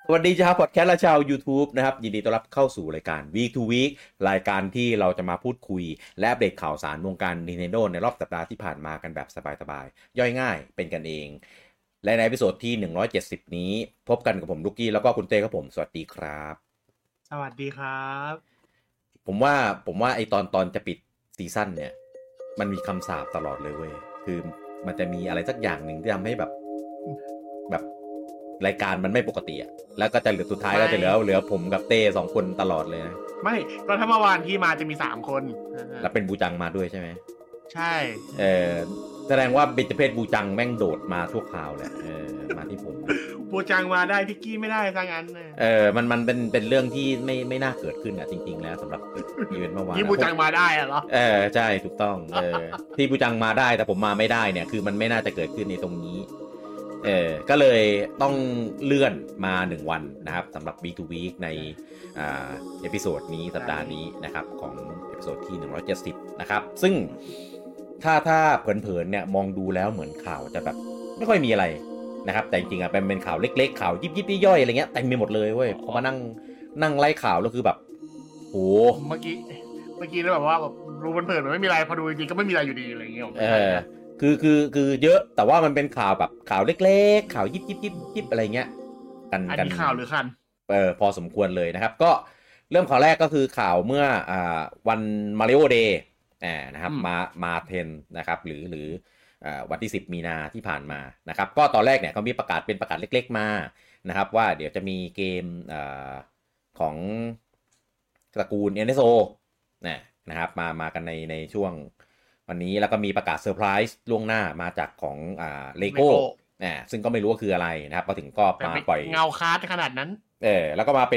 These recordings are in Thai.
สวัสดีชาวพอดแคสต์และชาว YouTube นะครับยินดีต้อนรับเข้าสู่รายการ Week to Week รายการที่เราจะมาพูดคุยและอัปเดตข่าวสารวงการ Nintendo ในรอบสัปดาห์ที่ผ่านมากันแบบสบายๆย่อยง่ายเป็นกันเองและในเอพิโซดที่170นี้พบกันกับผมลูกกี้แล้วก็คุณเต้ครับผมสวัสดีครับสวัสดีครับผมว่าไอตอนจะปิดซีซั่นเนี่ยมันมีคำสาปตลอดเลยเว้ยคือมันจะมีอะไรสักอย่างหนึ่งที่ทำให้แบบรายการมันไม่ปกติอะแล้วก็จะเหลือสุดท้ายก็จะเหลือผมกับเต้2คนตลอดเลยนะไม่ก็ถ้าเมื่อวานที่มาจะมี3 คนแล้วเป็นบูจังมาด้วยใช่ไหมใช่เออแสดงว่าเบญจเพศบูจังแม่งโดดมาชั่วคราวแหละมาที่ผมบูจังมาได้พิกกี้ไม่ได้ซะงั้นมันเป็นเรื่องที่ไม่น่าเกิดขึ้นอ่ะจริงๆแล้วสำหรับอีเวนต์เมื่อวานที่บูจังมาได้เหรอใช่ถูกต้องที่บูจังมาได้แต่ผมมาไม่ได้เนี่ยคือมันไม่น่าจะเกิดขึ้นในตรงนี้ก็เลยต้องเลื่อนมา1วันนะครับสำหรับ Week to Week ในเอพิโซดนี้สัปดาห์นี้นะครับของเอพิโซดที่170นะครับซึ่งถ้าเผินๆเนี่ยมองดูแล้วเหมือนข่าวจะแบบไม่ค่อยมีอะไรนะครับแต่จริงๆอ่ะเป็นข่าวเล็กๆข่าวยิบย่อยๆอะไรเงี้ยเต็มไปหมดเลยเว้ยพอมานั่งไล่ข่าวแล้วคือแบบโหเมื่อกี้แล้วแบบว่าแบบรู้เผินๆมันไม่มีอะไรพอดูจริงๆก็ไม่มีอะไรอยู่ดีอะไรอย่างเงี้ยคือเยอะแต่ว่ามันเป็นข่าวแบบข่าวเล็กๆข่าวยิบอะไรเงี้ยกันอันนี้ข่าวหรือคันพอสมควรเลยนะครับก็เริ่มข่าวแรกก็คือข่าวเมื่อวันมาริโอเดย์นะครับมาเทนนะครับหรือวันที่10มีนาที่ผ่านมานะครับก็ตอนแรกเนี่ยเขามีประกาศเป็นประกาศเล็กๆมานะครับว่าเดี๋ยวจะมีเกมของตระกูล NSO นะครับมากันในช่วงวันนี้แล้วก็มีประกาศเซอร์ไพรส์ล่วงหน้ามาจากของเลโก้ซึ่งก็ไม่รู้ว่าคืออะไรนะครับก็ถึงก็มาปล่อยเงาคาร์ดขนาดนั้นแล้วก็มา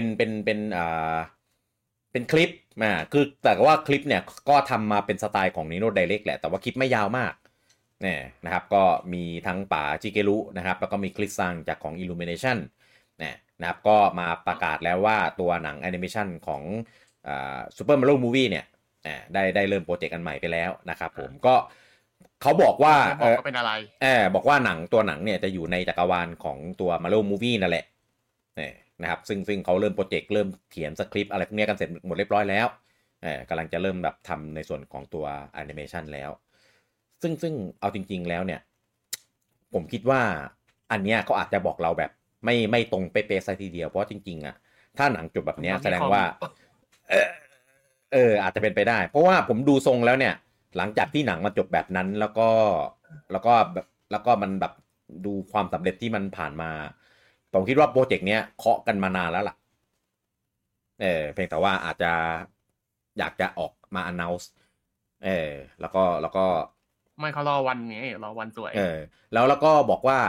เป็นคลิปคือแต่ว่าคลิปเนี่ยก็ทำมาเป็นสไตล์ของ Nintendo Direct แหละแต่ว่าคลิปไม่ยาวมากนะครับก็มีทั้งป๋าจิเกรุนะครับแล้วก็มีคลิปซังจากของ Illumination นะครับก็มาประกาศแล้วว่าตัวหนังแอนิเมชันของSuper Mario Movie เนี่ยได้เริ่มโปรเจกต์อันใหม่ไปแล้วนะครับผมก็เขาบอกว่าเป็นอะไรบอกว่าตัวหนังเนี่ยจะอยู่ในจักรวาลของตัว Mario Movie นั่นแหละนะครับซึ่งเขาเริ่มโปรเจกต์เริ่มเขียนสคริปต์อะไรพวกนี้กันเสร็จหมดเรียบร้อยแล้วกำลังจะเริ่มแบบทำในส่วนของตัวแอนิเมชันแล้วซึ่งเอาจริงๆแล้วเนี่ยผมคิดว่าอันเนี้ยเขาอาจจะบอกเราแบบไม่ตรงเป๊ะๆซะทีเดียวเพราะจริงๆอ่ะถ้าหนังจบแบบเนี้ยแสดงว่าอาจจะเป็นไปได้เพราะว่าผมดูทรงแล้วเนี่ยหลังจากที่หนังมันจบแบบนั้นแล้วก็มันแบบดูความสำเร็จที่มันผ่านมาผมคิดว่าโปรเจกต์เนี้ยเคาะกันมานานแล้วล่ะเพียงแต่ว่าอาจจะอยากจะออกมา announce แล้วก็ไม่เขารอวันนี้รอวันสวยแล้วก็บอกว่า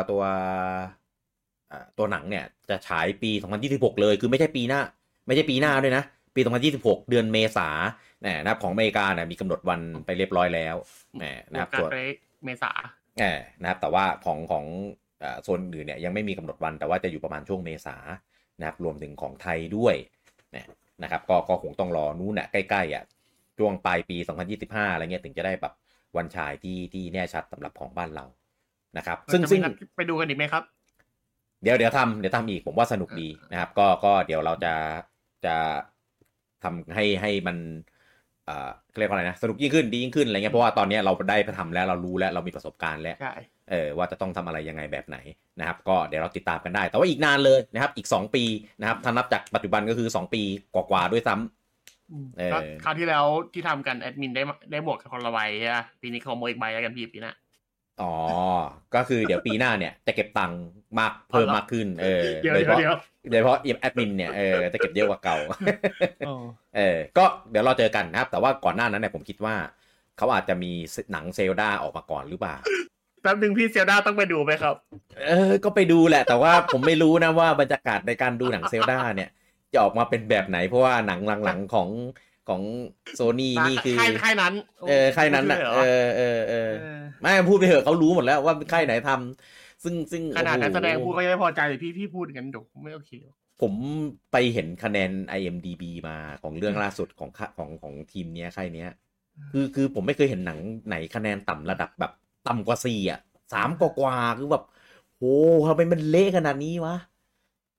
ตัวหนังเนี่ยจะฉายปี2026เลยคือไม่ใช่ปีหน้าด้วยนะปี2026เดือนเมษานะครับของอเมริกาเนี่ยมีกำหนดวันไปเรียบร้อยแล้วนะครับส่วนเมษานะครับแต่ว่าของโซนอื่นเนี่ยยังไม่มีกำหนดวันแต่ว่าจะอยู่ประมาณช่วงเมษานะครับรวมถึงของไทยด้วยนะครับก็คงต้องรอนู้นน่ะใกล้ๆช่วงปลายปี2025อะไรเงี้ยถึงจะได้แบบวันฉายที่แน่ชัดสำหรับของบ้านเรานะครับซึ่งไปดูกันอีกไหมครับเดี๋ยวทำอีกผมว่าสนุกดีนะครับก็เดี๋ยวเราจะทำให้มันเรียกว่าอะไรนะสนุกยิ่งขึ้นดียิ่งขึ้นอะไรเงี้ยเพราะว่าตอนนี้เราได้ไปทำแล้วเรารู้แล้วเรามีประสบการณ์แล้วว่าจะต้องทำอะไรยังไงแบบไหนนะครับก็เดี๋ยวเราติดตามกันได้แต่ว่าอีกนานเลยนะครับอีก2ปีนะครับถ้านับจากปัจจุบันก็คือ2ปีกว่าๆด้วยซ้ำคราวที่แล้วที่ทำกันแอดมินได้บวกคนละใบใช่ไหมปีนี้เขาโมอีกใบแล้วกันปีหน้าก็คือเดี๋ยวปีหน้าเนี่ยจะเก็บตังค์มากเพิ่มมากขึ้นเดี๋ยวโดยเฉพาะแอดมินเนี่ยจะเก็บเยอะกว่าเก่าก็เดี๋ยวเราเจอกันนะครับแต่ว่าก่อนหน้านั้นเนี่ยผมคิดว่าเขาอาจจะมีหนังเซลดาออกมาก่อนหรือเปล่าแป๊บนึงพี่เซลดาต้องไปดูไหมครับก็ไปดูแหละแต่ว่าผมไม่รู้นะว่าบรรยากาศในการดูหนังเซลดาเนี่ยจะออกมาเป็นแบบไหนเพราะว่าหนังหลังๆของโซนี่นี่คือค่ายนั้นค่ายนั้นน่ะไม่พูดไปเถอะเขารู้หมดแล้วว่าค่ายไหนทำซึ่งขนาดนักแสดงพูดก็ยังไม่พอใจพี่พูดกันเดี๋ยวไม่โอเคผมไปเห็นคะแนน IMDb มาของเรื่องล่าสุดของทีมเนี้ยค่ายเนี้ยคือผมไม่เคยเห็นหนังไหนคะแนนต่ำระดับแบบต่ำกว่า4 3 กว่าคือแบบโหทำไมมันเละขนาดนี้วะ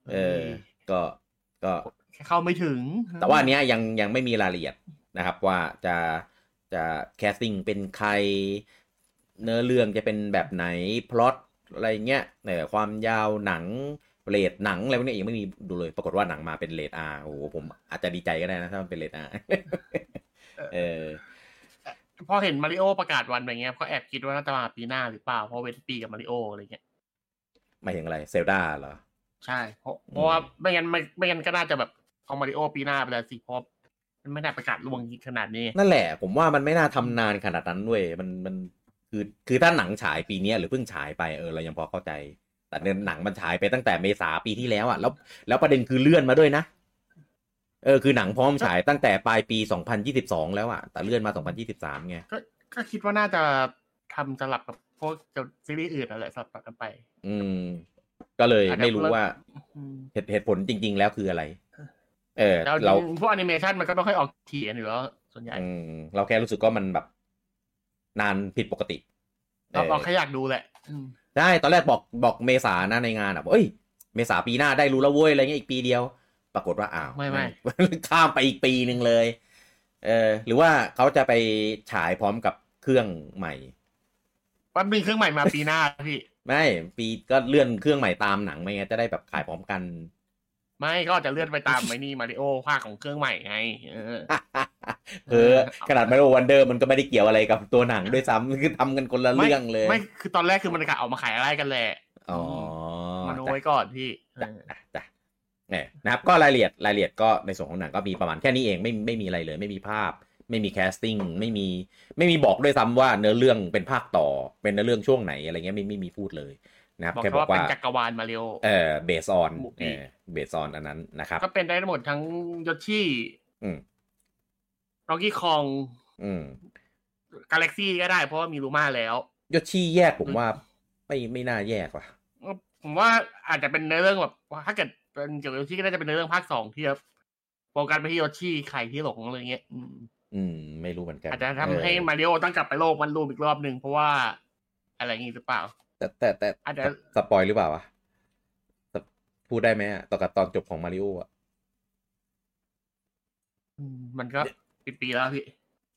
เออก็ก็เข้าไม่ถึงแต่ว่าอันเนี้ยยังไม่มีรายละเอียดนะครับว่าจะแคสติ้งเป็นใครเนื้อเรื่องจะเป็นแบบไหนพล็อตอะไรเงี้ยความยาวหนังเรทหนังอะไรพวกนี้ยังไม่มีดูเลยปรากฏว่าหนังมาเป็นเรทอาร์โอ้โหผมอาจจะดีใจก็ได้นะถ้ามันเป็นเรทอาร์เออพอเห็นมาริโอประกาศวันแบบเงี้ยก็แอบคิดว่าน่าจะมาปีหน้าหรือเปล่าเพราะเว้นปีกับมาริโออะไรเงี้ยหมายถึงอะไรเซลดาเหรอใช่เพราะว่าไม่งั้นก็น่าจะแบบเอามาริโอปีหน้าไปแล้วสิเพราะมันไม่ได้ประกาศล่วงขนาดนี้นั่นแหละผมว่ามันไม่น่าทำนานขนาดนั้นด้วยมันคือถ้าหนังฉายปีนี้หรือเพิ่งฉายไปเรายังพอเข้าใจแต่เนี่ยหนังมันฉายไปตั้งแต่เมษาปีที่แล้วอ่ะแล้วประเด็นคือเลื่อนมาด้วยนะคือหนังพร้อมฉายตั้งแต่ปลายปี2022แล้วอ่ะแต่เลื่อนมา2023ไงก็คิดว่าน่าจะทำสลับกับพวกซีรีส์อื่นอะไรสลับกันไปก็เลยไม่รู้ว่าเหตุผลจริงๆแล้วคืออะไรเราพวกแอนิเมชันมันก็ต้องให้ออกทีอยู่แล้วส่วนใหญ่เราแค่รู้สึกว่ามันแบบนานผิดปกติเราแค่อยากดูแหละใช่ตอนแรกบอกเมษานะในงานอ่ะบอกเมษาปีหน้าได้รู้แล้วเว้ยอะไรเงี้ยอีกปีเดียวปรากฏว่าไม่ข้ามไปอีกปีนึงเลยหรือว่าเขาจะไปฉายพร้อมกับเครื่องใหม่มันมีเครื่องใหม่มาปีหน้าพี่ไม่ปีก็เลื่อนเครื่องใหม่ตามหนังไม่งั้นจะได้แบบขายพร้อมกันไม่ก็จะเลื่อนไปตามไอ้นี่มาริโอภาคของเครื่องใหม่ไงขนาดมาริโอวันเดอร์มันก็ไม่ได้เกี่ยวอะไรกับตัวหนังด้วยซ้ำคือทำกันคนละเรื่องเลยไม่คือตอนแรกคือมันกะออกมาขายอะไรกันแหละมันเอาไว้ก่อนพี่จ้ะนะครับก็รายละเอียดก็ในส่วนของหนังก็มีประมาณแค่นี้เองไม่มีอะไรเลยไม่มีภาพไม่มีแคสติ้งไม่มีบอกด้วยซ้ำว่าเนื้อเรื่องเป็นภาคต่อเป็นเนื้อเรื่องช่วงไหนอะไรเงี้ยไม่มีพูดเลยนะครับแค่บอกว่าเป็นจักรวาลมาริโอเบสออนอันนั้นนะครับก็เป็นได้ทั้งหมดทั้งยอชี่ร็อกกี้คองกาแล็กซี่ก็ได้เพราะว่ามีลูม่าแล้วยอชี่แยกผมว่าไม่น่าแยกว่ะผมว่าอาจจะเป็นในเรื่องแบบถ้าเกิดเป็นเกี่ยวกับยอชี่ก็น่าจะเป็นในเรื่องภาค2ที่โฟกัสไปที่ยอชี่ไข่ที่หลงอะไรเงี้ยไม่รู้เหมือนกันอาจจะทำให้มาริโอต้องกลับไปโลกมันรูมอีกรอบนึงเพราะว่าอะไรอย่างงี้หรือเปล่าแต่อาจจะสปอยหรือเปล่าวะพูดได้ไหมต่อกับตอนจบของมาริโอมันก็ปีแล้วพี่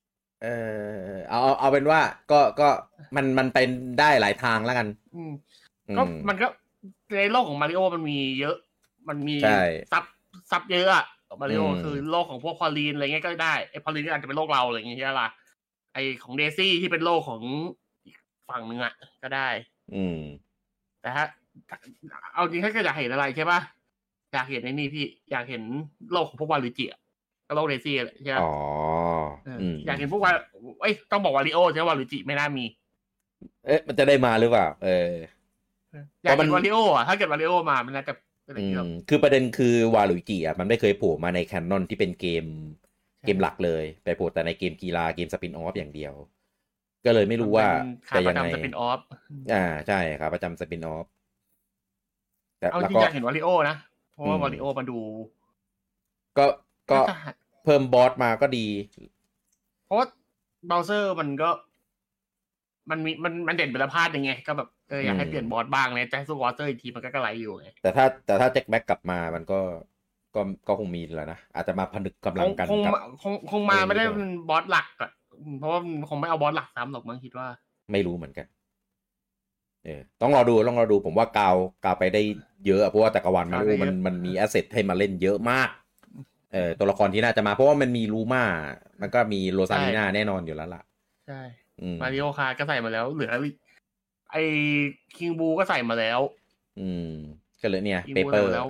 เอาเป็นว่าก็มันเป็นได้หลายทางแล้วกันก็มันก็ในโลกของมาริโอมันมีเยอะมันมีซับเยอะอะมาริโอคือโลกของพวกพอลีนอะไรเงี้ยก็ได้ไอ้พอลีนก็อาจจะเป็นโลกเราอะไรอย่างเงี้ยใช่ล่ะไอ้ของเดซี่ที่เป็นโลกของฝั่งนึงอ่ะก็ได้แต่ถ้าเอาจริงถ้าเกิดอยากเห็นอะไรใช่ป่ะอยากเห็นไอ้นี่พี่อยากเห็นโลกของพวกวาลิจิก็โลกเดซี่ใช่ไหมอยากเห็นพวกต้องบอกวาริโอใช่ไหมวาลิจิไม่น่ามีมันจะได้มาหรือเปล่าอยากเห็นวาริโออ่ะถ้าเกิดวาริโอมามันน่าจะคือประเด็นคือวาลุยจิมันไม่เคยโผล่มาในแคนนอนที่เป็นเกมหลักเลยไปโผล่แต่ในเกมกีฬาเกมสปินออฟอย่างเดียวก็เลยไม่รู้ว่าจะยังไงสปินออฟใช่ครับประจำสปินออฟเอาจริงอยากเห็นวาริโอนะเพราะว่าวาริโอมาดูก็เพิ่มบอสมาก็ดีเพราะเบราว์เซอร์มันก็มันเด่นเป็นละพาดยังไงก็แบบอยากให้เปลี่ยนบอสบ้างเนี่ยจะให้สู้วอเตอร์อีกทีมันก็กระไรอยู่ไงแต่ถ้าแจ็คแบ็กกลับมามันก็คงมีแล้วนะอาจจะมาผนึกกำลังกันคงมาไม่ได้เป็นบอสหลักอ่ะเพราะว่าคงไม่เอาบอสหลักซ้ำหรอกมั้งคิดว่าไม่รู้เหมือนกันต้องรอดูผมว่ากาวไปได้เยอะเพราะว่าจักรวาลมาริโอมันมีแอสเซทให้มาเล่นเยอะมากตัวละครที่น่าจะมาเพราะว่ามันมีลูม่ามันก็มีโรซาลีนาแน่นอนอยู่แล้วล่ะใช่มาริโอคาก็ใส่มาแล้วเหลือไอ้คิงบูก็ใส่มาแล้วก็เลยเนี่ยเปเปอร์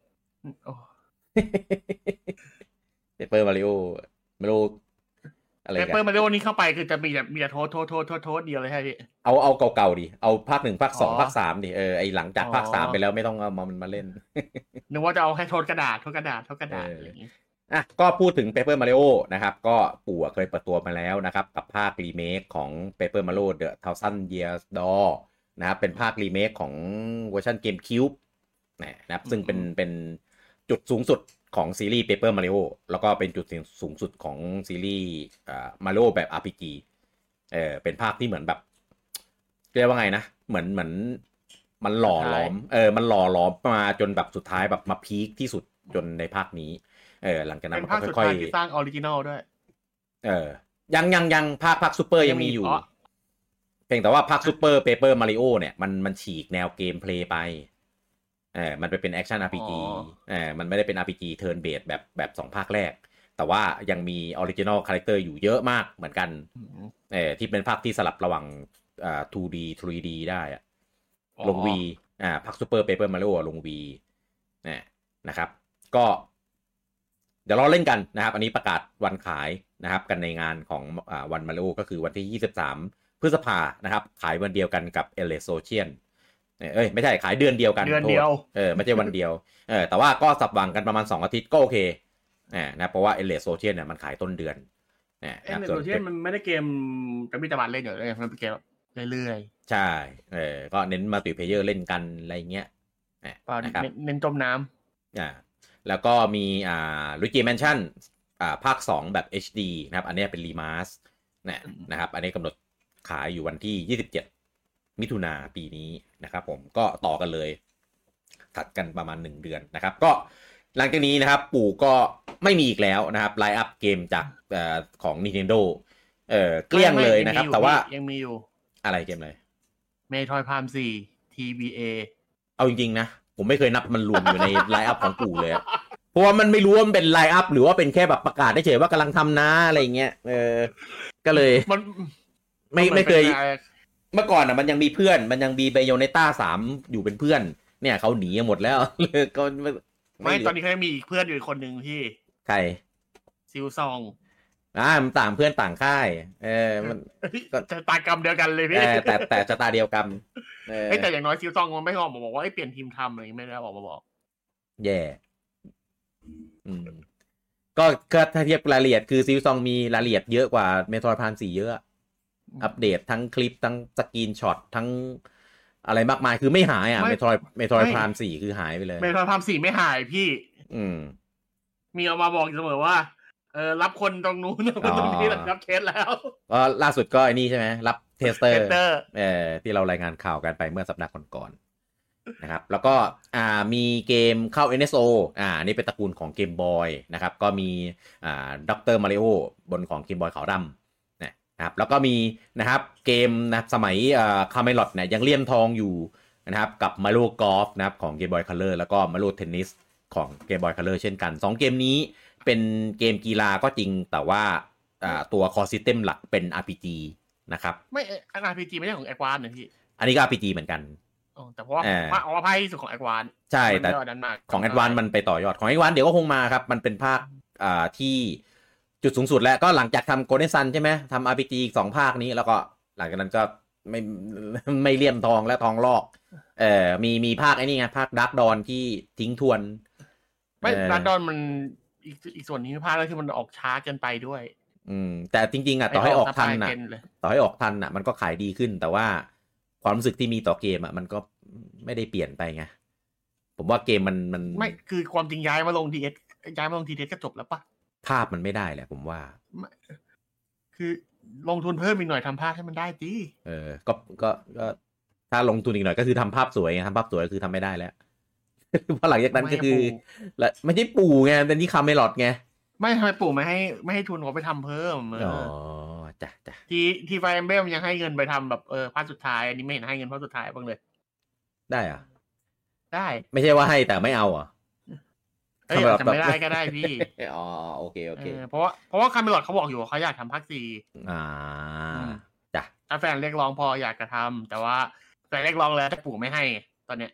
เปเปอร์มาริโอไม่รู้อะไรกันเปเปอร์มาริโอนี่เข้าไปคือจะมีแต่โทษเดียวเลยใช่พี่เอาเก่าๆดิเอาภาค1ภาค2ภาค3ดิไอหลังจากภาค3ไปแล้วไม่ต้องเอามาเล่นนึกว่าจะเอาแค่โทษกระดาษอะไรอย่างงี้ก็พูดถึง Paper Mario นะครับก็ปู่เคยเปิดตัวมาแล้วนะครับกับภาครีเมคของ Paper Mario The Thousand Years Door นะครับเป็นภาครีเมคของเวอร์ชัน GameCube นะครับซึ่งเป็นจุดสูงสุดของซีรีส์ Paper Mario แล้วก็เป็นจุดสูงสุดของซีรีส์ Mario แบบ RPG เป็นภาคที่เหมือนแบบเรียกว่าไงนะเหมือนมันหล่อหลอมมันหล่อหลอมมาจนแบบสุดท้ายแบบมาพีคที่สุดจนในภาคนี้หลังจากนั้นเป็นภาคสุดท้ายที่สร้างออริจินอลด้วยยังภาคซูเปอร์ยังมีอยู่เพียงแต่ว่าภาคซูเปอร์เปเปอร์มาริโอเนี่ยมันฉีกแนวเกมเพลย์ไปมันไปเป็นแอคชั่น RPG มันไม่ได้เป็น RPG Turn Based แบบ2ภาคแรกแต่ว่ายังมีออริจินอลคาแรคเตอร์อยู่เยอะมากเหมือนกันที่เป็นภาคที่สลับระหว่าง2D 3D ได้ลง V ภาคซูเปอร์เปเปอร์มาริโอลง V นะครับก็เดี๋ยวเราเล่นกันนะครับอันนี้ประกาศวันขายนะครับกันในงานของวันมาริโอก็คือวันที่23พฤษภานะครับขายวันเดียวกันกับ LA Social ไม่ใช่ขายเดือนเดียวกันเดือนเดียวไม่ใช่วันเดียวแต่ว่าก็สับวางกันประมาณ2อาทิตย์ก็โอเคนะเพราะว่า LA Social เนี่ยมันขายต้นเดือน LA Social มันไม่ได้เกมจะมีตะวันเล่นอยู่เลยมันเป็นเกมเรื่อยๆใช่ก็เน้นมัลติเพลเยอร์เล่นกันอะไรเงี้ยนะครับเน้นจมน้ำแล้วก็มีLuigi Mansion ภาค2แบบ HD นะครับอันนี้เป็นรีมาสนะครับอันนี้กำหนดขายอยู่วันที่27มิถุนายนปีนี้นะครับผมก็ต่อกันเลยถัดกันประมาณ1เดือนนะครับก็หลังจากนี้นะครับปู่ก็ไม่มีอีกแล้วนะครับไลน์อัพเกมจากของ Nintendo เกลี้ยงเลยนะครับแต่ว่ายังมีอยู่อะไรเกมอะไร Metroid Prime 4 TBA เอาจริงๆนะผมไม่เคยนับมันรวมอยู่ในไลน์อัพของปู่เลยเพราะว่ามันไม่รู้ว่ามันเป็นไลน์อัพหรือว่าเป็นแค่แบบประกาศเฉยๆว่ากำลังทำนะอะไรเงี้ยก็เลยไม่เคยเมื่อก่อนมันยังมีเพื่อนมันยังมีไบโอเนต้า3อยู่เป็นเพื่อนเนี่ยเขาหนีหมดแล้วก็ไม่ตอนนี้เขายังมีอีกเพื่อนอยู่คนหนึ่งพี่ใครซิลซองมันต่างเพื่อนต่างค่ายมันจะตากรรมเดียวกันเลยพี่แต่จะตาเดียวกันแต่อย่างน้อยซิลซองมันไม่ออกมาบอกว่าเปลี่ยนทีมทำอะไรไม่ได้ออกมาบอกแย่ก็ถ้าเทียบรายละเอียดคือซิลซองมีรายละเอียดเยอะกว่าเมโทรพาน4เยอะอัปเดตทั้งคลิปทั้งสกรีนช็อตทั้งอะไรมากมายคือไม่หายเมโทรพาน4คือหายไปเลยเมโทรพาน4ไม่หายพี่มีเอามาบอกเสมอว่ารับคนตรงนู้นคนตรงนี้รับเทสแล้วก็ล่าสุดก็ไอ้นี่ใช่ไหมรับเทสเตอร์ที่เรารายงานข่าวกันไปเมื่อสัปดาห์ก่อนๆนะครับแล้วก็มีเกมเข้า NSO นี่เป็นตระกูลของเกมบอยนะครับก็มีด็อกเตอร์มาริโอบนของเกมบอยขาวดำนะครับแล้วก็มีนะครับเกมนะสมัยคาเมลอดเนี่ยยังเลี่ยมทองอยู่นะครับกับมาริโอกอล์ฟนะครับของเกมบอยคัลเลอร์แล้วก็มาริโอเทนนิสของเกมบอยคัลเลอร์เช่นกัน2เกมนี้เป็นเกมกีฬาก็จริงแต่ว่าตัวคอร์ซิสเต็มหลักเป็น RPG นะครับไม่ RPG ไม่ใช่ของ Advance นะพี่อันนี้ก็ RPG เหมือนกันแต่เพราะว่าภาคที่สุดของ Advance ใช่แต่ของ Advance มันไปต่อยอดของ Advance เดี๋ยวก็คงมาครับมันเป็นภาคที่จุดสูงสุดแล้วก็หลังจากทำ Golden Sun ใช่ไหมทำ RPG อีก2ภาคนี้แล้วก็หลังจากนั้นก็ไม่เลี่ยมทองและทองลอกมีภาคไอ้นี่ไงภาค Dark Dawn ที่ทิ้งทวนไม่ Dark Dawn มันอีกส่วนนี้ภาคแล้วที่มันออกช้าเกินไปด้วยแต่จริงๆต่อให้ออกทันมันก็ขายดีขึ้นแต่ว่าความรู้สึกที่มีต่อเกมมันก็ไม่ได้เปลี่ยนไปไงผมว่าเกมมันไม่คือความจริงย้ายมาลง TS ก็จบแล้วปะภาพมันไม่ได้แหละผมว่าคือลงทุนเพิ่มอีกหน่อยทำภาพให้มันได้จีก็ถ้าลงทุนอีกหน่อยก็คือทำภาพสวยไงทำภาพสวยก็คือทำไม่ได้แล้วเพราะหลังจากนั้นก็คือไม่ใช่ปู่ไงแต่นี่คาเมลอดไงไม่ทำไมปู่ไม่ให้ทุนเขาไปทำเพิ่มจ้ะที่ไฟเอ็มเบลยังให้เงินไปทำแบบภาคสุดท้ายอันนี้ไม่เห็นให้เงินภาคสุดท้ายบ้างเลยได้อะได้ไม่ใช่ว่าให้แต่ไม่เอาจะไม่ได้ก็ได้พี่โอเคเพราะว่าคาเมลอดเขาบอกอยู่ว่าเขาอยากทำภาค4 จ้ะถ้าแฟนเรียกร้องพออยากจะทำแต่ว่าแฟนเรียกร้องแล้วแต่ปู่ไม่ให้ตอนเนี้ย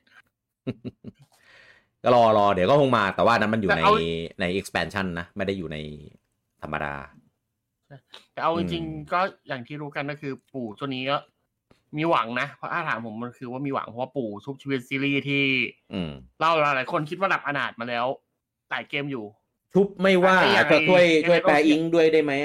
ก็รอเดี๋ยวก็คงมาแต่ว่านั้นมันอยู่ใน expansion นะไม่ได้อยู่ในธรรมดาแต่เอาจริงๆก็อย่างที่รู้กันก็คือปู่ตัวนี้ก็มีหวังนะเพราะถ้าถามผมมันคือว่ามีหวังเพราะว่าปู่ชุบชีวิตซีรีส์ที่เล่าหลายคนคิดว่าดับอนาถมาแล้วแต่เกมอยู่ชุบไม่ว่าจะช่วยแปลอิงด้วยได้ไหม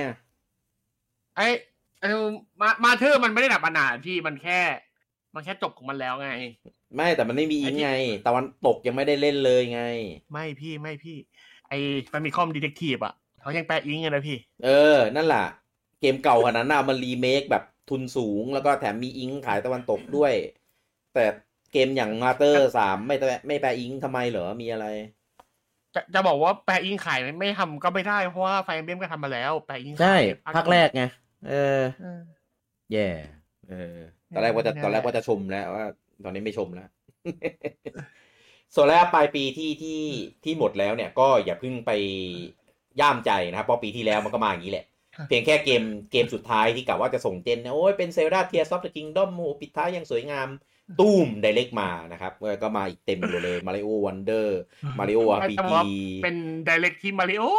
มาเธอมันไม่ได้ดับอนาถที่มันแค่จบของมันแล้วไงไม่แต่มันไม่มีอิงไงตะวันตกยังไม่ได้เล่นเลยไงไม่พี่มันมีคอมดีเทคทีฟเขายังแปลอิงไงนะพี่นั่นแหละเกมเก่าขนาดนั้นมันรีเมคแบบทุนสูงแล้วก็แถมมีอิงขายตะวันตกด้วยแต่เกกมอย่างมาเตอร์3ไม่แปลอิงทำไมเหรอมีอะไรจะบอกว่าแปลอิงขายไม่ทำก็ไม่ได้เพราะว่าไฟเบมก็ทำมาแล้วแปลอิงใช่ภาคแรกไงแย่ตอนแรกว่าจะชมแล้วว่าตอนนี้ไม่ชมแล้วส่วนแล้วปลายปีที่หมดแล้วเนี่ยก็อย่าเพิ่งไปย่ามใจนะครับเพราะปีที่แล้วมันก็มาอย่างนี้แหละเพียงแค่เกมสุดท้ายที่กะว่าจะส่งเจนโอ้ยเป็นเซลดาเทียร์ซอฟต์คิงดอมโหปิดท้ายยังสวยงามตุ้มไดเรกมานะครับก็มาอีกเต็มเลยมาริโอวันเดอร์มาริโอRPG เป็นไดเรกที่มาริโอ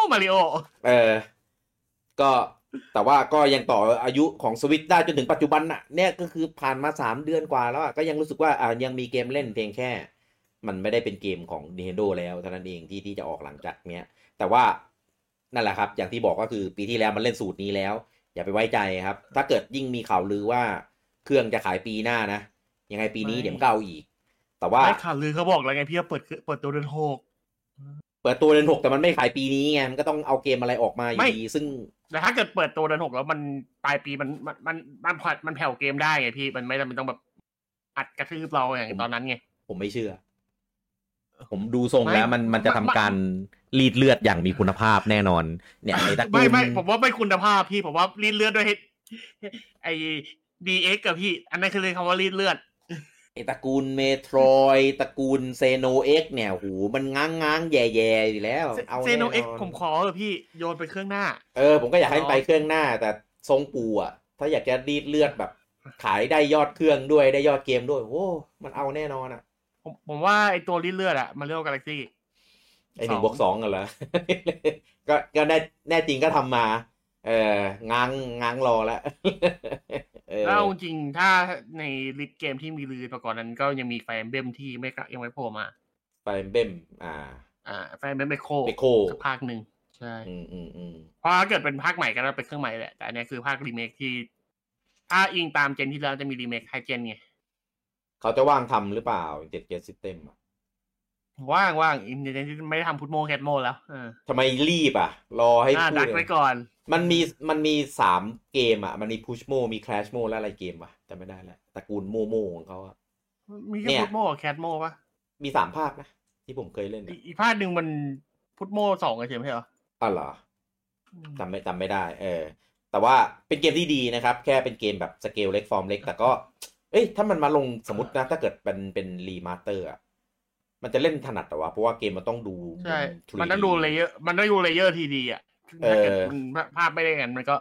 ก็แต่ว่าก็ยังต่ออายุของสวิตได้จนถึงปัจจุบันน่ะเนี่ยก็คือผ่านมา3เดือนกว่าแล้วก็ยังรู้สึกว่ายังมีเกมเล่นเพียงแค่มันไม่ได้เป็นเกมของ Nintendo แล้วเท่านั้นเองที่จะออกหลังจากเนี้ยแต่ว่านั่นแหละครับอย่างที่บอกก็คือปีที่แล้วมันเล่นสูตรนี้แล้วอย่าไปไว้ใจครับถ้าเกิดยิ่งมีข่าวลือว่าเครื่องจะขายปีหน้านะยังไงปีนี้เดี๋ยวก็เอาอีกแต่ว่าข่าวลือเขาบอกแล้วไงพี่ว่าเปิดตัวเดือน6 เปิดตัวเดือน6แต่มันไม่ขายปีนี้ไงมันก็ต้องเอาเกมอะไรออกมาอยู่ดีซึ่งแต่ถ้าเกิดเปิดตัวเดือน6แล้วมันปลายปีมันแผ่วเกมได้ไงพี่มันไม่จำเป็นต้องแบบอัดกระทืบเราอย่างตอนนั้นไงผมไม่เชื่อผมดูทรงแล้วมันจะทำการรีดเลือดอย่างมีคุณภาพแน่นอนเนี่ยไอ้ตระกูลไม่ผมว่าไม่คุณภาพพี่ผมว่ารีดเลือดด้วยไอ้ DX กับพี่อันนั้นคือเลยคำว่ารีดเลือดไอ้ตระกูลเมโทรยตระกูลเซโนเอ็กเนี่ยหูมันง้างแย่ๆอยู่แล้วเอาเซโนเอ็กผมขอพี่โยนไปเครื่องหน้าผมก็อยากให้ไปเครื่องหน้าแต่ทรงปูอ่ะถ้าอยากจะรีดเลือดแบบขายได้ยอดเครื่องด้วยได้ยอดเกมด้วยโอ้มันเอาแน่นอนอ่ะผมว่าไอตัวรีดเลือดอะมาเรียกกาแล็กซี่ไอ1+2กันเหรอ ก็แน่จริงก็ทำมาง้างรอแล้วแล้วจริงถ้าในลิสต์เกมที่มีลือมาก่อนนั้นก็ยังมีไฟเบมที่ยังไม่โผล่มาไฟเบมไฟเบมเบโคภาคหนึ่งใช่เพราะถ้าเกิดเป็นภาคใหม่ก็เป็นเครื่องใหม่แหละแต่อันนี้คือภาครีเมคที่ถ้าอิงตามเจนที่แล้วจะมีรีเมคไฮเจนไงเขาจะว่างทำหรือเปล่าเจ็ดเกมซิสเต็มว่างอินเจนที่ไม่ได้ทำพุทโมแคทโมแล้วทำไมรีบรอให้พูดดักไว้ก่อนมันมี3เกมมันมีพุชโมมีแคลชโมและอะไรเกมวะจำไม่ได้แล้วตระกูลโมของเขามีแค่พุทโมกับแคทโมปะมี3ภาคนะที่ผมเคยเล่นอีกภาคหนึ่งมันพุทโม2ใช่ไหมเหรอเหรอจำไม่ได้แต่ว่าเป็นเกมที่ดีนะครับแค่เป็นเกมแบบสเกลเล็กฟอร์มเล็กแต่ก็ถ้ามันมาลงสมมตินะถ้าเกิดเป็นรีมาสเตอร์มันจะเล่นถนัดแต่ว่าเพราะว่าเกมมันต้องดูใช่มันต้องดูเลเยอร์ทีดีถ้าเกิดภาพไม่ได้กันมันก็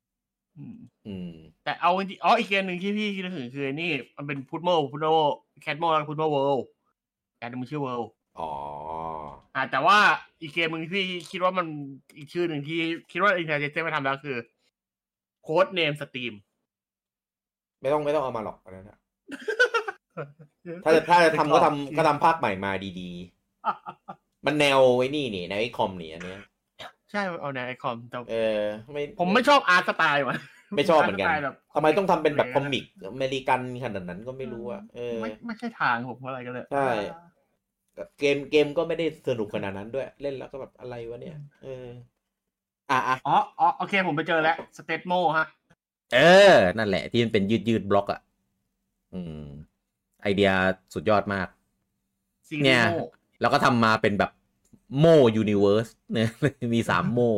แต่เอาจริงอีกเกมหนึ่งที่พี่คิดถึงคือนี่มันเป็นพุทโมแคทโมแล้วพุทโมเวิลด์แต่มันชื่อเวิลด์แต่ว่าอีกเกมหนึ่งที่คิดว่ามันอีกชื่อหนึ่งที่คิดว่าอินเทอร์เน็ตจะมาทำแล้วคือโค้ดเนมสตรีมไม่ต้องเอามาหรอกอันนั้นถ้าจะทำก็ทำภาคใหม่มาดีๆมันแนวไอ้นี่แนวไอคอมนี่อันเนี้ยใช่เอาแนวไอคอมแต่ไม่ผมไม่ชอบอาร์ตสไตล์ว่ะไม่ชอบเหมือนกันทำไมต้องทำเป็นแบบคอมิกอเมริกันขนาดนั้นก็ไม่รู้ไม่ใช่ทางผมอะไรกันเลยใช่เกมก็ไม่ได้สนุกขนาดนั้นด้วยเล่นแล้วก็แบบอะไรวะเนี่ยโอเคผมไปเจอแล้วสเตทโมฮะนั่นแหละที่มันเป็นยืดบล็อกไอเดียสุดยอดมากเนี่ยแล้วก็ทำมาเป็นแบบโมยูนิเวิร์สเนี่ยมี3โม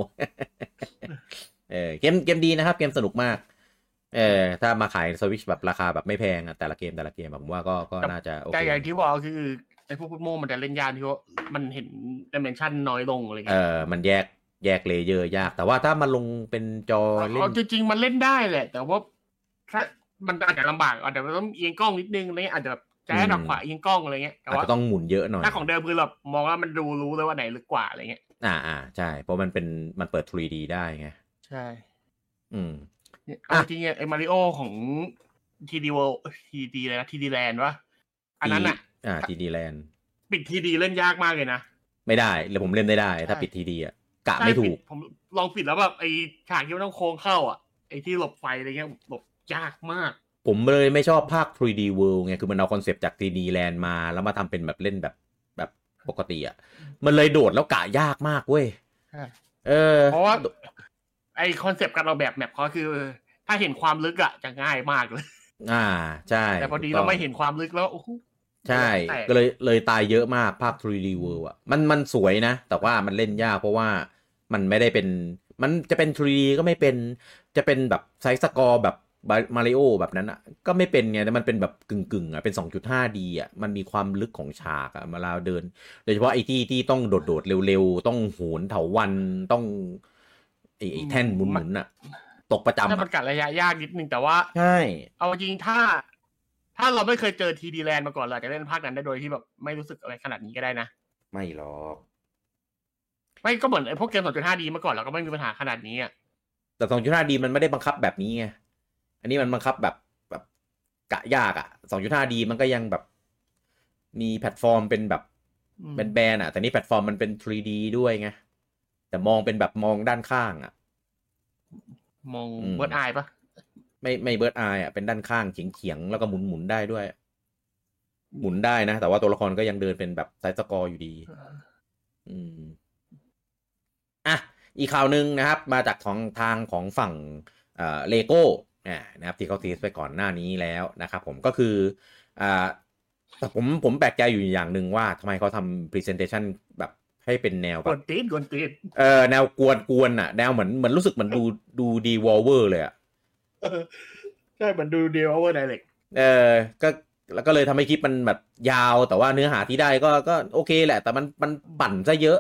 เกมดีนะครับเกมสนุกมากถ้ามาขายสวิชแบบราคาแบบไม่แพงแต่ละเกมผมว่าก็น่าจะโอเคแต่อย่างที่บอกคือไอพวกโมมันจะเล่นยากที่ว่ามันเห็นดิเมนชันน้อยลงอะไรเงี้ยมันแยกเลเยอร์ยากแต่ว่าถ้ามาลงเป็นจอเล่นจริงๆมันเล่นได้แหละแต่ว่าถ้ามันอาจจะลำบากอาจจะต้องเอียงกล้องนิดนึงอะไรเงี้ยอาจจะจะให้หนักขวาเอียงกล้องอะไรเงี้ยแต่ว่าต้องหมุนเยอะหน่อยถ้าของเดิมคือแบบมองว่ามันรู้เลยว่าไหนลึกกว่าอะไรเงี้ยใช่เพราะมันเปิด 3D ได้ไงใช่จริงๆไอ้มาริโอของทีดีเวิลด์ทีดีอะไรนะทีดีแลนด์วะอันนั้นทีดีแลนด์ปิดทีดีเล่นยากมากเลยนะไม่ได้เลยผมเล่นได้ถ้าปิดทีดีกะไม่ถูกผมลองปิดแล้วแบบไอ้ฉากที่มันต้องโค้งเข้าไอ้ที่หลบไฟอะไรเงี้ยหลบยากมากผมเลยไม่ชอบภาค 3D World ไงคือมันเอาคอนเซปต์จาก 3D Land มาแล้วมาทำเป็นแบบเล่นแบบปกติมันเลยโดดแล้วกะยากมากเว้ยเพราะว่าไอคอนเซปต์การออกแบบแมปเขาคือถ้าเห็นความลึกจะง่ายมากเลยใช่แต่พอดีเราไม่เห็นความลึกแล้วใช่ก็เลยตายเยอะมากภาค 3D World อ่ะมันสวยนะแต่ว่ามันเล่นยากเพราะว่ามันไม่ได้เป็นมันจะเป็น 3D ก็ไม่เป็นจะเป็นแบบไซส์สกอร์แบบมาริโอแบบนั้นอ่ะก็ไม่เป็นไงแต่มันเป็นแบบกึ่งอ่ะเป็น 2.5D อ่ะมันมีความลึกของฉากอ่ะเวลาเดินโดยเฉพาะไอ้ที่ต้องโดดเร็วๆต้องโหนเถาวัลย์ต้องไอ้แท่นหมุนๆอ่ะตกประจำถ้าอ่ะมันกัดระยะยากนิดนึงแต่ว่าใช่เอาจริงถ้าเราไม่เคยเจอทีดีแลนด์มาก่อนเราจะเล่นภาคนั้นได้โดยที่แบบไม่รู้สึกอะไรขนาดนี้ก็ได้นะไม่หรอกไม่ก็เหมือนไอ้พวกเกม 2.5D มาก่อนเราก็ไม่มีปัญหาขนาดนี้อ่ะแต่ 2.5D มันไม่ได้บังคับแบบนี้ไงอันนี้มันบังคับแบบกะยากอ่ะ 2.5D มันก็ยังแบบมีแพลตฟอร์มเป็นแบบเป็นแบนอ่ะแต่นี่แพลตฟอร์มมันเป็น 3D ด้วยไงแต่มองเป็นแบบมองด้านข้างอ่ะมองเบิร์ดอายปะไม่เบิร์ดอายอ่ะเป็นด้านข้างเฉียงแล้วก็หมุนได้ด้วยหมุนได้นะแต่ว่าตัวละครก็ยังเดินเป็นแบบไซส์สกอร์อยู่ดีอืมอ่ะอีกข่าวหนึ่งนะครับมาจากของทางของฝั่งเลโก้นะครับที่เขาทีสไปก่อนหน้านี้แล้วนะครับผมก็คืออ่าแต่ผมแปลกใจอยู่อย่างหนึ่งว่าทำไมเขาทำ presentation แบบให้เป็นแนวแบบกวนตีนแนวกวนอ่ะแนวเหมือนรู้สึกเหมือนดูดีวอลเวอร์เลยอ่ะใช่เหมือนดูเดียวโอเวอร์ไดเรกก็แล้วก็เลยทำให้คลิปมันแบบยาวแต่ว่าเนื้อหาที่ได้ก็โอเคแหละแต่มันปั่นซะเยอะ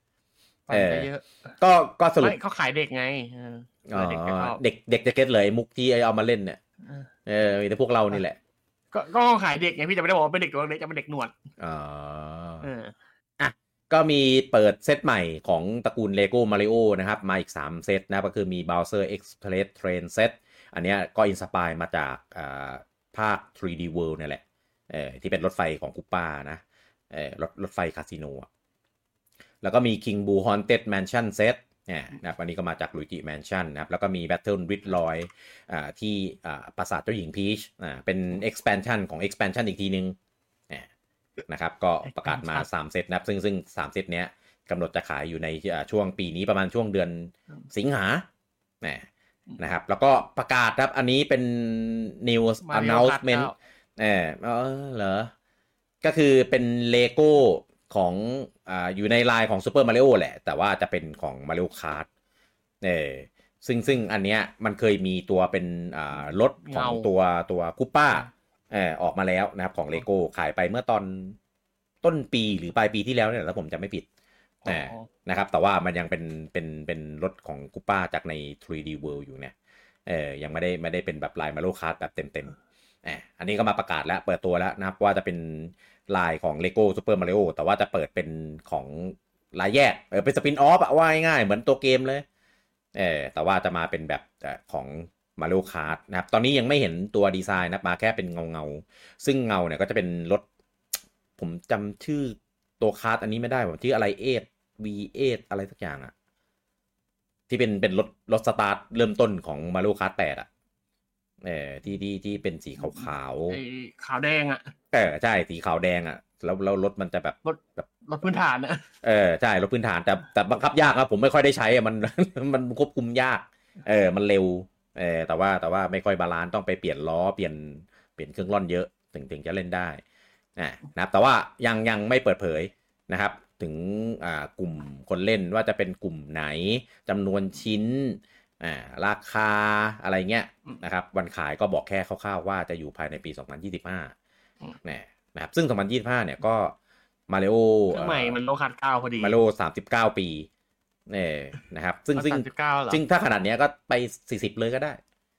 ก็สรุปเขาขายเด็กไงเด็กจะเก็ตเลยมุกที่เอามาเล่นเนี่ยมีแต่พวกเรานี่แหละก็ขายเด็กไงพี่จะไม่ได้บอกว่าเป็นเด็กตัวเล็กจะเป็นเด็กหนวดก็มีเปิดเซตใหม่ของตระกูล Lego Mario นะครับมาอีก3เซตนะก็คือมี Bowser Express Train Set อันนี้ก็อินสปายมาจากภาค 3D World นี่แหละที่เป็นรถไฟของคุปป้านะรถไฟคาสิโนแล้วก็มี King Boo Haunted Mansion Set นะครับอันนี้ก็มาจาก Luigi Mansion นะครับแล้วก็มี Battle with Roy ที่ปราสาทเจ้าหญิงพีชเป็น expansion ของ expansion อีกทีนึงนะครับก็ประกาศมา3เซตนะครับซึ่ง3เซตเนี้ยกำหนดจะขายอยู่ในช่วงปีนี้ประมาณช่วงเดือนสิงหานะครับแล้วก็ประกาศครับอันนี้เป็น news announcement เหรอก็คือเป็นเลโก้ของอยู่ในไลน์ของ Super Mario แหละแต่ว่าจะเป็นของ Mario Kart ซึ่งอันเนี้ยมันเคยมีตัวเป็นรถของตัวคุปป้าออกมาแล้วนะครับของเลโก้ขายไปเมื่อตอนต้นปีหรือปลายปีที่แล้วเนี่ยแล้วผมจะไม่ผิดนะครับแต่ว่ามันยังเป็นรถของคุปป้าจากใน 3D World อยู่เนี่ยยังไม่ได้เป็นแบบลาย Mario Kart แบบเต็มอันนี้ก็มาประกาศแล้วเปิดตัวแล้วนะครับว่าจะเป็นลายของ Lego Super Mario แต่ว่าจะเปิดเป็นของลายแยกเป็นสปินออฟอะว่าง่ายๆเหมือนตัวเกมเลยแต่ว่าจะมาเป็นแบบของ Mario Kart นะครับตอนนี้ยังไม่เห็นตัวดีไซน์นะมาแค่เป็นเงาซึ่งเงาเนี่ยก็จะเป็นรถผมจำชื่อตัวคาร์ดอันนี้ไม่ได้ผมชื่ออะไรV8 อะไรสักอย่างอะที่เป็นรถสตาร์ทเริ่มต้นของ Mario Kart 8อะที่เป็นสีขาวขาวแดงอ่ะใช่สีขาวแดงอ่ะแล้วรถมันจะแบบรถพื้นฐานอ่ะใช่รถพื้นฐานแต่บังคับยากครับผมไม่ค่อยได้ใช้มันควบคุมยากมันเร็วแต่ว่าไม่ค่อยบาลานซ์ต้องไปเปลี่ยนล้อเปลี่ยนเครื่องร่อนเยอะถึงจะเล่นได้นะครับแต่ว่ายังไม่เปิดเผยนะครับถึงกลุ่มคนเล่นว่าจะเป็นกลุ่มไหนจำนวนชิ้นราคาอะไรเงี้ยนะครับวันขายก็บอกแค่คร่าวๆว่าจะอยู่ภายในปี 2025นะครับซึ่ง 2025 เนี่ยก็มาริโอใหม่มันโลคัส9พอดีมาริโอ39 ปีนะครับซึ่งถ้าขนาดเนี้ยก็ไป40เลยก็ได้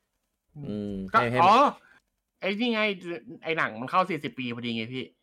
ไอ้นี่ไงไอ้หนังมันเข้า40ปีพอดีไงพี่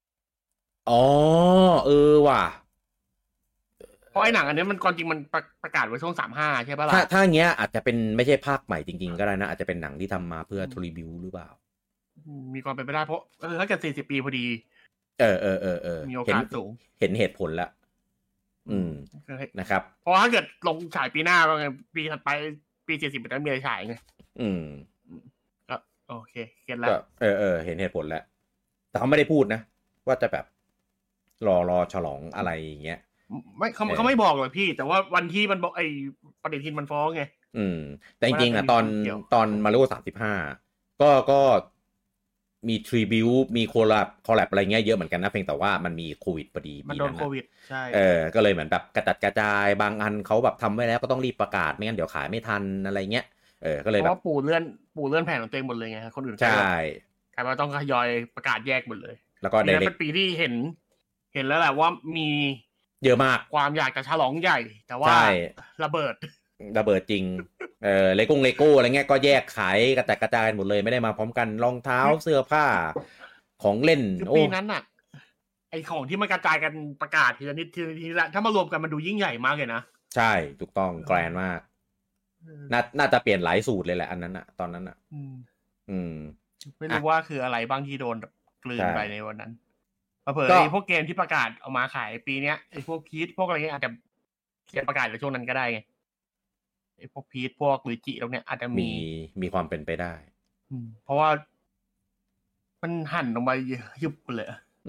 ว่ะเพราะไอ้หนังอันนี้มันก่อนจริงมันประกาศไว้ช่วง35ใช่ป่ะล่ะถ้าเงี้ยอาจจะเป็นไม่ใช่ภาคใหม่จริงๆก็ได้นะอาจจะเป็นหนังที่ทำมาเพื่อทรีบิวหรือเปล่ามีความเป็นไปได้เพราะถ้าเกิด40ปีพอดีมีโอกาสสูงเห็นเหตุผลแล้วนะครับเพราะถ้าเกิดลงฉายปีหน้าก็ไงปีถัดไปปี40มันต้องมีฉายไงก็โอเคเก็ทแล้วเห็นเหตุผลแล้วแต่เขาไม่ได้พูดนะว่าจะแบบรอฉลองอะไรอย่างเงี้ยไม่เขาไม่บอกเลยพี่แต่ว่าวันที่มันบอกไอ้ปฏิทินมันฟ้องไงแต่จริงๆอ่ะตอนมาริโอ35ก็มีทริบิวมีคอลแลบอะไรเงี้ยเยอะเหมือนกันนะเพียงแต่ว่ามันมีโควิดพอดีมันโดนโควิดใช่ก็เลยเหมือนแบบกระจัดกระจายบางอันเขาแบบทำไว้แล้วก็ต้องรีบประกาศไม่งั้นเดี๋ยวขายไม่ทันอะไรเงี้ยก็เลยเพแบบราะว่าปู่เลื่อนแผนของตัวเองหมดเลยไงคนอื่นใช่กลายมาต้องทยอยประกาศแยกหมดเลยแล้วก็นี่เป็นปีที่เห็นแล้วแหละว่ามีเยอะมากความอยากจะฉลองใหญ่แต่ว่าระเบิดจริงเลโก้อะไรเงี้ยก็แยกขายกระจัดกระจายหมดเลยไม่ได้มาพร้อมกันรองเท้าเสื้อผ้าของเล่นปีนั้นอะไอของที่มันกระจายกันประกาศทีละนิดละถ้ามารวมกันมันดูยิ่งใหญ่มากเลยนะใช่ถูกต้องแกรนมากน่าจะเปลี่ยนหลายสูตรเลยแหละอันนั้นอะตอนนั้นอะไม่รู้ว่าคืออะไรบ้างที่โดนกลืนไปในวันนั้นเผื่อไอพวกเกมที่ประกาศออกมาขายปีเนี้ยไอพวกพีทพวกอะไรเงี้ยอาจจะเกมประกาศในช่วงนั้นก็ได้ไงไอพวกพีทพวกลุยจิตรงเนี้ยอาจจะมีความเป็นไปได้เพราะว่ามันหั่นลงมายุบเลย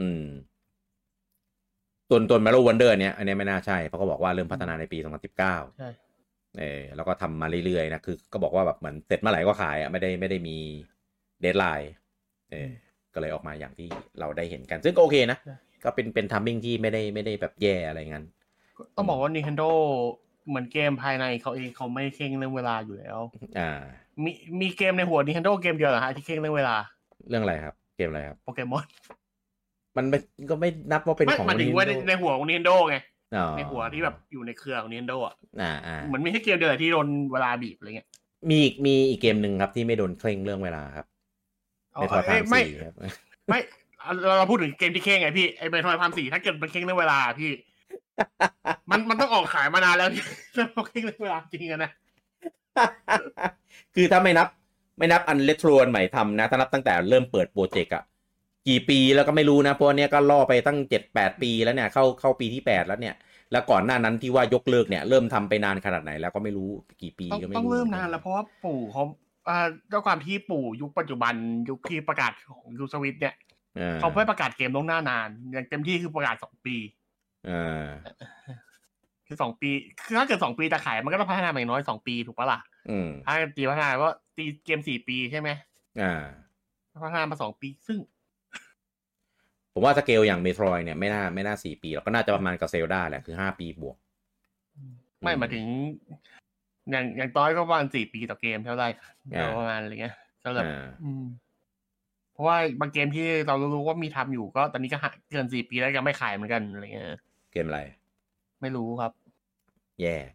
ตัวMarvel Wonder เนี้ยอันนี้ไม่น่าใช่เพราะเขาบอกว่าเริ่มพัฒนาในปี2019ใช่แล้วก็ทำมาเรื่อยๆนะคือก็บอกว่าแบบเหมือนเสร็จเมื่อไหร่ก็ขายไม่ได้มีเดดไลน์ก็เลยออกมาอย่างที่เราได้เห็นกันซึ่งก็โอเคนะก็เป็นทัมมิ่งที่ไม่ได้แบบแย่อะไรงั้นต้องบอกว่า Nintendo เหมือนเกมภายในเขาเองเขาไม่เข่งเรื่องเวลาอยู่แล้วมีเกมในหัว Nintendo เกมเดียวเหรอฮะที่เข่งเรื่องเวลาเรื่องอะไรครับเกมอะไรครับโปเกมอนมันก็ไม่นับว่าเป็นของ Nintendo หมายถึงว่าในหัวของ Nintendo ไงในหัวที่แบบอยู่ในเครือของ Nintendo อ่ะเหมือนมีแค่เกมเดียวที่โดนเวลาบีบอะไรเงี้ยมีอีกเกมหนึ่งครับที่ไม่โดนเคร่งเรื่องเวลาครับไม่เราพูดถึงเกมที่เข่งไงพี่ไอ้เมโทรพาม4ถ้าเกิดมันเข่งเรื่องเวลาพี่มันต้องออกขายมานานแล้วที่เข่งเรื่องเวลาจริงๆนะคือถ้าไม่นับอันเลโทรใหม่ทำนะถ้านับตั้งแต่เริ่มเปิดโปรเจกต์อะกี่ปีแล้วก็ไม่รู้นะเพราะเนี้ยก็ล่อไปตั้ง 7-8 ปีแล้วเนี่ยเข้าปีที่8แล้วเนี่ยแล้วก่อนหน้านั้นที่ว่ายกเลิกเนี่ยเริ่มทำไปนานขนาดไหนแล้วก็ไม่รู้กี่ปีก็ไม่รู้ต้องเริ่มนานแล้วเพราะว่าปู่เขาด้วยความที่ปู่ยุคปัจจุบันยุคที่ประกาศของยูสวิตเนี่ยเขาไม่ประกาศเกมล่วงหน้านานอย่างเต็มที่คือประกาศ2 ปีคือ2 ปีคือถ้าเกิด2 ปีจะขายมันก็ต้องพัฒนาอย่างน้อย2 ปีถูกปะล่ะถ้าตีพัฒนาก็ตีเกม4 ปีใช่ไหมพัฒนามา2 ปีซึ่งผมว่าสเกลอย่างเมโทรเนี่ยไม่น่า4 ปีหรอกก็น่าจะประมาณกับเซลดาแหละคือ5 ปีบวกไม่มาถึงอย่างต้อยก็ประมาณ4 ปีต่อเกมเท่าไหร่ประมาณอะไรเงี้ยสำหรับเพราะว่าบางเกมที่เรารู้ว่ามีทำอยู่ก็ตอนนี้ก็เกิน4 ปีแล้วยังไม่ขายเหมือนกันอะไรเงี้ยเกมอะไรไม่รู้ครับแย่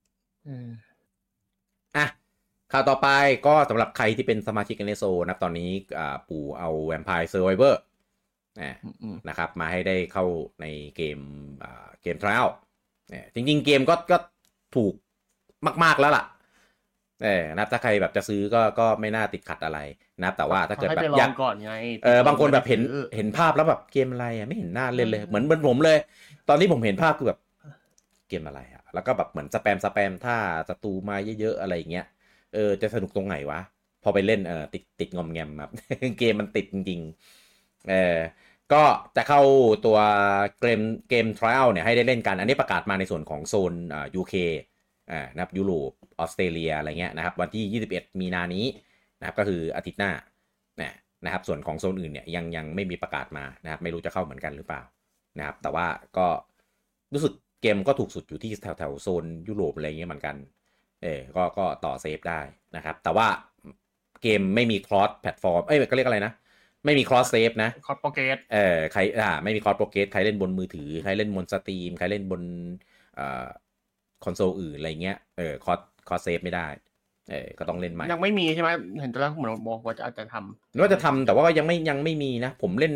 ข่าวต่อไปก็สำหรับใครที่เป็นสมาชิกในโซนะตอนนี้ปู่เอา Vampire Survivor นะครับมาให้ได้เข้าในเกม Trial จริงๆเกมก็ถูกมากๆแล้วล่ะนะถ้าใครแบบจะซื้อก็ไม่น่าติดขัดอะไรนะแต่ว่าถ้าเกิดแบบอยากก่อนไงบางคนแบบเห็นภาพแล้วแบบเกมอะไรไม่เห็นหน้าเล่นเลยเหมือนผมเลยตอนที่ผมเห็นภาพคือแบบเกมอะไรอะแล้วก็แบบเหมือนสแปมถ้าศัตรูมาเยอะๆอะไรอย่างเงี้ยจะสนุกตรงไหนวะพอไปเล่นติดงอมแงมครับ เกมมันติดจริงๆก็จะเข้าตัวเกม Trial เนี่ยให้ได้เล่นกันอันนี้ประกาศมาในส่วนของโซนUK นะครับยุโรปออสเตรเลียอะไรเงี้ยนะครับวันที่21 มีนานี้นะครับก็คืออาทิตย์หน้านะครับส่วนของโซนอื่นเนี่ยยังไม่มีประกาศมานะครับไม่รู้จะเข้าเหมือนกันหรือเปล่านะครับแต่ว่าก็รู้สึกเกมก็ถูกสุดอยู่ที่แถวโซนยุโรปอะไรเงี้ยเหมือนกันก็ต่อเซฟได้นะครับแต่ว่าเกมไม่มีคลอสแพลตฟอร์มก็เรียกอะไรนะไม่มีคลอสเซฟนะคลอสโปรเกรสใครไม่มีคลอสโปรเกรสใครเล่นบนมือถือใครเล่นบนสตรีมใครเล่นบนคอนโซลอื่นอะไรเงี้ยคอสเซฟไม่ได้ก็ต้องเล่นใหม่ยังไม่มีใช่ไหมเห็นตอนแรกเหมือนบอกว่าจะทำว่าจะทำแต่ว่ายังไม่มีนะผมเล่น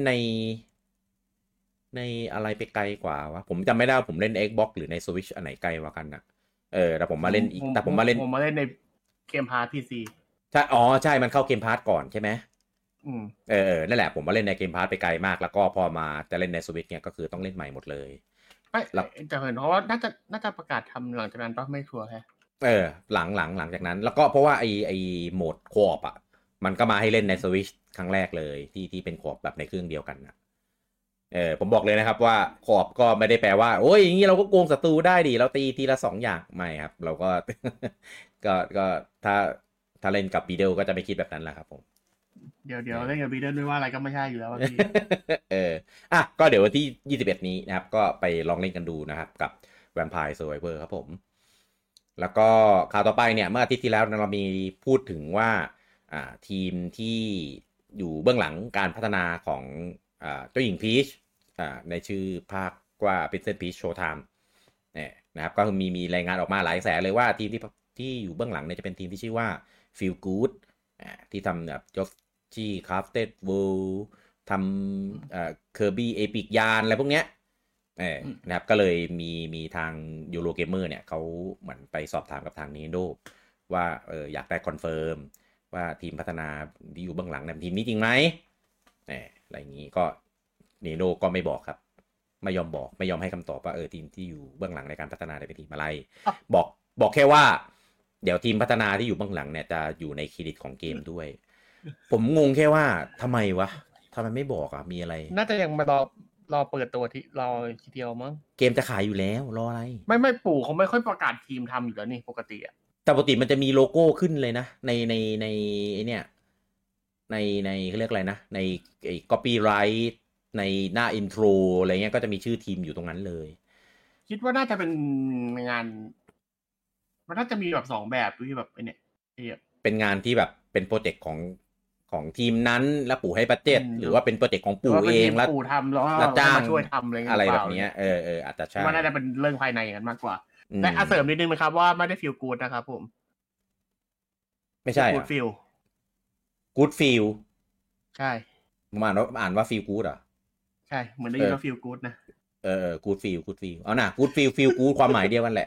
ในอะไรไปไกลกว่าวะผมจำไม่ได้ผมเล่น Xbox หรือใน Switch อันไหนไกลกว่ากันนะแต่ผมมาเล่นอีกแต่ผมมาเล่นในเกมพาร์ท PC ใช่ใช่มันเข้าเกมพาร์ทก่อนใช่ไหมนั่นแหละผมมาเล่นในเกมพาร์ทไปไกลมากแล้วก็พอมาจะเล่นใน Switch เนี่ยก็คือต้องเล่นใหม่หมดเลยไม่จะเห็นเพราะว่าน่าจะประกาศทำหลังจากนั้นป่ะไม่ชัวร์แฮะหลังจากนั้นแล้วก็เพราะว่าไอโหมดโคอปอ่ะมันก็มาให้เล่นใน Switch ครั้งแรกเลยที่เป็นโคอปแบบในเครื่องเดียวกันนะผมบอกเลยนะครับว่าโคอปก็ไม่ได้แปลว่าโอ้ยอย่างนี้เราก็โกงศัตรูได้ดิเราตีทีละ2 อย่างไม่ครับเราก็ ก็ถ้าเล่นกับปีเดลก็จะไม่คิดแบบนั้นแหละครับผมเดี๋ยวเล่นกับบีเดิลไม่ว่าอะไรก็ไม่ใช่อยู่แล้วพี่ก็เดี๋ยววันที่21นี้นะครับก็ไปลองเล่นกันดูนะครับกับ Vampire Survivor ครับผมแล้วก็ข่าวต่อไปเนี่ยเมื่ออาทิตย์ที่แล้วเรามีพูดถึงว่าทีมที่อยู่เบื้องหลังการพัฒนาของเจ้าหญิงพีชในชื่อภาคว่า Princess Peach Showtime เนี่ยนะครับก็มีรายงานออกมาหลายแสนเลยว่าทีมที่อยู่เบื้องหลังเนี่ยจะเป็นทีมที่ชื่อว่า Feel Good ที่ทำแบบยกที่ Crafted World ทำKirby Epic Yarn อะไรพวกเนี้ยนะครับก็เลยมีทางยูโรเกมเมอร์เนี่ยเขาเหมือนไปสอบถามกับทาง Nintendo ว่าอยากได้คอนเฟิร์มว่าทีมพัฒนาที่อยู่เบื้องหลังเนี่ยทีมนี้จริงไหมอะไรอย่างนี้ก็ Nintendo ก็ไม่บอกครับไม่ยอมให้คำตอบว่าทีมที่อยู่เบื้องหลังในการพัฒนาเป็นทีมอะไรบอกแค่ว่าเดี๋ยวทีมพัฒนาที่อยู่เบื้องหลังเนี่ยจะอยู่ในเครดิตของเกมด้วยผมงงแค่ว่าทำไมไม่บอกมีอะไรน่าจะยังมารอเปิดตัวที่รอทีเดียวมั้งเกมจะขายอยู่แล้วรออะไรไม่ปู่เขาไม่ค่อยประกาศทีมทำอยู่แล้วนี่ปกติแต่ปกติมันจะมีโลโก้ขึ้นเลยนะในเนี่ยในเขาเรียกอะไรนะในcopyright ในหน้าอินโทรอะไรเงี้ยก็จะมีชื่อทีมอยู่ตรงนั้นเลยคิดว่าน่าจะเป็นงานมันน่าจะมีแบบ2แบบที่แบบเนี่ยเป็นงานที่แบบเป็นโปรเจกต์ของทีมนั้นแล้วปู่ให้บัดเจ็ตหรือว่าเป็นโปรเจกต์ของปู่เองแล้วปู่ทำแล้วจ้างช่วยทำอะไรแบบนี้อาจจะใช่ว่าน่าจะเป็นเรื่องภายในอย่างนั้นมากกว่าแต่เสริมนิดนึงนะครับว่าไม่ได้ฟีลกู๊ดนะครับผมไม่ใช่กู๊ดฟีลกู๊ดฟีลใช่ผมอ่านว่าฟีลกู๊ดอ่ะใช่เหมือนได้ยินว่าฟีลกู๊ดนะกู๊ดฟีลเอาน่ะกู๊ดฟีลกู๊ดความหมายเดียวกันแหละ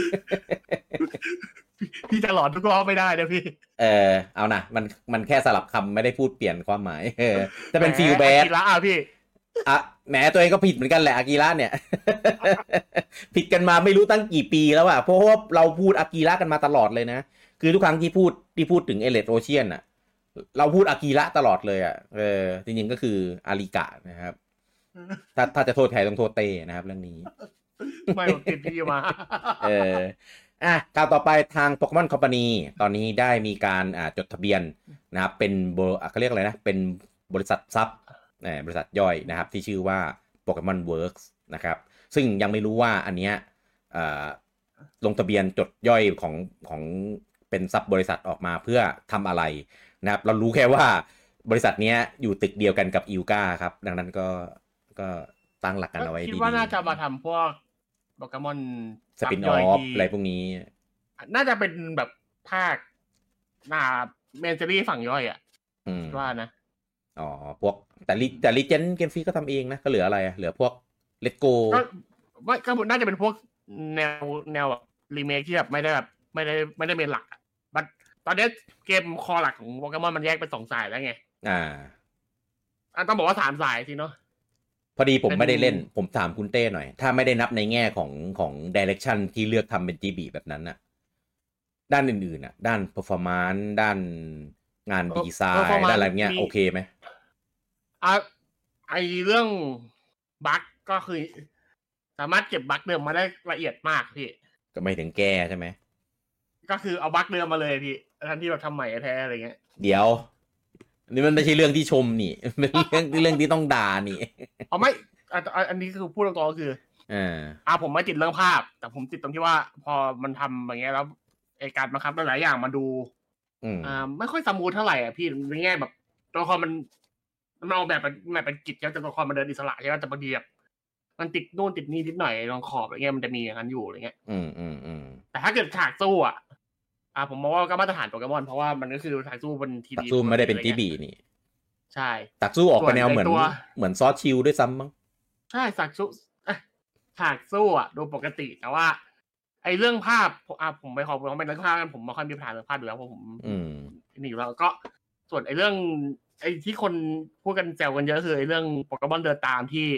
พี่จะหลอนทุกรอบไม่ได้นะพี่เอานะมันแค่สลับคำไม่ได้พูดเปลี่ยนความหมายจะเป็นฟีลแบดอากิระพี่แหมตัวเองก็ผิดเหมือนกันแหละอากิระเนี่ย ผิดกันมาไม่รู้ตั้งกี่ปีแล้วเพราะว่าเราพูดอากิระกันมาตลอดเลยนะคือทุกครั้งที่พูดถึงเอเลดโอเชียนเราพูดอากิระตลอดเลยจริงๆก็คืออาริกะนะครับถ้าจะโทษใครต้องโทษเต้นะครับเรื่องนี้ไม่ผมติดพี่มาข่าวต่อไปทาง Pokemon Company ตอนนี้ได้มีการจดทะเบียนนะครับเป็นเขาเรียกอะไรนะเป็นบริษัทซับบริษัทย่อยนะครับที่ชื่อว่า Pokemon Works นะครับซึ่งยังไม่รู้ว่าอันเนี้ยลงทะเบียนจดย่อยของเป็นซับบริษัทออกมาเพื่อทำอะไรนะครับเรารู้แค่ว่าบริษัทนี้อยู่ตึกเดียวกันกับอิลกาครับดังนั้นก็ตั้งหลักกันเอาไว้ดีๆคิดว่าน่าจะมาทำพวกโปเกมอนสปินออฟอะไรพวกนี้น่าจะเป็นแบบภาคเมนเจอรี่ฝั่งย่อยว่านะพวกแต่ลิเจนเกมฟรีก็ทำเองนะก็เหลืออะไรเหลือพวกเลตโกก็น่าจะเป็นพวกแนวแบบรีเมคที่แบบไม่ได้เป็นหลักบัดตอนนี้เกมคอหลักของโปเกมอนมันแยกเป็น2 สายแล้วไงต้องบอกว่า3 สายสิเนาะพอดีผมไม่ได้เล่นผมถามคุณเต้หน่อยถ้าไม่ได้นับในแง่ของดิเรกชันที่เลือกทำเป็น GB แบบนั้นด้านอื่นด้าน performance ด้านงานดีไซน์ด้านอะไรเงี้ยโอเคไหมไอเรื่องบั๊กก็คือสามารถเก็บบั๊กเดิมมาได้ละเอียดมากพี่ก็ไม่ถึงแก้ใช่ไหมก็คือเอาบั๊กเดิมมาเลยพี่ทันที่เราทำใหม่แท้อะไรเงี้ยเดี๋ยวนี่มันไม่ใช่เรื่องที่ชมนี่เป็นเรื่องที่ต้องด่านี่ไม่อันนี้คือพูดตรงๆก็คือผมไม่ติดเรื่องภาพแต่ผมติดตรงที่ว่าพอมันทำอย่างเงี้ยแล้วไอการบังคับหลายอย่างมาดูไม่ค่อยสมูทเท่าไหร่พี่ในแง่แบบตัวละครมันเอาแบบเป็นกิจแล้วตัวละครมันเดินอิสระใช่ไหมแต่บางทีแบบมันติดนู่นติดนี่นิดหน่อยลองขอบอะไรเงี้ยมันจะมีอย่างนั้นอยู่อะไรเงี้ยแต่ถ้าเกิดฉากสู้ผมมองว่าก็มาตรฐานโปเกมอนเพราะว่ามันก็คือฉากสู้บนทีวีสู้ไม่ได้เป็นทีบีนี่ใช่ฉากสู้ออกไปแนวเหมือนซอสชิลด้วยซ้ำมั้งใช่ฉากสู้ดูปกติแต่ว่าไอ้เรื่องภาพผมไม่ขอพูดเป็นเรื่องภาพกันผมไม่ค่อยมีปัญหาเรื่องภาพอยู่แล้วเพราะผมนี่แล้วก็ส่วนไอ้เรื่องไอ้ที่คนพูดกันแซวกันเยอะคือไอ้เรื่องโปเกมอนเดินตามที่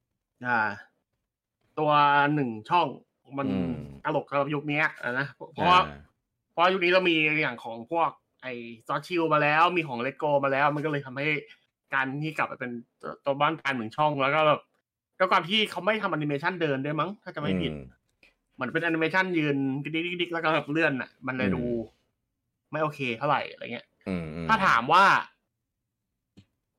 ตัว1 ช่องมันตลกกับยุคนี้นะเพราะยุคนี้เรามีอย่างของพวกไอ้ซอสชิลมาแล้วมีของเลโก้มาแล้วมันก็เลยทำให้การที่กลับไปเป็นตัวบ้านการ1 ช่องแล้วก็แบบก็ความที่เขาไม่ทำแอนิเมชันเดินด้วยมั้งถ้าจะไม่ผิดเหมือนเป็นแอนิเมชันยืนดิ๊กๆแล้วก็แบบเลื่อนมันเลยดูไม่โอเคเท่าไหร่อะไรเงี้ยถ้าถามว่า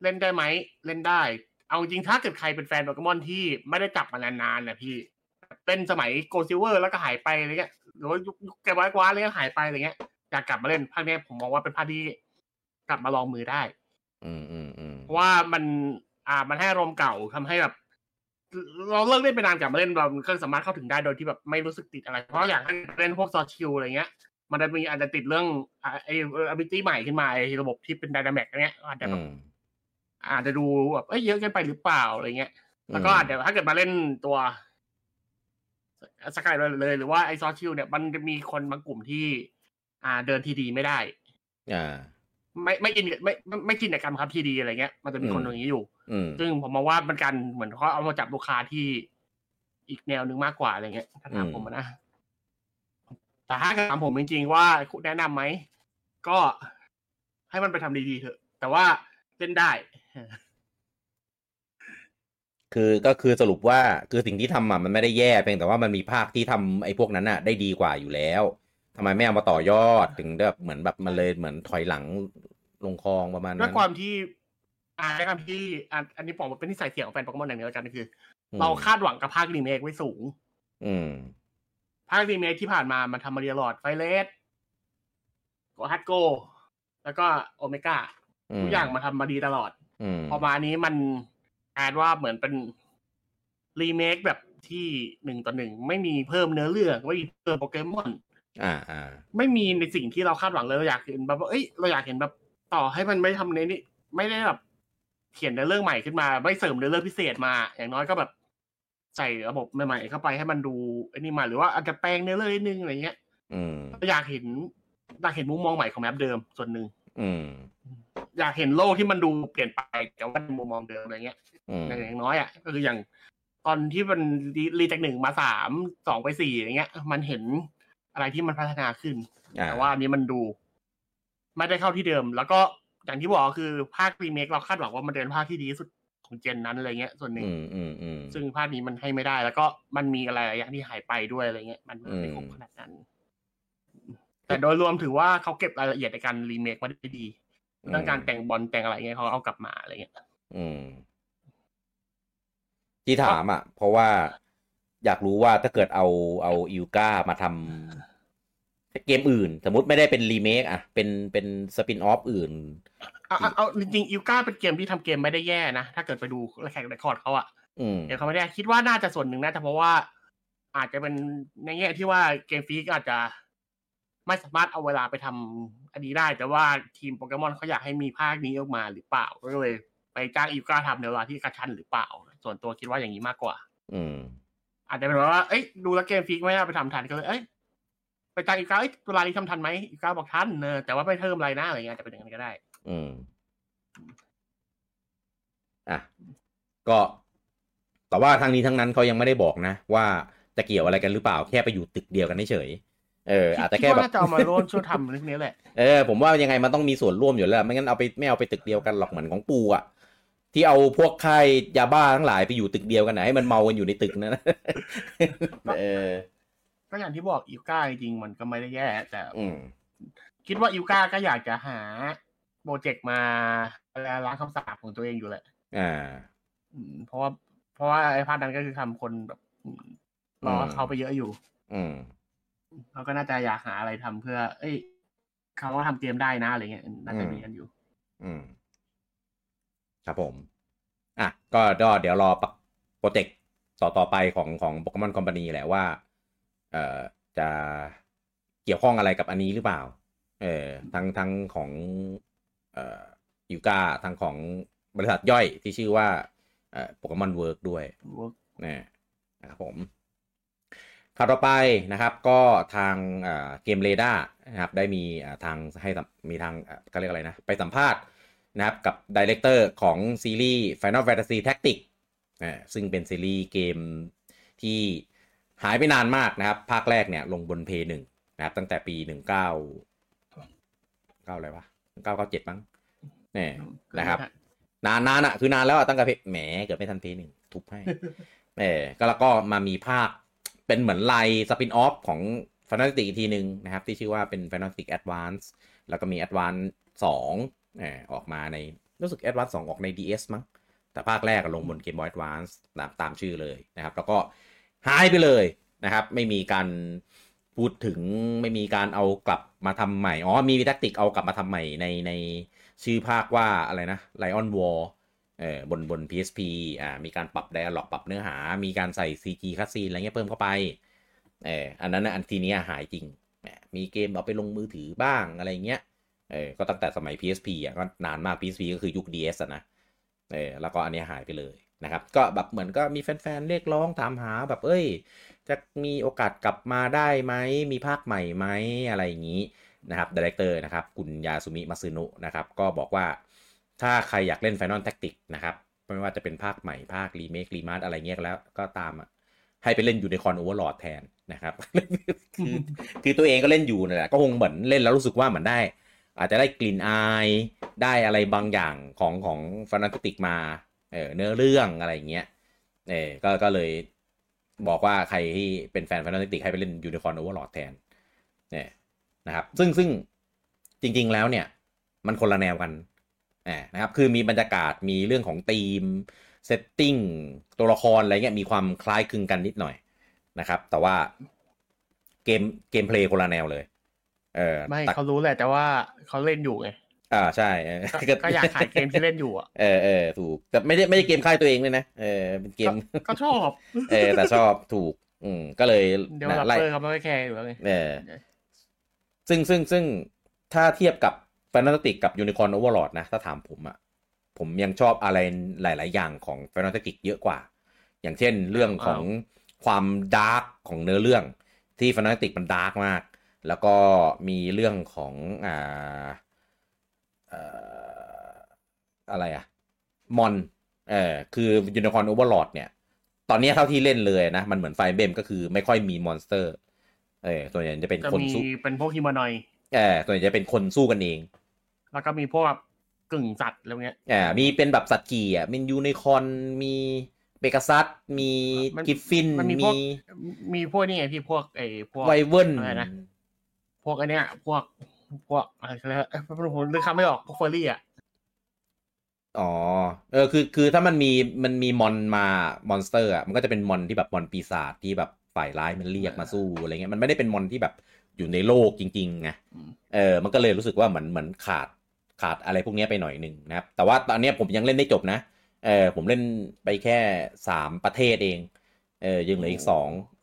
เล่นได้ไหมเล่นได้เอาจริงถ้าเกิดใครเป็นแฟนโปเกมอนที่ไม่ได้จับมานานๆนะพี่เป็นสมัยโกลซิลเวอร์แล้วก็หายไปอะไรเงี้ยหรือว่ายุคแกวกวาอะไรเงี้ยหายไปอะไรเงี้ยอยากกลับมาเล่นภาคนี้ผมมองว่าเป็นภาคที่กลับมาลองมือได้เพราะว่ามันให้อารมณ์เก่าทำให้แบบเราเลิกเล่นไปนานกลับมาเล่นเราก็สามารถเข้าถึงได้โดยที่แบบไม่รู้สึกติดอะไรเพราะอยากเล่นพวกซอชิลอะไรเงี้ยมันจะมีอาจจะติดเรื่องไอ้ ability ใหม่ขึ้นมาไอ้ระบบที่เป็น dynamic เนี้ยอาจจะแบบอาจจะดูแบบเยอะเกินไปหรือเปล่าอะไรเงี้ยแล้วก็อาจจะถ้าเกิดมาเล่นตัวสกายเลยหรือว่าไอ้ซอชิลเนี่ยมันจะมีคนบางกลุ่มที่เดินทีดีไม่ได้ไม่กินไม่กินกับการครับทีดีอะไรเงี้ยมันจะมีคนอย่างนี้อยู่ซึ่งผมมองว่ามันการเหมือนเขาเอามาจับลูกค้าที่อีกแนวนึงมากกว่าอะไรเงี้ยถ้าถามผมนะแต่ถ้าถามผมจริงๆว่าแนะนำไหมก็ให้มันไปทำดีๆเถอะแต่ว่าเล่นได้ก็คือสรุปว่าคือสิ่งที่ทำมันไม่ได้แย่เพียงแต่ว่ามันมีภาคที่ทำไอ้พวกนั้นน่ะได้ดีกว่าอยู่แล้วทำไมไม่เอามาต่อยอดถึงแบบเหมือนแบบมันเลยเหมือนถอยหลังลงคลองประมาณนั้นด้วยความที่อันนี้ผมเป็นนิสัยเสียของแฟนโปเกมอนอย่างนึงแล้วกันคือเราคาดหวังกับภาครีเมคไว้สูงภาครีเมคที่ผ่านมามันทำมาเรียลอดไฟเลสโกฮัตโกแล้วก็โอเมก้าทุกอย่างมาทำมาดีตลอดพอมานี้มันกลายว่าเหมือนเป็นรีเมคแบบที่1:1ไม่มีเพิ่มเนื้อเรื่องไม่มีเพิ่มโปเกมอนไม่มีในสิ่งที่เราคาดหวังเลยเราอยากเห็นแบบว่าเราอยากเห็นแบบต่อให้มันไม่ทำในนี้ไม่ได้แบบเขียนเนื้อเรื่องใหม่ขึ้นมาไม่เสริมเนื้อเรื่องพิเศษมาอย่างน้อยก็แบบใส่ระบบใหม่ๆเข้าไปให้มันดูไอ้นี่มาหรือว่าอาจจะแปลงเนื้อเรื่องนิดนึงอะไรเงี้ยอยากเห็นมุมมองใหม่ของแมปเดิมส่วนหนึ่งอยากเห็นโลกที่มันดูเปลี่ยนไปแต่ว่ามุมมองเดิมอะไรเงี้ยอย่างน้อยก็คืออย่างตอนที่มันรีจาก1 มา 3 2 ไป 4อย่างเงี้ยมันเห็นอะไรที่มันพัฒนาขึ้นแต่ว่าอันนี้มันดูไม่ได้เข้าที่เดิมแล้วก็อย่างที่บอกคือภาครีเมคเราคาดหวังว่ามันเป็นภาคที่ดีที่สุดของเจนนั้นอะไรเงี้ยส่วนหนึ่งซึ่งภาคนี้มันให้ไม่ได้แล้วก็มันมีอะไรอย่างที่หายไปด้วยอะไรเงี้ยมันไม่ครบขนาดนั้นแต่โดยรวมถือว่าเขาเก็บรายละเอียดในการรีเมคมาได้ดีเรื่องการแต่งบอลแต่งอะไรเงี้ยเขาเอากลับมาอะไรเงี้ยที่ถามเพราะว่าอยากรู้ว่าถ้าเกิดเอาอิลกามาทำเกมอื่นสมมติไม่ได้เป็นรีเมคเป็นสปินออฟอื่นเอาจริงๆอิลกาเป็นเกมที่ทำเกมไม่ได้แย่นะถ้าเกิดไปดูแข่งเรคคอร์ดเขาเดี๋ยวเขาไม่ได้คิดว่าน่าจะส่วนหนึ่งน่าจะเพราะว่าอาจจะเป็นในแง่ที่ว่าเกมฟีกอาจจะไม่สามารถเอาเวลาไปทำอันนี้ได้แต่ว่าทีมโปเกมอนเขาอยากให้มีภาคนี้ออกมาหรือเปล่าก็เลยไปจ้างอิลกาทำในเวลาที่กระชั้นหรือเปล่าส่วนตัวคิดว่าอย่างนี้มากกว่าอาจจะเป็นว่าดูแล้วเกมฟีกไม่น่าไปทำทันก็เลยไปจ้างอิลกาเวลานี้ทำทันไหมอิลกาบอกทันแต่ว่าไม่เพิ่มอะไรนะอะไรเงี้ยจะเป็นอย่างนั้นก็ได้ก็แต่ว่าทางนี้ทั้งนั้นเขายังไม่ได้บอกนะว่าจะเกี่ยวอะไรกันหรือเปล่าแค่ไปอยู่ตึกเดียวกันเฉยอาจจะแค่แบบน่าจะเอามาร่วมช่วยทำเรื่องนี้แหละผมว่ายังไงมันต้องมีส่วนร่วมอยู่แล้วไม่งั้นไม่เอาไปตึกเดียวกันหรอกเหมือนของปูที่เอาพวกค่ายยาบ้าทั้งหลายไปอยู่ตึกเดียวกันนะให้มันเมากันอยู่ในตึกนะก็อย่างที่บอกอิลกาจริงมันก็ไม่ได้แย่แต่คิดว่าอิลกาก็อยากจะหาโปรเจกต์มาล้างคำสาปของตัวเองอยู่แหละเพราะว่าไอ้ภาคนั้นก็คือทำคนแบบรอเขาไปเยอะอยู่เขาก็น่าจะอยากหาอะไรทำเพื่อเขาก็ทำเกมได้นะอะไรเงี้ยน่าจะมีกันอยู่ครับผมก็เดี๋ยวรอโปรเจกต์ต่อไปของโปเกมอนคอมพานีแหละว่าจะเกี่ยวข้องอะไรกับอันนี้หรือเปล่าทั้งของยูก้าทั้งของบริษัทย่อยที่ชื่อว่าโปเกมอนเวิร์กด้วยนะครับผมข่าวต่อไปนะครับก็ทางเกมเรดาร์นะครับได้มีทางให้มีทางเขาเรียกอะไรนะไปสัมภาษณ์นะครับกับไดเรคเตอร์ของซีรีส์ Final Fantasy Tactics ซึ่งเป็นซีรีส์เกมที่หายไปนานมากนะครับภาคแรกเนี่ยลงบน Play 1นะครับตั้งแต่ปีอะไรวะ1997มั้งนะครับนานคือนานแล้วตั้งแต่แหมเกิดไม่ทัน Play 1ทุบให้ก็แล้วก็มามีภาคเป็นเหมือนไลน์สปินออฟของ Final Fantasy อีกทีนึงนะครับที่ชื่อว่าเป็น Final Fantasy Advance แล้วก็มี Advance 2ออกมาในรู้สึก Advance 2ออกใน DS มั้งแต่ภาคแรกลงบน Game Boy Advance ตามชื่อเลยนะครับแล้วก็หายไปเลยนะครับไม่มีการพูดถึงไม่มีการเอากลับมาทำใหม่มีแท็กติกเอากลับมาทำใหม่ในชื่อภาคว่าอะไรนะ Lion War บน PSP มีการปรับ dialog ปรับเนื้อหามีการใส่ CG cutscene อะไรเงี้ยเพิ่มเข้าไปอันนั้นอันทีนี้หายจริงมีเกมเอาไปลงมือถือบ้างอะไรเงี้ยก็ตั้งแต่สมัย PSP ก็นานมาก PSP ก็คือยุค DS นะแล้วก็อันนี้หายไปเลยนะครับก็แบบเหมือนก็มีแฟนๆเรียกร้องถามหาแบบจะมีโอกาสกลับมาได้ไหมมีภาคใหม่ไหมอะไรอย่างนี้นะครับดีเรคเตอร์นะครับคุณยาสุมิมาซึโนะนะครับก็บอกว่าถ้าใครอยากเล่น Final Tactics นะครับไม่ว่าจะเป็นภาคใหม่ภาครีเมครีมาสอะไรเงี้ยแล้วก็ตามให้ไปเล่นUnicorn Overlord แทนนะครับ คือตัวเองก็เล่นอยู่นั่นแหละก็คงเหมือนเล่นแล้วรู้สึกว่าเหมือนได้อาจจะได้กลิ่นอายได้อะไรบางอย่างของFinal Tacticsมาเนื้อเรื่องอะไรอย่างเงี้ยก็เลยบอกว่าใครที่เป็นแฟน Final Tactics ให้ไปเล่นUnicorn Overlord แทนเนี่ยนะครับซึ่งจริงๆแล้วเนี่ยมันคนละแนวกันนะครับคือมีบรรยากาศมีเรื่องของธีมเซตติ้งตัวละครอะไรเงี้ยมีความคล้ายคลึงกันนิดหน่อยนะครับแต่ว่าเกมเพลย์คนละแนวเลยไม่เขารู้แหละแต่ว่าเขาเล่นอยู่ไงใช่ก็อยากขายเกมที่เล่นอยู่ถูกแต่ไม่ได้เกมค่ายตัวเองเลยนะเป็นเกมก็ชอบแต่ชอบถูกก็เลยเดี๋ยวรับเปอร์เขาไม่แคร์อยู่แล้วไงซึ่งถ้าเทียบกับ Final Tactics กับ Unicorn Overlord นะถ้าถามผมยังชอบอะไรหลายๆอย่างของ Final Tactics เยอะกว่าอย่างเช่นเรื่องของความดาร์กของเนื้อเรื่องที่ Final Tactics มันดาร์กมากแล้วก็มีเรื่องของอะไรมอนคือ Unicorn Overlord เนี่ยตอนนี้เท่าที่เล่นเลยนะมันเหมือนไฟเบมก็คือไม่ค่อยมีมอนสเตอร์ตัวใหญ่จะเป็นคนสู้เป็นพวกฮิวแมนอยด์ตัวใหญ่จะเป็นคนสู้กันเองแล้วก็มีพวกแบบกึ่งสัตว์อะไรเงี้ยมีเป็นแบบสัตว์ขี่มียูนิคอร์นมีเปกาซัสมีกิฟฟินมีพวกนี่ไงพี่พวกพวกไวเวิร์นอะไรนะพวกอันเนี้ยพวกอะไรผมนึกคำไม่ออกพวกเฟอร์รี่คือถ้ามันมีมอนสเตอร์มันก็จะเป็นมอนที่แบบมอนปีศาจที่แบบฝ่ายร้ายมันเรียกมาสู้อะไรเงี้ยมันไม่ได้เป็นมอนที่แบบอยู่ในโลกจริงๆไงมันก็เลยรู้สึกว่าเหมือนขาดอะไรพวกนี้ไปหน่อยนึงนะครับแต่ว่าตอนนี้ผมยังเล่นไม่จบนะผมเล่นไปแค่3ประเทศเองยังเหลืออีก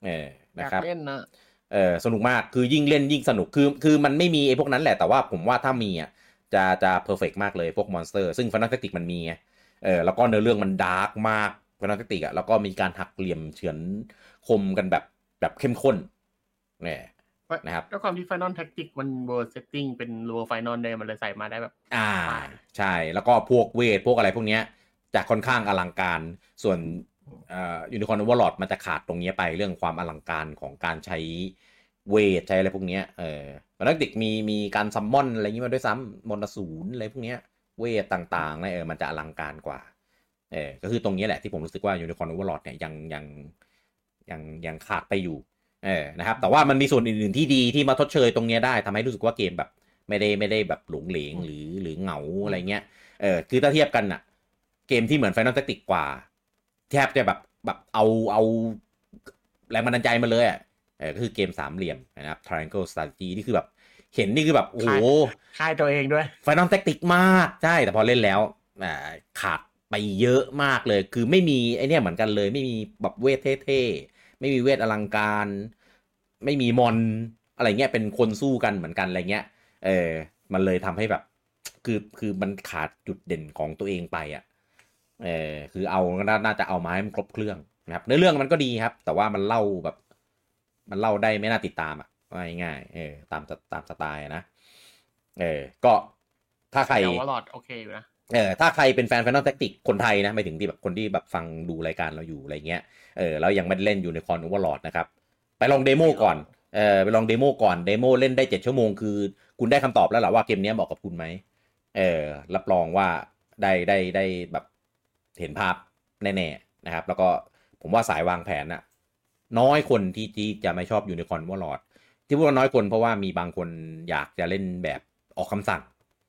2นะครับเล่นนะสนุกมากคือยิ่งเล่นยิ่งสนุกคือมันไม่มีไอ้พวกนั้นแหละแต่ว่าผมว่าถ้ามีจะเพอร์เฟกต์มากเลยพวกมอนสเตอร์ซึ่ง Final Tactics มันมีไงแล้วก็เนื้อเรื่องมันดาร์กมาก Final Tactics แล้วก็มีการหักเหลี่ยมเฉือนคมกันแบบเข้มข้นเนี่ยนะครับด้วยความที่ Final Tactics มัน World Setting เป็น World Final ได้มันเลยใส่มาได้แบบใช่แล้วก็พวกเวทพวกอะไรพวกเนี้ยจะค่อนข้างอลังการส่วนUnicorn Overlord มันจะขาดตรงนี้ไปเรื่องความอลังการของการใช้เวทใช้อะไรพวกเนี้ยFinal Tacticsมีการซัมมอนอะไรอย่างงี้มาด้วยซ้ำมนต์สูรอะไรพวกเนี้ยเวทต่างๆเนี่ยมันจะอลังการกว่าก็คือตรงนี้แหละที่ผมรู้สึกว่า Unicorn Overlord เนี่ยยังขาดไปอยู่นะครับแต่ว่ามันมีส่วนอื่นๆที่ดีที่มาทดเชยตรงนี้ได้ทำให้รู้สึกว่าเกมแบบไม่ได้แบบหลงเหลงหรือเหงาอะไรเงี้ยคือถ้าเทียบกันน่ะเกมที่เหมือน Final Tactics กว่าแทบจะแบบเอาแรงบันดาลใจมาเลยก็คือเกม3เหลี่ยมนะครับ Triangle Strategy นี่คือแบบเห็นนี่คือแบบโอ้โหค่ายตัวเองด้วย Final Tactics มากใช่แต่พอเล่นแล้วขาดไปเยอะมากเลยคือไม่มีไอเนี้ยเหมือนกันเลยไม่มีแบบเวทเท่ๆไม่มีเวทอลังการไม่มีมอนอะไรเงี้ยเป็นคนสู้กันเหมือนกันอะไรเงี้ยมันเลยทำให้แบบคือมันขาดจุดเด่นของตัวเองไปคือน่าจะเอามาให้มันครบเครื่องนะครับในเรื่องมันก็ดีครับแต่ว่ามันเล่าได้ไม่น่าติดตามง่ายๆตามสไตล์นะก็ถ้าใครวอลล์ดโอเคอยู่นะถ้าใครเป็นแฟน Final Tactics คนไทยนะไม่ถึงที่แบบคนที่แบบฟังดูรายการเราอยู่อะไรเงี้ยแล้วยังไม่ได้เล่นอยู่ในUnicorn Overlordนะครับไปลองเดโมก่อนไปลองเดโมก่อนเดโมเล่นได้7ชั่วโมงคือคุณได้คำตอบแล้วแหละว่าเกมนี้เหมาะกับคุณไหมรับรองว่าได้แบบเห็นภาพแน่ๆนะครับแล้วก็ผมว่าสายวางแผนน้อยคนที่จะไม่ชอบUnicorn Overlordที่พูดว่าน้อยคนเพราะว่ามีบางคนอยากจะเล่นแบบออกคำสั่ง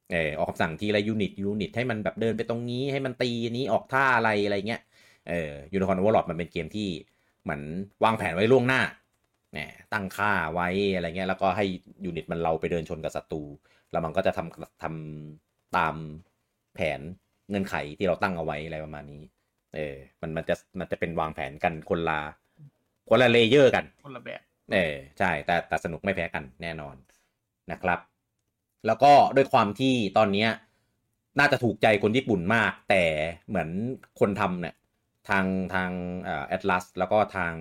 ออกคำสั่งทีละยูนิตให้มันแบบเดินไปตรงนี้ให้มันตีนี้ออกท่าอะไรเงี้ยUnicorn Overlord มันเป็นเกมที่เหมือนวางแผนไว้ล่วงหน้าตั้งค่าไว้อะไรเงี้ยแล้วก็ให้ยูนิตมันเราไปเดินชนกับศัตรูแล้วมันก็จะทำตามแผนเงื่อนไขที่เราตั้งเอาไว้อะไรประมาณนี้มันจะเป็นวางแผนกันคนละเลเยอร์กันคนละแบบใช่แต่สนุกไม่แพ้กันแน่นอนนะครับแล้วก็ด้วยความที่ตอนนี้น่าจะถูกใจคนญี่ปุ่นมากแต่เหมือนคนทำเนี่ยทางAtlas แล้วก็ทาง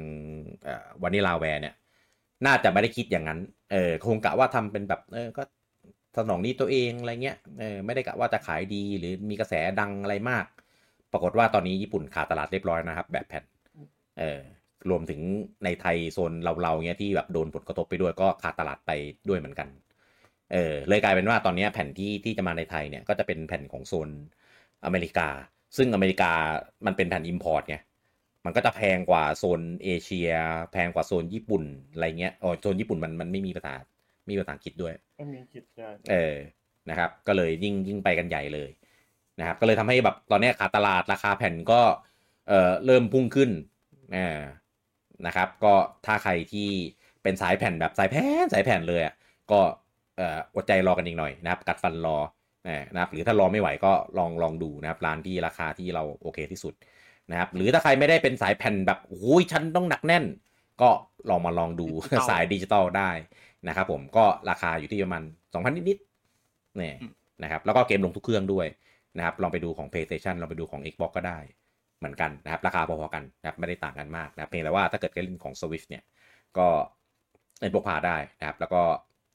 Vanillawareเนี่ยน่าจะไม่ได้คิดอย่างนั้นคงกะว่าทำเป็นแบบก็สนองนี้ตัวเองอะไรเงี้ยไม่ได้กะว่าจะขายดีหรือมีกระแสดังอะไรมากปรากฏว่าตอนนี้ญี่ปุ่นขาดตลาดเรียบร้อยนะครับแบบแผ่นรวมถึงในไทยโซนเราเงี้ยที่แบบโดนผลกระทบไปด้วยก็ขาดตลาดไปด้วยเหมือนกันเลยกลายเป็นว่าตอนนี้แผ่นที่จะมาในไทยเนี่ยก็จะเป็นแผ่นของโซนอเมริกาซึ่งอเมริกามันเป็นแผ่น import ไงมันก็จะแพงกว่าโซนเอเชียแพงกว่าโซนญี่ปุ่นอะไรเงี้ยโซนญี่ปุ่นมันไม่มีภาษาอังกฤษด้วยไม่มีอังกฤษใช่นะครับก็เลยยิ่งไปกันใหญ่เลยนะครับก็เลยทำให้แบบตอนนี้ขาดตลาดราคาแผ่นก็เริ่มพุ่งขึ้นนะครับก็ถ้าใครที่เป็นสายแผ่นแบบสายแผ่นเลยอ่ะก็อดใจรอกันอีกหน่อยนะครับกัดฟันรอนะครับหรือถ้ารอไม่ไหวก็ลองดูนะครับร้านที่ราคาที่เราโอเคที่สุดนะครับหรือถ้าใครไม่ได้เป็นสายแผ่นแบบโอ้ยฉันต้องหนักแน่นก็ลองดูสายดิจิตอลได้นะครับผมก็ราคาอยู่ที่ประมาณ 2,000 นิดๆนี่นะครับแล้วก็เกมลงทุกเครื่องด้วยนะครับลองไปดูของ PlayStation ลองไปดูของ Xbox ก็ได้เหมือนกันนะครับราคาพอๆกันนะครับไม่ได้ต่างกันมากนะเพียงแต่ว่าถ้าเกิดเล่นของ Switch เนี่ยก็เล่นพกพาได้นะครับแล้วก็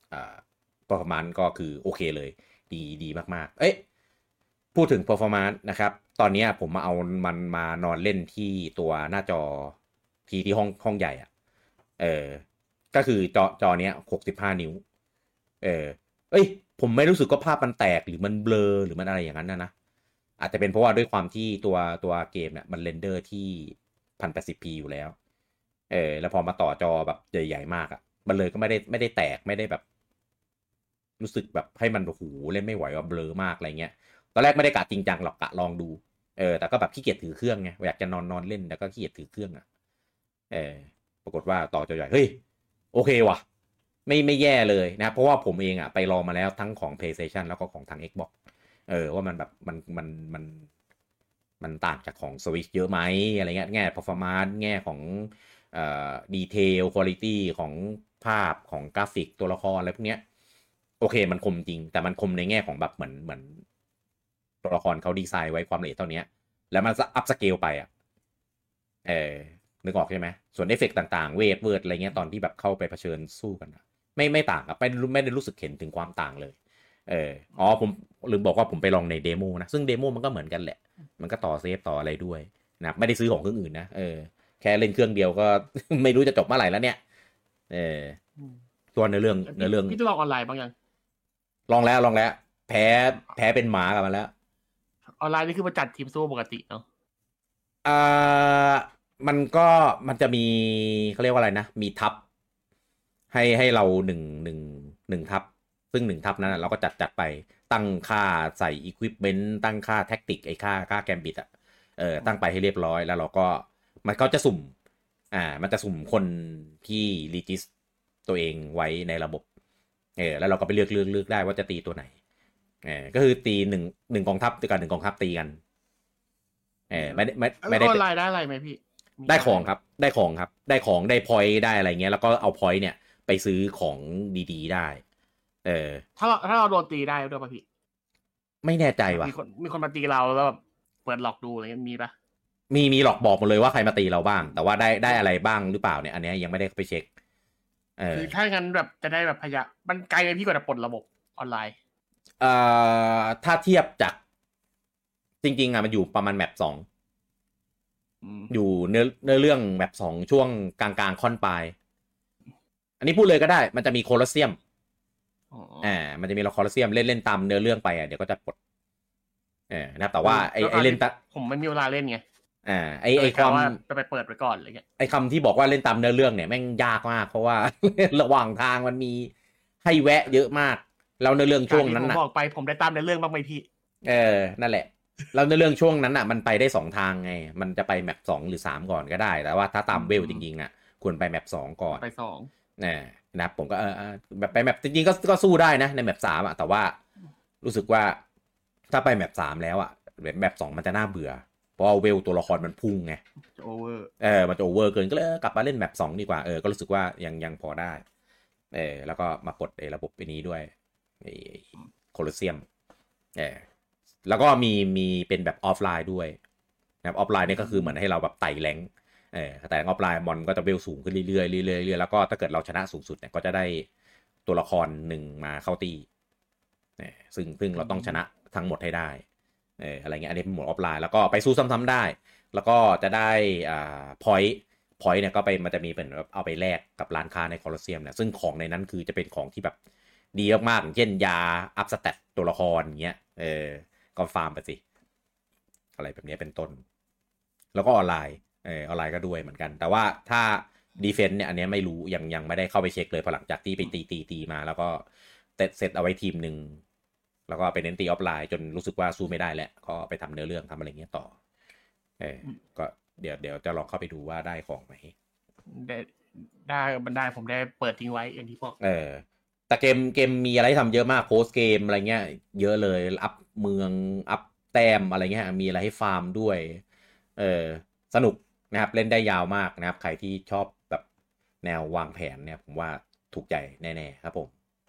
performance ก็คือโอเคเลยดีมากๆพูดถึง performance นะครับตอนนี้ผมมาเอามันมานอนเล่นที่ตัวหน้าจอที่ห้องใหญ่อ่ะก็คือจอเนี้ย65 นิ้วผมไม่รู้สึกว่าภาพมันแตกหรือมันเบลอหรือมันอะไรอย่างนั้นนะอาจจะเป็นเพราะว่าด้วยความที่ตัวเกมเนี่ยมันเรนเดอร์ที่ 1080p อยู่แล้วแล้วพอมาต่อจอแบบใหญ่ๆมากอ่ะมันเลยก็ไม่ได้แตกไม่ได้แบบรู้สึกแบบให้มันโอ้โหเล่นไม่ไหวว่าเบลอมากอะไรเงี้ยตอนแรกไม่ได้กะจริงจังหรอกกะลองดูแต่ก็แบบขี้เกียจถือเครื่องไงอยากจะนอนเล่นแต่ก็ขี้เกียจถือเครื่องอ่ะปรากฏว่าต่อจอใหญ่เฮ้ยโอเคว่ะไม่แย่เลยนะเพราะว่าผมเองอ่ะไปลองมาแล้วทั้งของ PlayStation แล้วก็ของทาง Xbox ว่ามันแบบมันต่างจากของ Switch เยอะไหมอะไรเงี้ยแง่ performance แง่ของdetail quality ของภาพของกราฟิกตัวละครอะไรพวกเนี้ยโอเคมันคมจริงแต่มันคมในแง่ของแบบเหมือนตัวละครเขาดีไซน์ไว้ความละเอียดเท่านี้แล้วมันอัพสเกลไปอ่ะนึกออกใช่ไหมส่วนเอฟเฟกต์ต่างๆเวิร์ดอะไรเงี้ยตอนที่แบบเข้าไปเผชิญสู้กันไม่ต่างครับไม่ได้รู้สึกเห็นถึงความต่างเลยผมลืมบอกว่าผมไปลองในเดโมนะซึ่งเดโมมันก็เหมือนกันแหละมันก็ต่อเซฟต่ออะไรด้วยนะไม่ได้ซื้อของเครื่องอื่นนะแค่เล่นเครื่องเดียวก็ ไม่รู้จะจบเมื่อไหร่แล้วเนี่ยตัวในเรื่องพี่จะลองออนไลน์บ้างยังลองแล้วแพ้เป็นหมากับมันแล้วออนไลน์นี่คือมาจัดทีมสู้ปกติเนาะมันจะมีเขาเรียกว่าอะไรนะมีทับให้เราหนึ่งทับซึ่ง1 ทับนั้นเราก็จัดไปตั้งค่าใส่อุปกรณ์ตั้งค่าแท็กติกไอ้ค่าแกมบิตตั้งไปให้เรียบร้อยแล้วเราก็มันจะสุ่มมันจะสุ่มคนที่รีจิสตัวเองไว้ในระบบแล้วเราก็ไปเลือกได้ว่าจะตีตัวไหนก็คือตีหนึ่งกองทัพด้วยกัน1 กองทัพตีกันไม่ได้ออนไลน์ได้อะไรไหมพี่ได้ของครับได้ของได้พอยต์ได้อะไรเงี้ยแล้วก็เอาพอยต์เนี่ยไปซื้อของดีๆได้ถ้าเราโดนตีได้ด้วยป่ะพี่ไม่แน่ใจว่ะมีคนมาตีเราแล้วแบบเปิดหลอกดูอะไรเงี้ยมีป่ะมีหลอกบอกหมดเลยว่าใครมาตีเราบ้างแต่ว่าได้อะไรบ้างหรือเปล่าเนี่ยอันนี้ยังไม่ได้ไปเช็คคือถ้างั้นแบบจะได้แบบพยามันไกลไหมพี่กว่าจะปลดระบบออนไลน์ถ้าเทียบจากจริงๆมันอยู่ประมาณแมป2อยู่เนื้อเรื่องแมป2ช่วงกลางค่อนปลายอันนี้พูดเลยก็ได้มันจะมีโคลอสเซียมมันจะมีโคลอสเซียมเล่นตามเนื้อเรื่องไปเดี๋ยวก็จะปลดนะแต่ว่าไอเล่นผมไม่มีเวลาเล่นไงไอความจะไปเปิดไว้ก่อนอะไรเงี้ยไอคำที่บอกว่าเล่นตามเนื้อเรื่องเนี่ยแม่งยากมากเพราะว่า ระหว่างทางมันมีให้แวะเยอะมากแล้วในเรื่องช่วงนั้นผมบอกไปผมได้ตามในเรื่องบ้างไหมพี่นั่นแหละแล้วในเรื่องช่วงนั้นอ่ะมันไปได้2ทางไงมันจะไปแมป2หรือ3ก่อนก็ได้แต่ว่าถ้าตามเวลจริงๆอ่ะควรไปแมป2ก่อนไป2 นะผมก็แบบไปแมปจริงๆก็สู้ได้นะในแมป3อ่ะแต่ว่ารู้สึกว่าถ้าไปแมป3แล้วอ่ะแมป2มันจะน่าเบื่อเพราะเวลตัวละครมันพุ่งไงโอเวอร์มันจะโอเวอร์เกินก็เลยกลับมาเล่นแมป2ดีกว่าก็รู้สึกว่ายังพอได้แล้วก็มาปลดระบบนี้ด้วยโคลอสเซียมแล้วก็มีเป็นแบบออฟไลน์ด้วยนะครับออฟไลน์นี่ก็คือเหมือนให้เราแบบไต่แรงแต่ออฟไลน์มอนก็จะเวลสูงขึ้นเรื่อยๆเรื่อยๆแล้วก็ถ้าเกิดเราชนะสูงสุดเนี่ยก็จะได้ตัวละครหนึ่งมาเข้าตีซึ่งเราต้องชนะทั้งหมดให้ได้อะไรเงี้ยอันนี้เป็นโหมดออฟไลน์แล้วก็ไปสู้ซ้ำๆได้แล้วก็จะได้พอยต์เนี่ยก็ไปมันจะมีเป็นเอาไปแลกกับร้านค้าในโคลอสเซียมเนี่ยซึ่งของในนั้นคือจะเป็นของที่แบบดีมากๆอย่างเช่นยาอัพสเตตตัวละครอย่างเงี้ยก็ฟาร์มไปสิอะไรแบบนี้เป็นต้นแล้วก็ออนไลน์ออนไลน์ก็ด้วยเหมือนกันแต่ว่าถ้าดีเฟนส์เนี่ยอันนี้ไม่รู้ยังไม่ได้เข้าไปเช็คเลยพอหลังจากที่ไปตีมาแล้วก็เซตเอาไว้ทีมหนึ่งแล้วก็ไปเน้นตีออฟไลน์จนรู้สึกว่าสู้ไม่ได้แล้วก็ไปทำเนื้อเรื่องทำอะไรเงี้ยต่อก็เดี๋ยวจะลองเข้าไปดูว่าได้ของไหมได้มันได้ผมได้เปิดทิ้งไว้อย่างที่บอกแต่เกมมีอะไรทำเยอะมากโพสเกมอะไรเงี้ยเยอะเลยอัพเมืองอัพแต้มอะไรเงี้ยมีอะไรให้ฟาร์มด้วยสนุกนะครับเล่นได้ยาวมากนะครับใครที่ชอบแบบแนววางแผนเนี่ยผมว่าถูกใจแน่ๆครับผม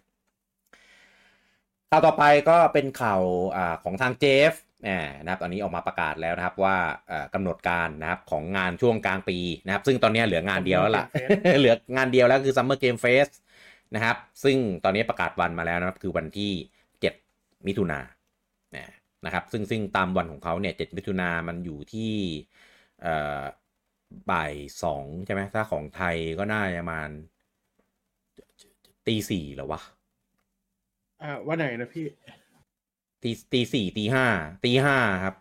ข่าวต่อไปก็เป็นข่าวของทางเจฟนะครับตอนนี้ออกมาประกาศแล้วนะครับว่ากำหนดการนะครับของงานช่วงกลางปีนะครับซึ่งตอนนี้เหลืองานเดียวแล้วล่ะ เหลืองานเดียวแล้วคือ Summer Game Fest นะครับซึ่งตอนนี้ประกาศวันมาแล้วนะครับคือวันที่7มิถุนายนนะครับซึ่งตามวันของเขาเนี่ย7มิถุนายนมันอยู่ที่บ่าย2ใช่ไหมถ้าของไทยก็น่าจะประมาณตี4เหรอวะวันไหนนะพี่ตี4ตี 5ครับ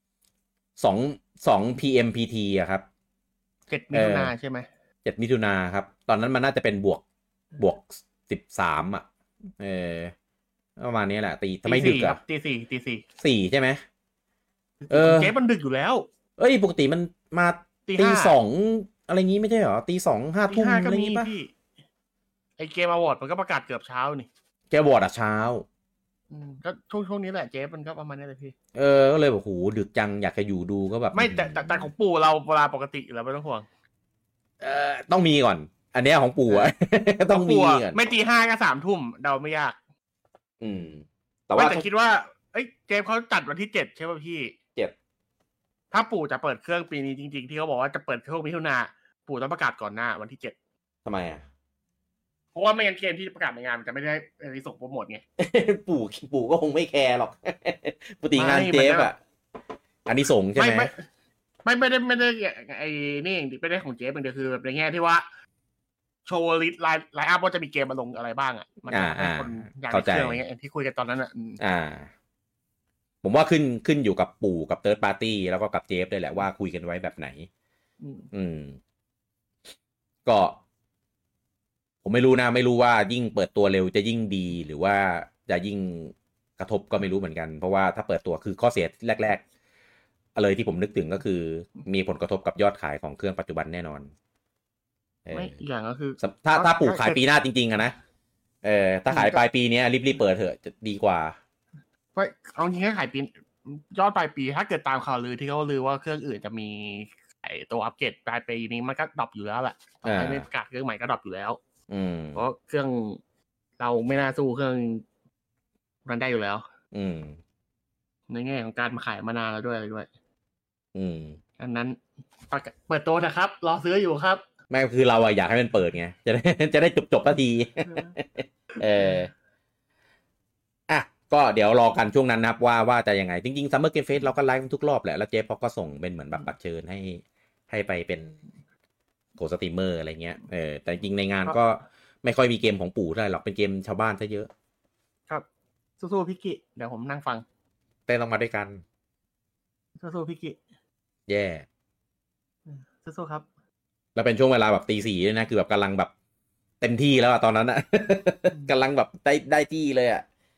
2 PM PT อะครับ 7มิถุนายนใช่ไหม 7มิถุนายนครับตอนนั้นมันน่าจะเป็นบวก13อ่ะประมาณนี้แหละทำไมดึกอะตี 4ใช่ไหมเจ๊มันดึกอยู่แล้วปกติมันมาตี 2อะไรงี้ไม่ใช่เหรอตี 2 5 ทุ่มอะไรงี้ป่ะไอเกมอวอร์ดมันก็ประกาศเกือบเช้านี่เกมอวอร์ดเช้าก็ช่วงนี้แหละเจ๊มันก็ประมาณนี้เลยพี่ก็เลยแบบโหดึกจังอยากจะอยู่ดูก็แบบไม่แต่ของปู่เราเวลาปกติแล้วไม่ต้องห่วงต้องมีก่อนอันนี้ของปู่ต้องมีก่อนไม่ตี 5ก็3 ทุ่มเดาไม่ยากแต่ว่าคิดว่าเจมเขาจัดวันที่7ใช่ป่ะพี่7ถ้าปู่จะเปิดเครื่องปีนี้จริงๆที่เขาบอกว่าจะเปิดช่วงมิถุนาปู่ต้องประกาศก่อนหน้าวันที่7 ทำไมอ่ะเพราะว่าไม่งั้นเกมที่ประกาศในงานมันจะไม่ได้ส่งโปรโมทไงปู่ก็คงไม่แคร์หรอกปกติงานเจฟอ่ะอันนี้ส่งใช่ไหมไม่ได้ไอ้นี่ไม่ได้ของเจฟมันคือแบบในแง่ที่ว่าโชว์ลิสต์ไลน์อัพว่าจะมีเกมมาลงอะไรบ้างอ่ะมันให้คนอยากได้เครื่องอะไรเงี้ยที่คุยกันตอนนั้นอ่ะผมว่าขึ้นอยู่กับปู่กับเติร์ดปาร์ตี้แล้วก็กับเจฟด้วยแหละว่าคุยกันไว้แบบไหนก็ผมไม่รู้ว่ายิ่งเปิดตัวเร็วจะยิ่งดีหรือว่าจะยิ่งกระทบก็ไม่รู้เหมือนกันเพราะว่าถ้าเปิดตัวคือข้อเสียแรกๆเลยที่ผมนึกถึงก็คือมีผลกระทบกับยอดขายของเครื่องปัจจุบันแน่นอนไม่อย่างก็คือถ้าปู่ขายปีหน้าจริงๆอะนะถ้าขายปลายปีนี้รีบเปิดเถอะจะดีกว่าเอาจริงแค่ขายปียอดปลายปีถ้าเกิดตามข่าวลือที่เขาลือว่าเครื่องอื่นจะมีไอตัวอัปเกรดปลายปีนี้มันก็ดรอปอยู่แล้วแหละต่อให้ไม่ประกาศเครื่องใหม่ก็ดรอปอยู่แล้วเพราะเครื่องเราไม่น่าสู้เครื่องนั้นได้อยู่แล้วในแง่ของการมาขายมานานแล้วด้วยอะไรด้วยอันนั้นเปิดตัวนะครับรอซื้ออยู่ครับไม่คือเราอยากให้มันเปิดไงจะได้จบสักทีก็เดี๋ยวรอกันช่วงนั้นนะครับว่าจะยังไงจริงๆ Summer Game Fest เราก็ไลฟ์ทุกรอบแหละแล้วเจฟเขาก็ส่งเป็นเหมือนแบบบัตรเชิญให้ไปเป็นโกสตรีมเมอร์อะไรเงี้ยแต่จริงในงานก็ไม่ค่อยมีเกมของปู่เท่าไหร่หรอกเป็นเกมชาวบ้านซะเยอะครับสู้ๆพี่กิเดี๋ยวผมนั่งฟังเต้นลงมาด้วยกันสู้ๆพี่กิแย่สู้ๆครับแล้วเป็นช่วงเวลาแบบตี 4ด้วยนะคือแบบกำลังแบบเต็มที่แล้วอะตอนนั้นอะกำลังแบบได้ที่เลยอะ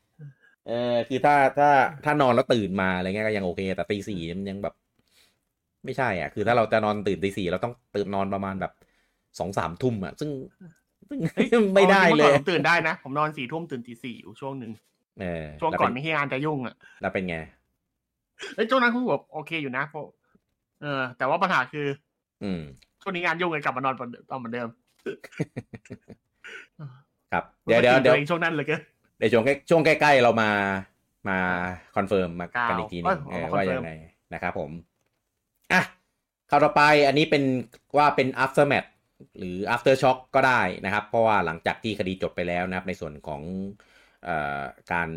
คือถ้านอนแล้วตื่นมาอะไรเงี้ยก็ยังโอเคแต่ตีสี่มันยังแบบไม่ใช่อ่ะคือถ้าเราจะนอนตื่นตีสี่เราต้องตื่นนอนประมาณแบบ2-3 ทุ่มอ่ะซึ่งไม่ได้เลยผมตื่นได้นะผมนอน4 ทุ่มตื่นตี 4อยู่ช่วงหนึ่งช่วงก่อนที่งานจะยุ่งอ่ะแล้วเป็นไงช่วงนั้นผมแบบโอเคอยู่นะแต่ว่าปัญหาคือ ช่วงนี้งานยุ่งเลยกลับมานอนตอนเหมือนเดิมครับเดี๋ยวช่วงนั้นเลยก็ในช่วงใกล้ๆเรามาคอนเฟิร์มมากันอีกทีนึงว่ายังไงนะครับผมอ่ะข่าวต่อไปอันนี้เป็นว่าเป็น aftermath หรือ aftershock ก็ได้นะครับเพราะว่าหลังจากที่คดีจบไปแล้วนะครับในส่วนของการ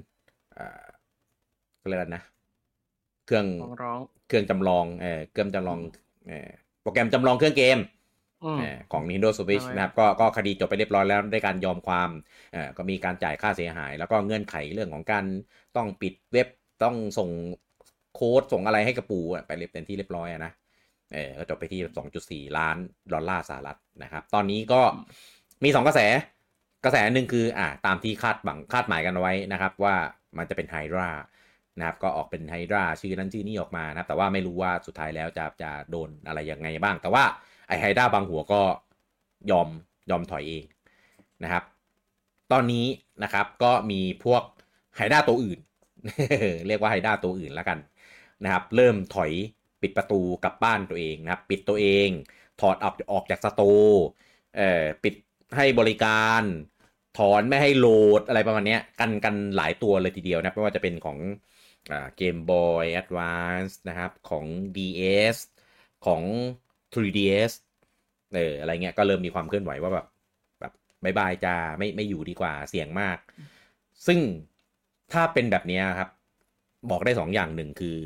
เรียกนะเครื่องจำลองเครื่องจำลองโปรแกรมจำลองเครื่องเกมของ Nintendo Switch นะครับก็คดีจบไปเรียบร้อยแล้วได้การยอมความก็มีการจ่ายค่าเสียหายแล้วก็เงื่อนไขเรื่องของการต้องปิดเว็บต้องส่งโค้ดส่งอะไรให้กับปู่ไปเรียบเต็มที่เรียบร้อยนะก็จบไปที่ 2.4 ล้านดอลลาร์สหรัฐนะครับตอนนี้ก็มี2กระแสหนึ่งคือตามที่คาดหมายกันไว้นะครับว่ามันจะเป็นไฮดรานะครับก็ออกเป็นไฮดราชื่อนั้นชื่อนี้ออกมานะแต่ว่าไม่รู้ว่าสุดท้ายแล้วจะโดนอะไรยังไงบ้างแต่ว่าไอไฮดราบางหัวก็ยอมถอยเองนะครับตอนนี้นะครับก็มีพวกไฮดราตัวอื่น เรียกว่าไฮดราตัวอื่นแล้วกันนะครับเริ่มถอยปิดประตูกลับบ้านตัวเองนะครับปิดตัวเองถอดออกจากสโตร์ปิดให้บริการถอนไม่ให้โหลดอะไรประมาณนี้กันหลายตัวเลยทีเดียวนะไม่ว่าจะเป็นของเกมบอยแอดวานซ์นะครับของ DS ของ 3DS อะไรเงี้ยก็เริ่มมีความเคลื่อนไหวว่าแบบบายบายจ้าไม่อยู่ดีกว่าเสี่ยงมากซึ่งถ้าเป็นแบบนี้ครับบอกได้2 อย่างหนึ่งคือ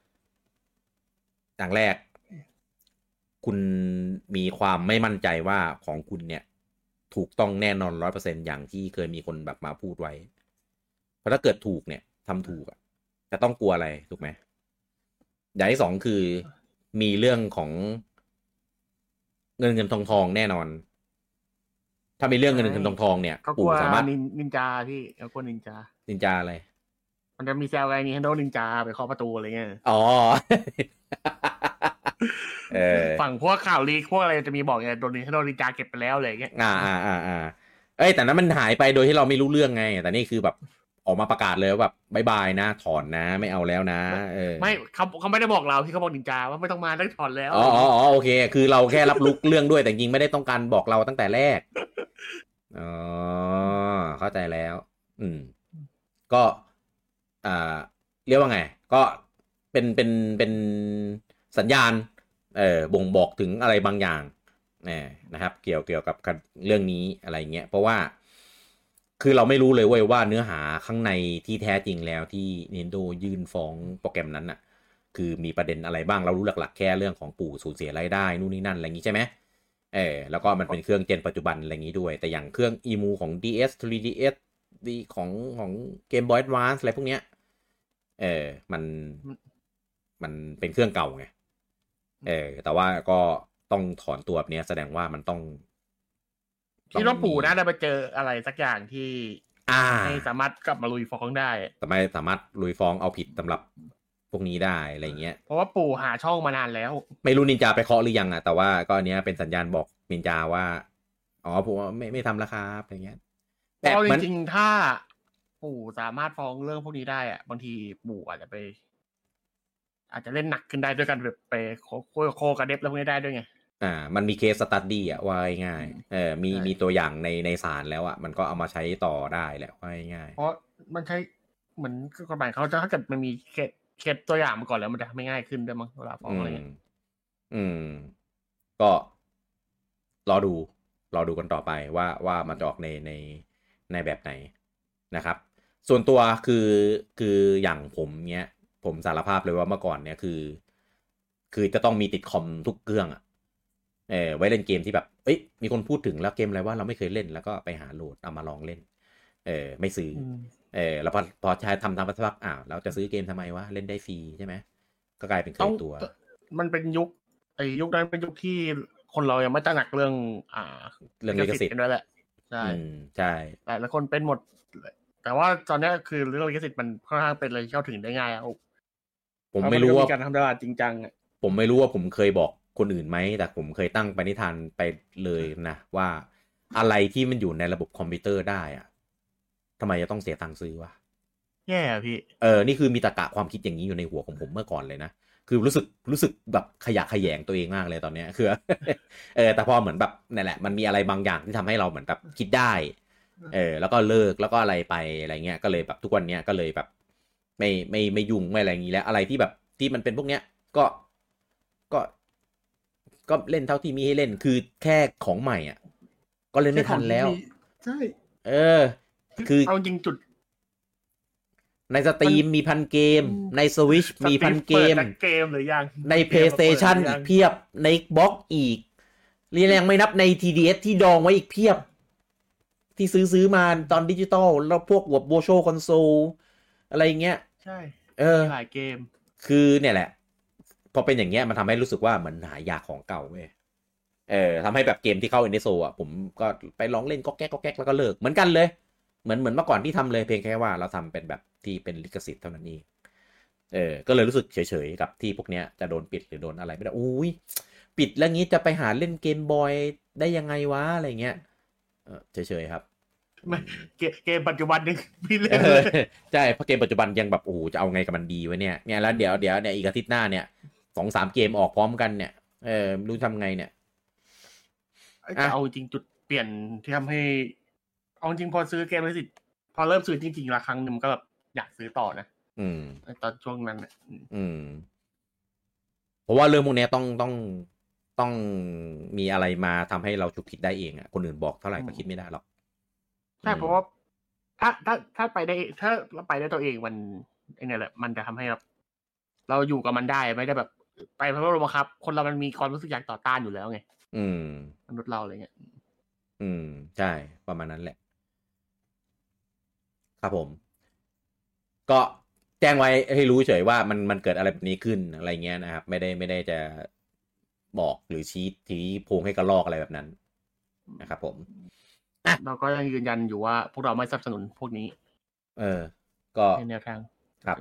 อย่างแรกคุณมีความไม่มั่นใจว่าของคุณเนี่ยถูกต้องแน่นอน 100% อย่างที่เคยมีคนแบบมาพูดไว้เพราะถ้าเกิดถูกเนี่ยทำถูกจะต้องกลัวอะไรถูกไหมอย่างที่2คือมีเรื่องของเงินทองแน่นอนถ้ามีเรื่องเงินทองเนี่ยปู่สามารถนินจาพี่เขากลัวนินจาอะไรมันจะมีแซวไงNintendoนินจาไปเคาะประตูอะไรเงี้ยอ๋อฝั่งพวกข่าวลีกพวกอะไรจะมีบอกไงโดนNintendoนินจาเก็บไปแล้วอะไรเงี้ยแต่นั้นมันหายไปโดยที่เราไม่รู้เรื่องไงแต่นี่คือแบบออกมาประกาศเลยว่าแบบบายบายนะถอนนะไม่เอาแล้วนะไม่เขาไม่ได้บอกเราที่เขาบอกนินจาว่าไม่ต้องมาได้ถอนแล้วอ๋อโอเคคือเราแค่รับรู้เรื่องด้วยแต่จริงไม่ได้ต้องการบอกเราตั้งแต่แรกอ๋อเข้าใจแล้วก็เรียกว่าไงก็เป็นสัญญาณบ่งบอกถึงอะไรบางอย่างนะครับเกี่ยวกับเรื่องนี้อะไรเงี้ยเพราะว่าคือเราไม่รู้เลยเว้ยว่าเนื้อหาข้างในที่แท้จริงแล้วที่ Nintendo ยื่นฟ้องโปรแกรมนั้นน่ะคือมีประเด็นอะไรบ้างเรารู้หลักๆแค่เรื่องของปู่สูญเสียรายได้นู่นนี่นั่นอะไรอย่างงี้ใช่ไหมแล้วก็มันเป็นเครื่องเจนปัจจุบันอะไรอย่างงี้ด้วยแต่อย่างเครื่อง EMU ของ DS 3DS ของ Game Boy Advance อะไรพวกเนี้ยมันเป็นเครื่องเก่าไงแต่ว่าก็ต้องถอนตัวแบบนี้แสดงว่ามันต้องคิดว่าปู่น่าจะไปเจออะไรสักอย่างที่ให้สามารถกลับมาลุยฟ้องได้แต่ไม่สามารถลุยฟ้องเอาผิดสำหรับพวกนี้ได้อะไรเงี้ยเพราะว่าปู่หาช่องมานานแล้วไม่รู้นินจาไปเคาะหรือยังแต่ว่าก็อันนี้เป็นสัญญาณบอกนินจาว่าปู่ไม่ทำแล้วครับอะไรเงี้ยแต่จริงๆถ้าปู่สามารถฟ้องเรื่องพวกนี้ได้บางทีปู่อาจจะเล่นหนักขึ้นได้ด้วยกันแบบไปโคกับเดฟแล้วพวกนี้ได้ด้วยไงมันมีเคสสตั๊ดดี้ว่าง่ายมีตัวอย่างในศาลแล้วมันก็เอามาใช้ต่อได้แหละว่าง่ายเพราะมันใช้เหมือนกฎหมายเขาจะถ้าเกิดมันมีเคสตัวอย่างมาก่อนแล้วมันจะไม่ง่ายขึ้นด้วยมั้งเวลาฟ้องอะไรเงี้ยก็รอดูกันต่อไปว่ามันจะออกในแบบไหนนะครับส่วนตัวคืออย่างผมเนี้ยผมสารภาพเลยว่าเมื่อก่อนเนี้ยคือจะต้องมีติดคอมทุกเครื่องไว้เล่นเกมที่แบบมีคนพูดถึงแล้วเกมอะไรว่าเราไม่เคยเล่นแล้วก็ไปหาโหลดเอามาลองเล่นไม่ซื้อแล้วพอใช้ทำไปสักพักเราจะซื้อเกมทำไมวะเล่นได้ฟรีใช่ไหมก็กลายเป็นเคยตัวมันเป็นยุคนั้นเป็นยุคที่คนเรายังไม่ตระหนักเรื่องลิขสิทธิ์นั่นแหละใช่แต่ละคนเป็นหมดแต่ว่าตอนนี้คือเรื่องลิขสิทธิ์มันค่อนข้างเป็นอะไรที่เข้าถึงได้ง่ายผมไม่รู้ว่าการทำตลาดจริงจังผมไม่รู้ว่าผมเคยบอกคนอื่นไหมแต่ผมเคยตั้งปณิธานไปเลยนะว่าอะไรที่มันอยู่ในระบบคอมพิวเตอร์ได้อะทำไมจะต้องเสียตังค์ซื้อวะแย่พี่นี่คือมีตรรกะความคิดอย่างนี้อยู่ในหัวของผมเมื่อก่อนเลยนะคือรู้สึกแบบขยะแขยงตัวเองมากเลยตอนเนี้ยคือแต่พอเหมือนแบบนั่นแหละมันมีอะไรบางอย่างที่ทำให้เราเหมือนแบบคิดได้แล้วก็เลิกแล้วก็อะไรไปอะไรเงี้ยก็เลยแบบทุกวันเนี้ยก็เลยแบบไม่ยุ่งไม่อะไรอย่างนี้แล้วอะไรที่แบบที่มันเป็นพวกเนี้ยก็ก็เล่นเท่าที่มีให้เล่นคือแค่ของใหม่อ่ะก็เล่นไม่ทันแล้วใช่คือเอาจริงจุดในสตรีมมีพันเกมในสวิชมีพันเกมหรือยังใน PlayStation อีกเพียบใน Xbox อีกเรียนยังไม่นับใน TDS ที่ดองไว้อีกเพียบที่ซื้อมาตอนดิจิตอลแล้วพวกแบบ Virtual Console อะไรเงี้ยใช่หลายเกมคือเนี่ยแหละพอเป็นอย่างเงี้ยมันทำให้รู้สึกว่าเหมือนหายากของเก่าเว้ยทำให้แบบเกมที่เข้า NSO อ่ะผมก็ไปลองเล่นก็แก๊กแล้วก็เลิกเหมือนกันเลยเหมือนเมื่อก่อนที่ทำเลยเพียงแค่ว่าเราทำเป็นแบบที่เป็นลิขสิทธิ์เท่านั้นเองก็เลยรู้สึกเฉยๆกับที่พวกเนี้ยจะโดนปิดหรือโดนอะไรไม่ได้อุ้ยปิดแล้วงี้จะไปหาเล่นเกมบอยได้ยังไงวะอะไรเงี้ยเฉยๆครับไม่เกมปัจจุบันนึงพี่เล่นใช่เพราะเกมปัจจุบันยังแบบโอ้โหจะเอาไงกับมันดีวะเนี่ยแล้วเดี๋ยวเนี่ยอีกอาทิตย์หน้าเนี่ย2-3เกมออกพร้อมกันเนี่ยรู้ทำไงเนี่ยจะเอาจริงจุดเปลี่ยนที่ทำให้เอาจริงพอซื้อเกมลิขสิทธิ์พอเริ่มซื้อจริงๆละครั้งนึงก็แบบอยากซื้อต่อนะตอนช่วงนั้นเพราะว่าเรื่องพวกนี้ต้องมีอะไรมาทำให้เราฉุกคิดได้เองอ่ะคนอื่นบอกเท่าไหร่ก็คิดไม่ได้หรอกใช่เพราะว่าถ้าไปได้ถ้าเราไปได้ตัวเองมันไอ้นี่แหละมันจะทำให้เราอยู่กับมันได้ไม่ได้แบบไปเพราะว่าเราบังคับคนเรามันมีความรู้สึกอยากต่อต้านอยู่แล้วไงมนุษย์เราอะไรเงี้ยใช่ประมาณนั้นแหละครับผมก็แจ้งไว้ให้รู้เฉยว่ามันเกิดอะไรแบบนี้ขึ้นอะไรเงี้ยนะครับไม่ได้จะบอกหรือชี้ทีโพงให้กระลอกอะไรแบบนั้นนะครับผมเราก็ยังยืนยันอยู่ว่าพวกเราไม่สนับสนุนพวกนี้ก็ในแนวทางครับ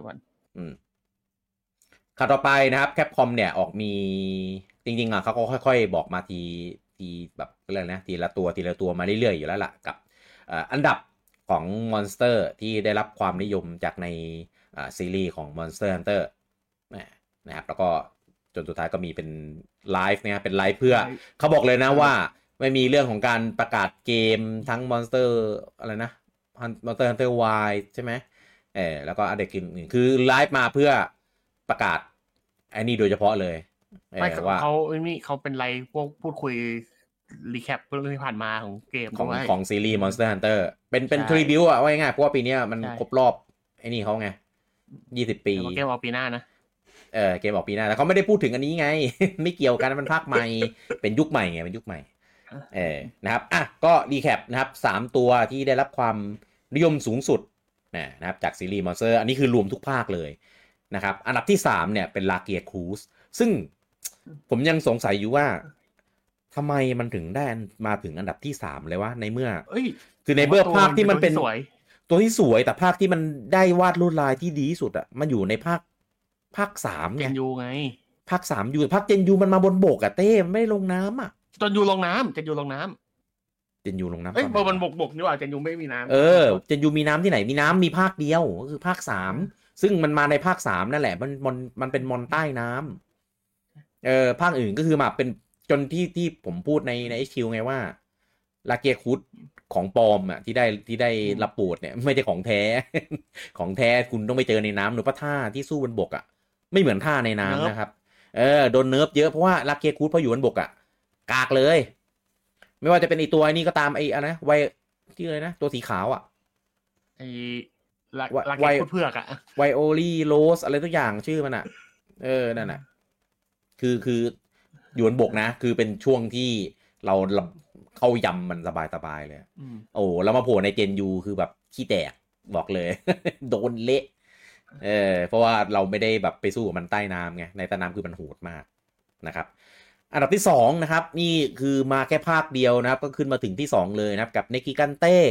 ข่าวต่อไปนะครับแคปคอมเนี่ยออกมีจริงๆเขาก็ค่อยๆบอกมาทีแบบอะไรนะทีละตัวมาเรื่อยๆอยู่แล้วล่ะกับอันดับของมอนสเตอร์ที่ได้รับความนิยมจากในซีรีส์ของ Monster Hunter นะครับแล้วก็จนสุดท้ายก็มีเป็นไลฟ์เนี่ยเป็นไลฟ์เพื่อเขาบอกเลยนะว่าไม่มีเรื่องของการประกาศเกมทั้ง Monster อะไรนะ Monster Hunter Y ใช่ไหมแล้วก็อัปเดตอื่นคือไลฟ์มาเพื่อประกาศไอ้นี่โดยเฉพาะเลยว่าเขาเป็นไลฟ์พวกพูดคุยรีแคปเรื่องที่ผ่านมาของเกมของซีรีส์ Monster Hunter เป็นทริบิวอะว่าง่ายเพราะว่าปีนี้มันครบรอบไอ้นี่เขาไง20 ปีเกมออกปีหน้านะเกมออกปีหน้าแต่เขาไม่ได้พูดถึงอันนี้ไง ไม่เกี่ยวกันมันภาคใหม่เป็นยุคใหม่ไงเป็นยุคใหม่นะครับก็รีแคปนะครับ3ตัวที่ได้รับความนิยมสูงสุดนะครับจากซีรีส์ Monster อันนี้คือรวมทุกภาคเลยนะครับอันดับที่3เนี่ยเป็น Lakia Cruise ซึ่งผมยังสงสัยอยู่ว่าทำไมมันถึงได้มาถึงอันดับที่3เลยวะในเมื่อคือในเมื่อภาคที่มันเป็นตัวที่สวยแต่ภาคที่มันได้วาดลวดลายที่ดีที่สุดอะมันอยู่ในภาค3ไงเจนยูไงภาค3อยู่ภาคเจนยูมันมาบนบกอะเต้ไม่ลงน้ำอะเจนยูลงน้ำเจนยูลงน้ำเอ้ยมันบกนี่ว่าเจนยูไม่มีน้ำเจนยูมีน้ำที่ไหนมีน้ำมีภาคเดียวก็คือภาค3ซึ่งมันมาในภาค3นั่นแหละมันเป็นมอนใต้น้ำภาคอื่นก็คือมาเป็นจนที่ผมพูดในHQ ไงว่าลาเกียคุดของปลอมอ่ะที่ได้รับปูดเนี่ยไม่ใช่ของแท้ ของแท้คุณต้องไปเจอในน้ำหรือว่าท่าที่สู้บนบกอ่ะไม่เหมือนท่าในน้ำนะครับโดนเนิร์ฟเยอะเพราะว่าลาเกียคุดพออยู่บนบกอ่ะกากเลยไม่ว่าจะเป็นไอตัวนี้ก็ตามไอ้อะไรนะไวที่เลยนะตัวสีขาวอ่ะไอ้ลาเกียคุดเผือกอ่ะไวโอลี่โรสอะไรทุกอย่างชื่อมันอ่ะนั่นน่ะคืออยู่บนบกนะคือเป็นช่วงที่เราเข้ายำมันสบายเลยโอ้แล้วมาโผล่ในเจนยูคือแบบขี้แตกบอกเลย โดนเละเพราะว่าเราไม่ได้แบบไปสู้กับมันใต้น้ำไงในใต้น้ำคือมันโหดมากนะครับอันดับที่2นะครับนี่คือมาแค่ภาคเดียวนะครับก็ขึ้นมาถึงที่2เลยนะครับกับเนกิกันเต้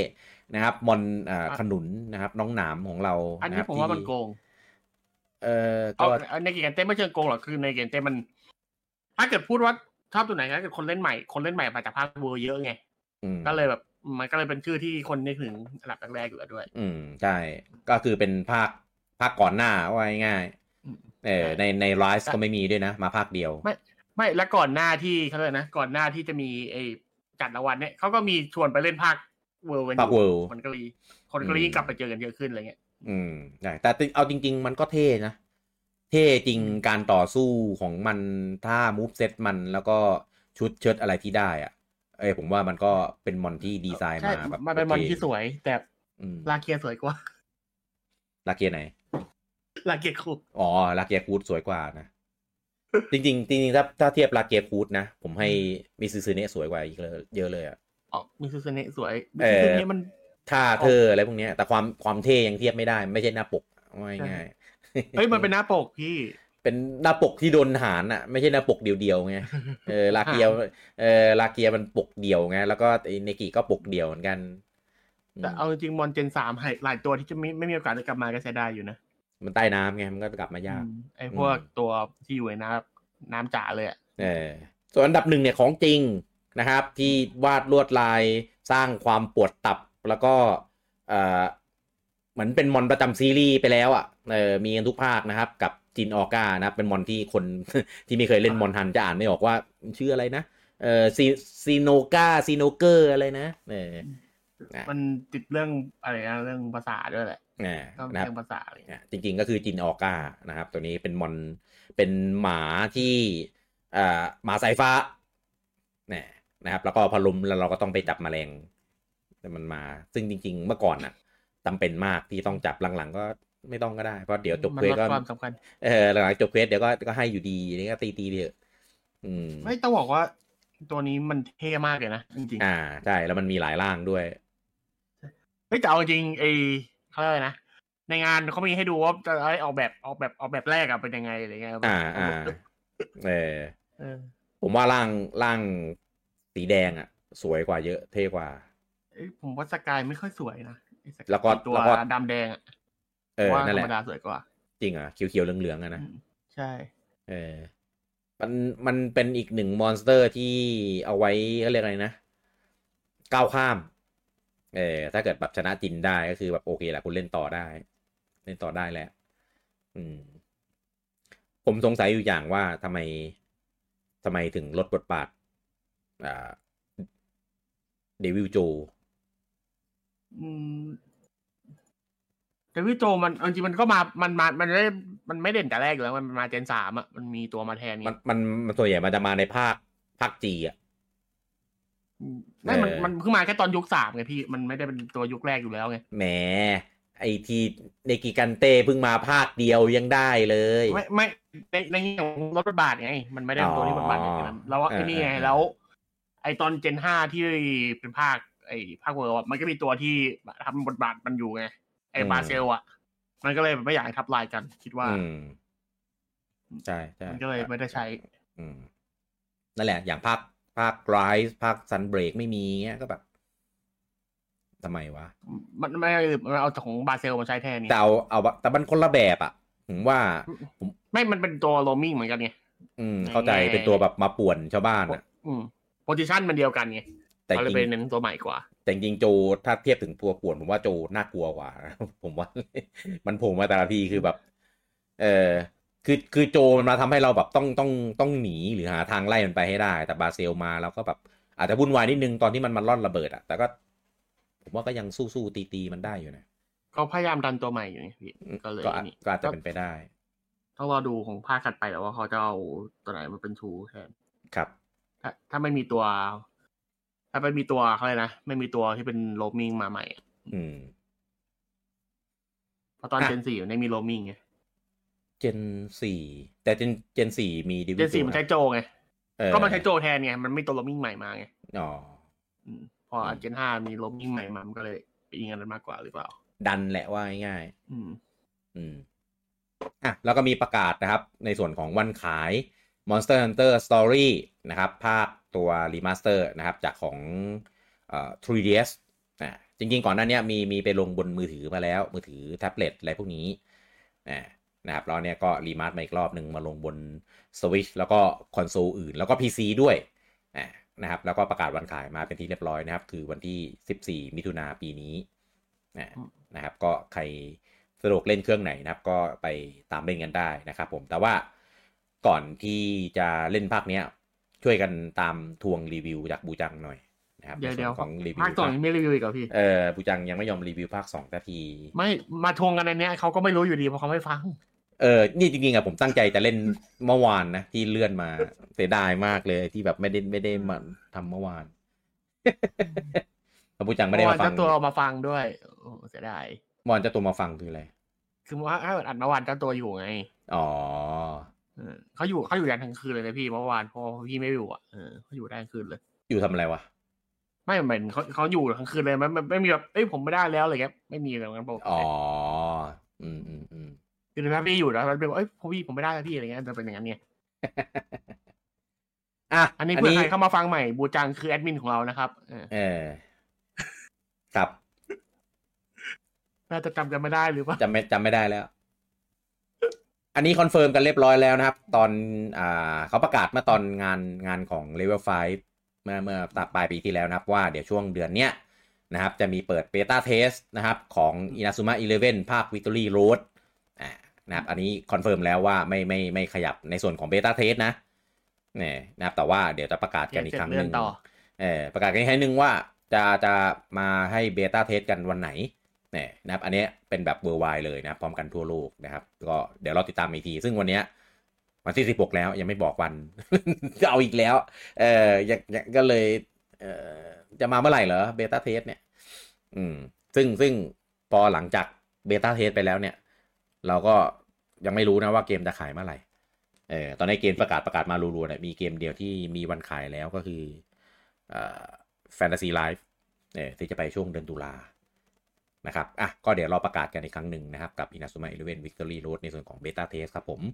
นะครับมอนขนุนนะครับน้องหนามของเราอันนี้ผมว่ามันโกงก็ในเกมเต้ไม่เชิงโกงหรอกคือในเกมเต้มันถ้าเกิดพูดว่าชอบตัวไหนก็คือคนเล่นใหม่มาจากภาคเวอร์เยอะไงก็เลยแบบมันก็เลยเป็นชื่อที่คนนึกถึงอันดับแรกอยู่แล้วด้วยใช่ก็คือเป็นภาคก่อนหน้าว่าง่ายในไลฟ์ก็ไม่มีด้วยนะมาภาคเดียวไม่และก่อนหน้าที่เขาเลยนะก่อนหน้าที่จะมีไอ้จัดรางวัลเนี่ยเขาก็มีชวนไปเล่นภาคเวิลด์มันก็เลยคนก็เลยกลับไปเจอกันเยอะขึ้นอะไรเงี้ยใช่แต่เอาจริงๆมันก็เท่นะเท่จริงการต่อสู้ของมันท่ามูฟเซตมันแล้วก็ชุดเชิดอะไรที่ได้อ่ะผมว่ามันก็เป็นมอนที่ดีไซน์มาแบบมันเป็นมอนที่สวยแต่ลาเกียสวยกว่าลาเกียไหนลาเกียคูดลาเกียคูดสวยกว่านะจริงถ้าเทียบลาเกียคูดนะผมให้มิซูซึเนะสวยกว่าอีกเยอะเลยอ่ะมิซูซึเนะสวยมิซูซึเนะมันท่าเธออะไรพวกนี้แต่ความเท่ยังเทียบไม่ได้ไม่ใช่หน้าปกง่ายๆมันเป็นหน้าปกพี่เป็นหน้าปกที่โดนหารอ่ะไม่ใช่หน้าปกเดียวๆไงลาเกียมันปกเดียวไงแล้วก็เนกิก็ปกเดียวเหมือนกันแต่เอาจริงมอนเจน3หลายตัวที่จะไม่มีโอกาสได้กลับมาก็ใช้ได้อยู่นะมันใต้น้ำไงมันก็กลับมายากไอ้พวกตัวที่อยู่ในน้ำจ๋าเลยส่วนอันดับ1เนี่ยของจริงนะครับที่วาดลวดลายสร้างความปวดตับแล้วก็เหมือนเป็นมอนประจำซีรีส์ไปแล้วอ่ะมีกันทุกภาคนะครับกับจินออก้านะเป็นมอนที่คน ที่ไม่เคยเล่นมอนฮันจะอ่านไม่ออกว่าชื่ออะไรนะซีโนเกอร์อะไรนะมันติดเรื่องอะไรนะเรื่องภาษาด้วยแหละนะครับเรื่องภาษาอะไรจริงๆก็คือจินออก้านะครับตัวนี้เป็นมอนเป็นหมาที่หมาสายฟ้านะครับแล้วก็พอล้มแล้วเราก็ต้องไปจับแมลงมันมาซึ่งจริงๆเมื่อก่อนน่ะจำเป็นมากที่ต้องจับหลังๆก็ไม่ต้องก็ได้เพราะเดี๋ยวจบเควสก็ความสำคัญหลังจบเควสเดี๋ยวก็ให้อยู่ดีนี่ก็ตีเถอะไม่ต้องบอกว่าตัวนี้มันเท่มากเลยนะจริงๆใช่แล้วมันมีหลายร่างด้วยแต่เอาจริงเขาเรียกนะในงานเขามีให้ดูว่าจะออกแบบแรกเป็นยังไงอะไรเงี้ยผมว่าร่างสีแดงอ่ะสวยกว่าเยอะเท่กว่าผมว่าสกายไม่ค่อยสวยนะแล้วก็ตัวดำแดงว่าธรรมดาสวยกว่าจริงเขียวๆเหลืองๆนะใช่มันเป็นอีกหนึ่งมอนสเตอร์ที่เอาไว้เขาเรียกอะไรนะก้าวข้ามถ้าเกิดแบบชนะจินได้ก็คือแบบโอเคแหละคุณเล่นต่อได้แหละผมสงสัยอยู่อย่างว่าทำไมถึงลดบทบาทเดวิลโจเดวิลโจมันจริงมันก็มามันไม่เด่นแต่แรกอยู่แล้วมันมาเจน3มันมีตัวมาแทนมันส่วนใหญ่มันจะมาในภาคจีนั่นมันเพิ่งมาแค่ตอนยุค3ไงพี่มันไม่ได้เป็นตัวยุคแรกอยู่แล้วไงแหมไอทีในกิกันเต้เพิ่งมาภาคเดียวยังได้เลยไม่ในของรถบทบาทไงมันไม่ได้เป็นตัวที่บทบาทอย่างนั้นแล้วไอ้นี่ไงแล้วไอตอนเจน5ที่เป็นภาคเวิร์ดมันก็มีตัวที่ทำบทบาทมันอยู่ไงไอบาเซลมันก็เลยไม่อยากให้ทับลายกันคิดว่าใช่มันก็เลยไม่ได้ใช้นั่นแหละอย่างภาคไรส์ภาคซันเบรกไม่มีเงี้ยก็แบบทำไมวะมันไม่เอาจากของบาเซลมาใช้แทนนี่แต่มันคนละแบบผมว่าไม่มันเป็นตัวโรมิงเหมือนกันไงเข้าใจเป็นตัวแบบมาป่วนชาวบ้านโพซิชันมันเดียวกันไงแต่เลยเป็นเน้นตัวใหม่กว่าแต่จริงโจถ้าเทียบถึงตัวป่วนผมว่าโจน่ากลัวกว่าผมว่ามันโผล่มาแต่ละทีคือแบบคือโจมันมาทำให้เราแบบต้องหนีหรือหาทางไล่มันไปให้ได้แต่บาเซลมาแล้วก็แบบอาจจะวุ่นวายนิดนึงตอนที่มันล่อนระเบิดแต่ก็ผมว่าก็ยังสู้ตีมันได้อยู่นะก็พยายามดันตัวใหม่อยู่นี่พี่ก็เลยก็อาจจะเป็นไปได้ต้องรอดูของภาคถัดไปแล้วว่าเขาจะเอาตัวไหนมาเป็นทูแทนครับถ้าไม่มีตัวเขาเลยนะไม่มีตัวที่เป็นโรมมิ่งมาใหม่เพราะตอนเจน4มันไม่มีโรมมิ่งไงเจน4แต่เจน4มีดิวิเจน4มันใช้โจไงก็มันใช้โจแทนไงมันไม่ตัวโรมมิ่งใหม่มาไงพอเจน5มีโรมมิ่งใหม่มามันก็เลยเป็นอย่างนั้นมากกว่าหรือเปล่าดันแหละว่าง่ายแล้วก็มีประกาศนะครับในส่วนของวันขาย Monster Hunter Story นะครับภาคตัวรีมาสเตอร์นะครับจากของ3DS จริงๆก่อนหน้านี้มีไปลงบนมือถือมาแล้วมือถือแท็บเล็ตอะไรพวกนี้นะครับแล้วเนี่ยก็รีมาสต์มาอีกรอบหนึ่งมาลงบน Switch แล้วก็คอนโซลอื่นแล้วก็ PC ด้วยนะครับแล้วก็ประกาศวันขายมาเป็นที่เรียบร้อยนะครับคือวันที่14มิถุนายนปีนี้นะครับก็ใครสะดวกเล่นเครื่องไหนนะครับก็ไปตามเล่นกันได้นะครับผมแต่ว่าก่อนที่จะเล่นภาคเนี้ยช่วยกันตามทวงรีวิวจากบูจังหน่อยนะครับเดี๋ยวของรีวิวภาค2ยังไม่รีวิวอีกเหรอพี่บูจังยังไม่ยอมรีวิวภาค2สักทีไม่มาทวงกันในเนี้ยเขาก็ไม่รู้อยู่ดีเพราะเขาไม่ฟังนี่จริงๆอะผมตั้งใจจะเล่นเมื่อวานนะที่เลื่อนมาเสียดายมากเลยที่แบบไม่ได้มาทำเมื่อวานบูจังไม่ได้มาฟังเจ้าตัวมาฟังด้วยโอ้เสียดายเมื่อวานเจ้าตัวมาฟังคืออะไรคือว่าถ้าอัดเมื่อวานเจ้าตัวอยู่ไงอ๋อเขาอยู่ยันทั้งคืนเลยนะพี่เมื่อวานพอพี่ไม่อยู่เขาอยู่ได้ทั้งคืนเลยอยู่ทำอะไรวะไม่เหมือนเขาอยู่ทั้งคืนเลยไม่มีแบบผมไม่ได้แล้วอะไรเงี้ยไม่มีแบบนั้นอ๋อคือถ้าพี่อยู่แล้วมันเป็นผมไม่ได้แล้วพี่อะไรเงี้ยจะเป็นอย่างนั้นไงอันนี้เพื่อใครเข้ามาฟังใหม่บูจังคือแอดมินของเรานะครับครับน่าจะจำกันไม่ได้หรือเปล่าจำไม่ได้แล้วอันนี้คอนเฟิร์มกันเรียบร้อยแล้วนะครับตอนเขาประกาศมาตอนงานของ Level 5เมื่อปลายปีที่แล้วนะครับว่าเดี๋ยวช่วงเดือนเนี้ยนะครับจะมีเปิดเบต้าเทสนะครับของ Inazuma 11 ภาค Victory Road นะครับอันนี้คอนเฟิร์มแล้วว่าไม่ขยับในส่วนของเบต้าเทสนะเนี่ยนะครับแต่ว่าเดี๋ยวจะประกาศกันอีกครั้งนึงประกาศกันอีกครั้งนึงว่าจะมาให้เบต้าเทสกันวันไหนเนี่ยนะครับอันนี้เป็นแบบเวอร์ไวเลยนะพร้อมกันทั่วโลกนะครับก็เดี๋ยวเราติดตามอีกทีซึ่งวันนี้วันที่16แล้วยังไม่บอกวัน จะเอาอีกแล้วก็เลยจะมาเมื่อไหร่เหรอเบต้าเทสเนี่ยซึ่งพอหลังจากเบต้าเทสไปแล้วเนี่ยเราก็ยังไม่รู้นะว่าเกมจะขายเมื่อไหร่ตอนนี้เกมประกาศมารัวๆเนี่ยมีเกมเดียวที่มีวันขายแล้วก็คือFantasy Life ที่จะไปช่วงเดือนตุลานะครับก็เดี๋ยวเราประกาศกันอีกครั้งหนึ่งนะครับกับ Inazuma 11 Victory Road ในส่วนของ Beta Test ครับผม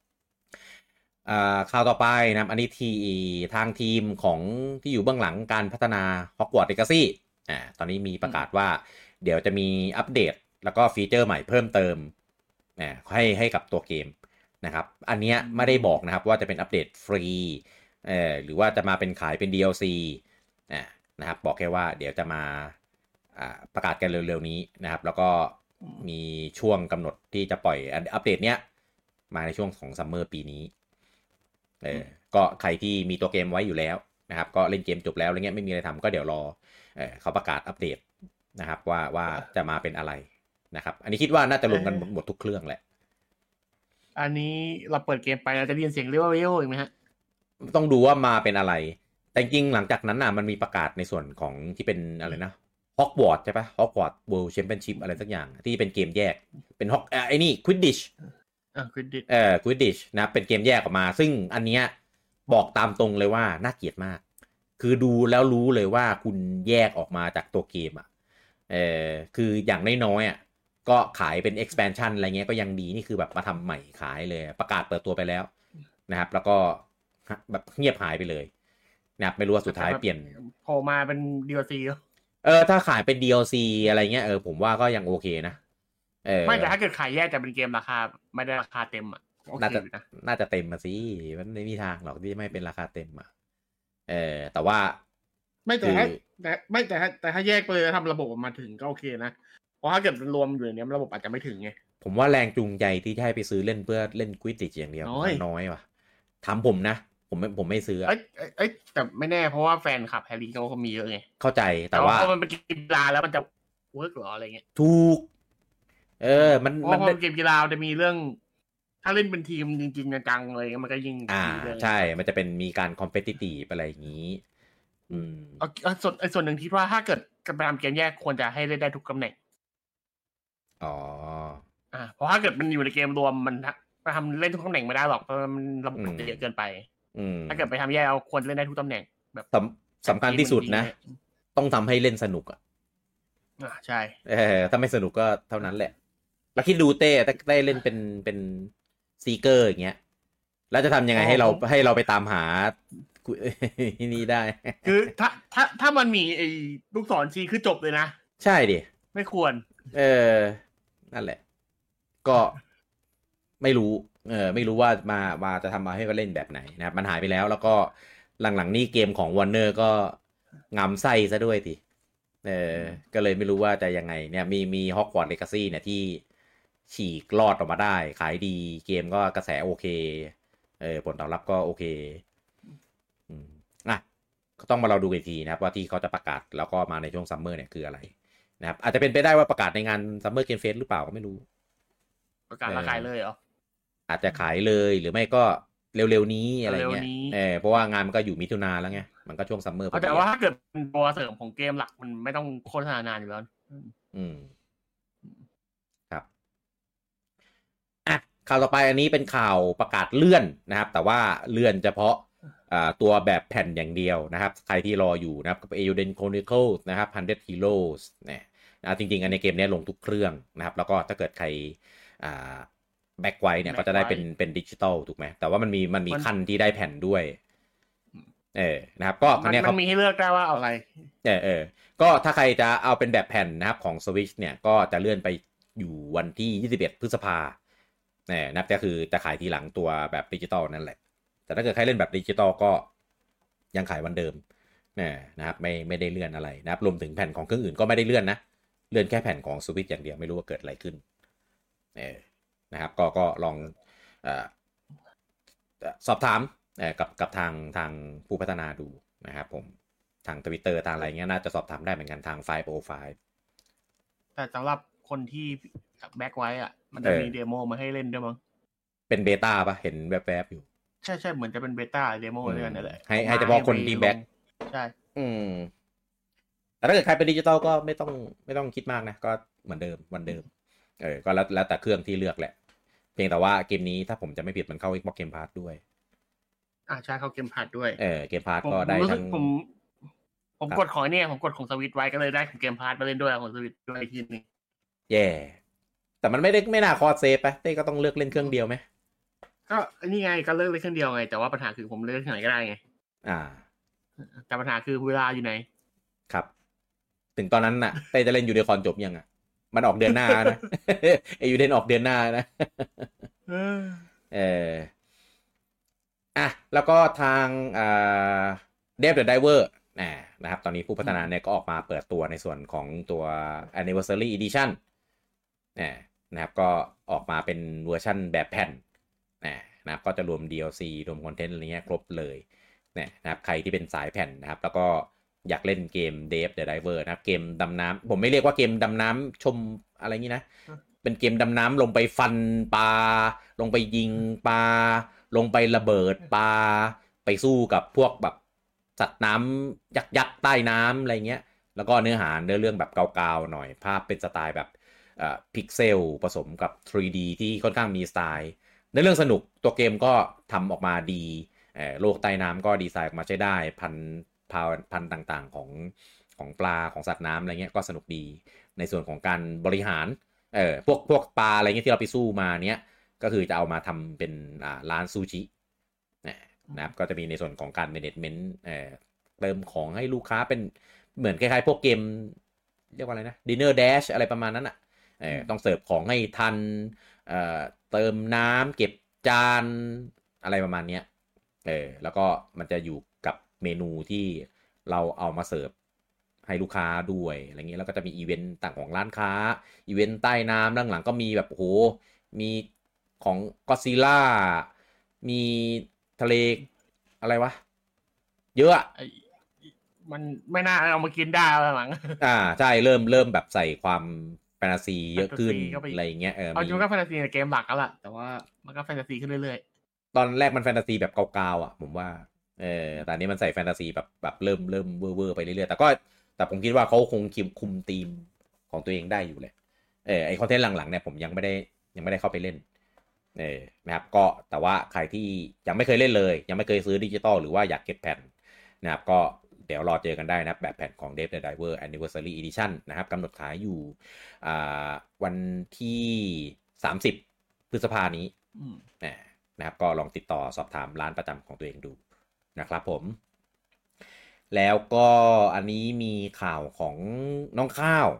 ข่าวต่อไปนะครับอันนี้ทางทีมของที่อยู่เบื้องหลังการพัฒนา Hogwarts Legacy ตอนนี้มีประกาศว่าเดี๋ยวจะมีอัปเดตแล้วก็ฟีเจอร์ใหม่เพิ่มเติมให้กับตัวเกมนะครับอันนี้ไม่ได้บอกนะครับว่าจะเป็นอัปเดตฟรีหรือว่าจะมาเป็นขายเป็น DLC นะครับบอกแค่ว่าเดี๋ยวจะมาประกาศกันเร็วๆนี้นะครับแล้วก็มีช่วงกำหนดที่จะปล่อยอัปเดตเนี้ยมาในช่วงของซัมเมอร์ปีนี้ก็ใครที่มีตัวเกมไว้อยู่แล้วนะครับก็เล่นเกมจบแล้วอะไรเงี้ยไม่มีอะไรทำก็เดี๋ยวรอเขาประกาศอัปเดตนะครับว่าจะมาเป็นอะไรนะครับอันนี้คิดว่าน่าจะลงกันหมดทุกเครื่องแหละอันนี้เราเปิดเกมไปเราจะได้ยินเสียงเรียกว่าอีกไหมฮะต้องดูว่ามาเป็นอะไรแต่จริงหลังจากนั้นมันมีประกาศในส่วนของที่เป็นอะไรนะHogwarts ใช่ปะ Hogwarts World Championship อะไรสักอย่างที่เป็นเกมแยกเป็นไอ้นี่ Quidditch Quidditch นะเป็นเกมแยกออกมาซึ่งอันเนี้ยบอกตามตรงเลยว่าน่าเกลียดมากคือดูแล้วรู้เลยว่าคุณแยกออกมาจากตัวเกมคืออย่างน้อยๆก็ขายเป็น expansion อะไรเงี้ยก็ยังดีนี่คือแบบมาทำใหม่ขายเลยประกาศเปิดตัวไปแล้วนะครับแล้วก็แบบเงียบหายไปเลยนะครับไม่รู้ว่าสุดท้ายเปลี่ยนพอมาเป็น DLC ถ้าขายเป็น DLC อะไรเงี้ยผมว่าก็ยังโอเคนะไม่แต่ถ้าเกิดขายแยกจะเป็นเกมราคาไม่ได้ราคาเต็มน่าจะเต็มมาสิมันไม่มีทางหรอกที่ไม่เป็นราคาเต็มแต่ว่าไม่แต่ถ้าแยกไปเลยทำระบบมาถึงก็โอเคนะเพราะถ้าเกิดรวมอยู่ในนี้ระบบอาจจะไม่ถึงไงผมว่าแรงจูงใจที่ให้ไปซื้อเล่นเพื่อเล่นQuidditchอย่างเดียวน้อยว่ะถามผมนะผมไม่ซื้อแต่ไม่แน่เพราะว่าแฟนคลับแฮร์รี่เขามีเยอะไงเข้าใจแต่ว่ามันเป็นกีฬาแล้วมันจะเวิร์กหรออะไรเงี้ยถูกมันเกมกีฬาจะมีเรื่องถ้าเล่นเป็นทีมจริงๆจังๆอะไรเงี้ยมันก็ยิ่งใช่มันจะเป็นมีการคอมเพทิทีฟอะไรอย่างนี้ส่วนหนึ่งที่ว่าถ้าเกิดการทำเกมแยกควรจะให้เล่นได้ทุกตำแหน่งเพราะถ้าเกิดมันอยู่ในเกมรวมมันทำเล่นทุกตำแหน่งไม่ได้หรอกเพราะมันระบบจะเยอะเกินไปถ้าเกิดไปทำแยกเอาควรเล่นได้ทุกตำแหน่งแบบสำคัญที่สุดนะต้องทำให้เล่นสนุกใช่ถ้าไม่สนุกก็เท่านั้นแหละแล้วคิดดูเต้เล่นเป็นซีเกอร์อย่างเงี้ยแล้วจะทำยังไงให้เราไปตามหาที่นี่ได้คือถ้ามันมีไอ้ลูกศรชี้คือจบเลยนะใช่ดิไม่ควรนั่นแหละก็ไม่รู้ไม่รู้ว่ามาจะทำมาให้เล่นแบบไหนนะครับมันหายไปแล้วแล้วก็หลังๆนี่เกมของ Warner ก็งำไส้ซะด้วยทีก็เลยไม่รู้ว่าจะยังไงเนี่ยมี Hogwarts Legacy เนี่ยที่ฉีกลอดออกมาได้ขายดีเกมก็กระแสโอเคผลตอบรับก็โอเคอ่ะก็ต้องมาเราดูอีกทีนะครับว่าที่เขาจะประกาศแล้วก็มาในช่วงซัมเมอร์เนี่ยคืออะไรนะครับอาจจะเป็นไปได้ว่าประกาศในงานซัมเมอร์เกมเฟสหรือเปล่าก็ไม่รู้ประกาศราคาเลยเหรออาจจะขายเลยหรือไม่ก็เร็วๆนี้อะไรเงี้ยเพราะว่างานมันก็อยู่มิถุนาแล้วไงมันก็ช่วงซัมเมอร์แต่ว่าถ้าเกิดเป็นตัวเสริมของเกมหลักมันไม่ต้องโฆษณานานอยู่แล้วครับข่าวต่อไปอันนี้เป็นข่าวประกาศเลื่อนนะครับแต่ว่าเลื่อนเฉพาะตัวแบบแผ่นอย่างเดียวนะครับใครที่รออยู่นะครับกับ Eiyuden Chronicles นะครับ100 Heroes เนี่ยจริงๆอันในเกมนี้ลงทุกเครื่องนะครับแล้วก็ถ้าเกิดใครแบ็กไว้เนี่ยก็จะได้เป็นดิจิตอลถูกไหมแต่ว่ามันมีขั้นที่ได้แผ่นด้วยนะครับก็มันมีให้เลือกได้ว่าเอาอะไรก็ถ้าใครจะเอาเป็นแบบแผ่นนะครับของ Switch เนี่ยก็จะเลื่อนไปอยู่วันที่21พฤษภานับก็คือจะขายทีหลังตัวแบบดิจิตอลนั่นแหละแต่ถ้าเกิดใครเล่นแบบดิจิตอลก็ยังขายวันเดิมนะครับไม่ได้เลื่อนอะไรนะครับรวมถึงแผ่นของเครื่องอื่นก็ไม่ได้เลื่อนนะเลื่อนแค่แผ่นของ Switch อย่างเดียวไม่รู้ว่าเกิดอะไรขึ้นนะครับก็ลองสอบถามกับทางผู้พัฒนาดูนะครับผมทาง Twitter ทางอะไรเงี้ยน่าจะสอบถามได้เหมือนกันทาง505 แต่สำหรับคนที่แบ็กไว้อ่ะมันจะมีเดโมมาให้เล่นด้วยมั้งเป็นเบต้าป่ะเห็นแวบๆอยู่ใช่เหมือนจะเป็นเบต้าเดโมเลยนั่นแหละให้เฉพาะคนที่แบ็กใช่แต่ถ้าเกิดใครเป็นดิจิตอลก็ไม่ต้องคิดมากนะก็เหมือนเดิมวันเดิมก็แล้วแต่เครื่องที่เลือกแหละเพียงแต่ว่าเกมนี้ถ้าผมจะไม่ผิดมันเข้า Xbox Game Pass ด้วยใช่เข้าเกมพาสด้วยเกมพาสก็ได้ทั้งผมกดของเนี่ยผมกดของสวิตไว้ก็เลยได้ของเกมพาสมาเล่นด้วยของสวิตด้วยทีนึงแต่มันไม่น่าคอร์สเซฟไปเต้ก็ต้องเลือกเล่นเครื่องเดียวไหมก็นี่ไงก็เลือกเล่นเครื่องเดียวไงแต่ว่าปัญหาคือผมเลือกที่ไหนก็ได้ไงแต่ปัญหาคือเวลาอยู่ไหนครับถึงตอนนั้นน่ะเต้จะเล่นยูนิคอร์นจบยังมันออกเดือนหน้านะยูเดนออกเดือนหน้านะแล้วก็ทางDave the Diver นะครับตอนนี้ผู้พัฒนาเนี่ยก็ออกมาเปิดตัวในส่วนของตัว Anniversary Edition นะครับก็ออกมาเป็นเวอร์ชั่นแบบแผ่นนะครับก็จะรวม DLC รวมคอนเทนต์อะไรเงี้ยครบเลยนะครับใครที่เป็นสายแผ่นนะครับแล้วก็อยากเล่นเกม Dave the Diver นะครับเกมดำน้ำผมไม่เรียกว่าเกมดำน้ำชมอะไรงี้นะเป็นเกมดำน้ำลงไปฟันปลาลงไปยิงปลาลงไประเบิดปลาไปสู้กับพวกแบบสัตว์น้ำยักษ์ใต้น้ำอะไรเงี้ยแล้วก็เนื้อหาเรื่องแบบเกาๆหน่อยภาพเป็นสไตล์แบบพิกเซลผสมกับ 3D ที่ค่อนข้างมีสไตล์ในเรื่องสนุกตัวเกมก็ทำออกมาดีโลกใต้น้ำก็ดีไซน์ออกมาใช้ได้พันต่างๆของปลาของสัตว์น้ำอะไรเงี้ยก็สนุกดีในส่วนของการบริหารพวกปลาอะไรเงี้ยที่เราไปสู้มาเนี้ยก็คือจะเอามาทำเป็นร้านซูชินะครับก็จะมีในส่วนของการ management เติมของให้ลูกค้าเป็นเหมือนคล้ายๆพวกเกมเรียกว่าอะไรนะ dinner dash อะไรประมาณนั้นต้องเสิร์ฟของให้ทันเติมน้ำเก็บจานอะไรประมาณเนี้ยแล้วก็มันจะอยู่กับเมนูที่เราเอามาเสิร์ฟให้ลูกค้าด้วยอะไรเงี้ยแล้วก็จะมีอีเวนต์ต่างของร้านค้าอีเวนต์ใต้น้ำด้านหลังก็มีแบบโหมีของก็ซิล่ามีทะเลอะไรวะเยอะมันไม่น่าเอามากินได้แล้วหลังใช่เริ่มแบบใส่ความแฟนตาซีเยอะขึ้นอะไรเงี้ยเอาจริงก็แฟนตาซีในเกมหลักแล้วล่ะแต่ว่ามันก็แฟนตาซีขึ้นเรื่อยๆตอนแรกมันแฟนตาซีแบบเกาๆผมว่าแต่นี้มันใส่แฟนตาซีแบบเริ่มเวอร์ไปเรื่อยๆแต่ผมคิดว่าเขาคงคุมธีมของตัวเองได้อยู่เลยไอคอนเทนต์หลังๆเนี่ยผมยังไม่ได้เข้าไปเล่นนะครับก็แต่ว่าใครที่ยังไม่เคยเล่นเลยยังไม่เคยซื้อดิจิตอลหรือว่าอยากเก็บแผ่นนะครับก็เดี๋ยวรอเจอกันได้นะแบบแผ่นของ Dave the Diver Anniversary Edition นะครับกำหนดขายอยู่วันที่30พฤษภาคมนี้นะครับก็ลองติดต่อสอบถามร้านประจำของตัวเองดูนะครับผมแล้วก็อันนี้มีข่าวของน้องข้าว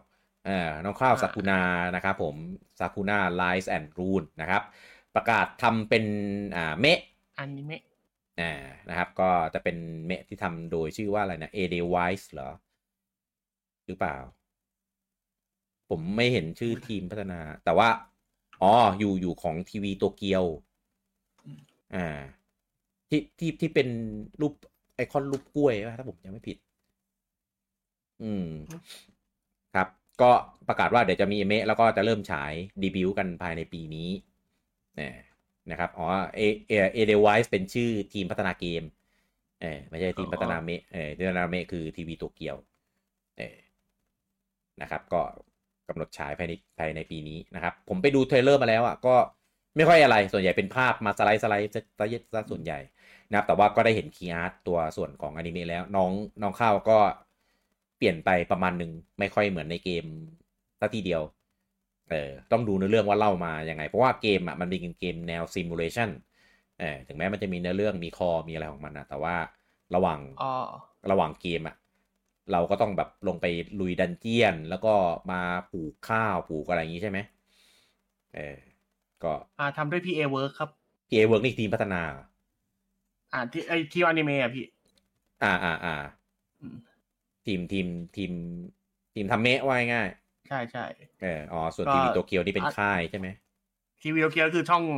น้องข้าวซากุนานะครับผมซากุนาไลซ์แอนด์รูนนะครับประกาศทำเป็นเมะอนิเมะนะครับก็จะเป็นเมะที่ทำโดยชื่อว่าอะไรนะเอเดไวส์เหรอหรือเปล่าผมไม่เห็นชื่อทีมพัฒนาแต่ว่าอ๋ออยู่ของทีวีโตเกียวอ่าที่เป็นรูปไอคอนรูปกล้วยถ้าผมยังไม่ผิดครับก็ประกาศว่าเดี๋ยวจะมีเมะแล้วก็จะเริ่มฉายดีบิวต์กันภายในปีนี้นะครับอ๋อเอเดไวส์เป็นชื่อทีมพัฒนาเกมไม่ใช่ทีมพัฒนาเมะทีมพัฒนาเมะคือทีวีโตเกียวนะครับก็กำหนดฉายภายในปีนี้นะครับผมไปดูเทรลเลอร์มาแล้วอ่ะก็ไม่ค่อยอะไรส่วนใหญ่เป็นภาพมาสไลด์ซะส่วนใหญ่นะครับแต่ว่าก็ได้เห็นคีย์อาร์ตตัวส่วนของอนิเมะแล้วน้องข้าวก็เปลี่ยนไปประมาณหนึ่งไม่ค่อยเหมือนในเกมสักทีเดียวต้องดูในเรื่องว่าเล่ามายังไงเพราะว่าเกมอ่ะมันเป็นเกมแนวซิมูเลชันถึงแม้มันจะมีเนื้อเรื่องมีคอมีอะไรของมันนะแต่ว่าระหว่างเกมอ่ะเราก็ต้องแบบลงไปลุยดันเจียนแล้วก็มาปลูกข้าวปลูกอะไรอย่างนี้ใช่ไหมก็ทำด้วย PA Work ครับ PA Work นี่ทีมพัฒนาที่ทีมอนิเมะพี่ทีมทำเมะว่าง่ายใช่ส่วนทีวีโตเกียวนี่เป็นค่ายใช่ไหมทีวีโตเกียวคือช่อง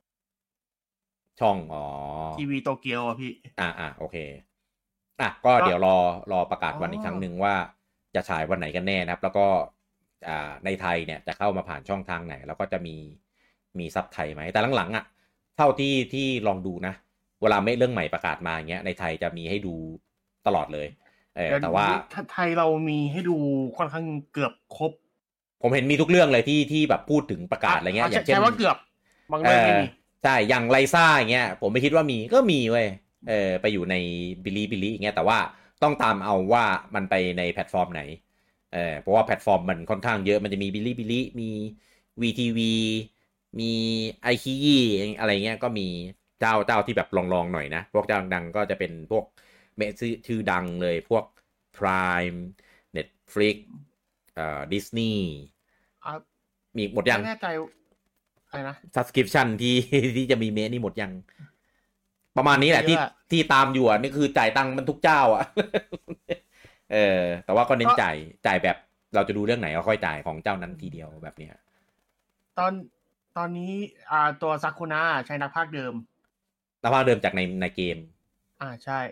ทีวีโตเกียวพี่โอเคก็เดี๋ยวรอประกาศวันอีกครั้งหนึ่งว่าจะฉายวันไหนกันแน่นะครับแล้วก็ในไทยเนี่ยจะเข้ามาผ่านช่องทางไหนแล้วก็จะมีซับไทยไหมแต่หลังๆเท่าที่ลองดูนะเวลาไม่เรื่องใหม่ประกาศมาอย่างเงี้ยในไทยจะมีให้ดูตลอดเลยแต่ว่าไทยเรามีให้ดูค่อนข้างเกือบครบผมเห็นมีทุกเรื่องเลยที่แบบพูดถึงประกาศอะไรเงี้ยอย่างเช่นว่าเกือบบางเรื่องไม่มีใช่อย่างไลซ่าอย่างเงี้ยผมไม่คิดว่ามีก็มีเว้ยไปอยู่ในบิลลี่อย่างเงี้ยแต่ว่าต้องตามเอาว่ามันไปในแพลตฟอร์มไหนเพราะว่าแพลตฟอร์มมันค่อนข้างเยอะมันจะมีบิลลี่มี VTV มีไอคียี่อะไรเงี้ยก็มีเจ้าที่แบบลองหน่อยนะพวกเจ้าดังก็จะเป็นพวกเมสชื่อดังเลยพวก Prime Netflix Disney มีหมดยังไม่แน่ใจอะไรนะ subscription ที่จะมีเมนี่หมดยังประมาณนี้แหละที่ตามอยู่นี่คือจ่ายตังค์มันทุกเจ้าแต่ว่าก็เน้นจ่ายแบบเราจะดูเรื่องไหนก็ค่อยจ่ายของเจ้านั้นทีเดียวแบบนี้ตอนนี้ตัวซากุนะใช้นักพากย์เดิมจากในเกมใช่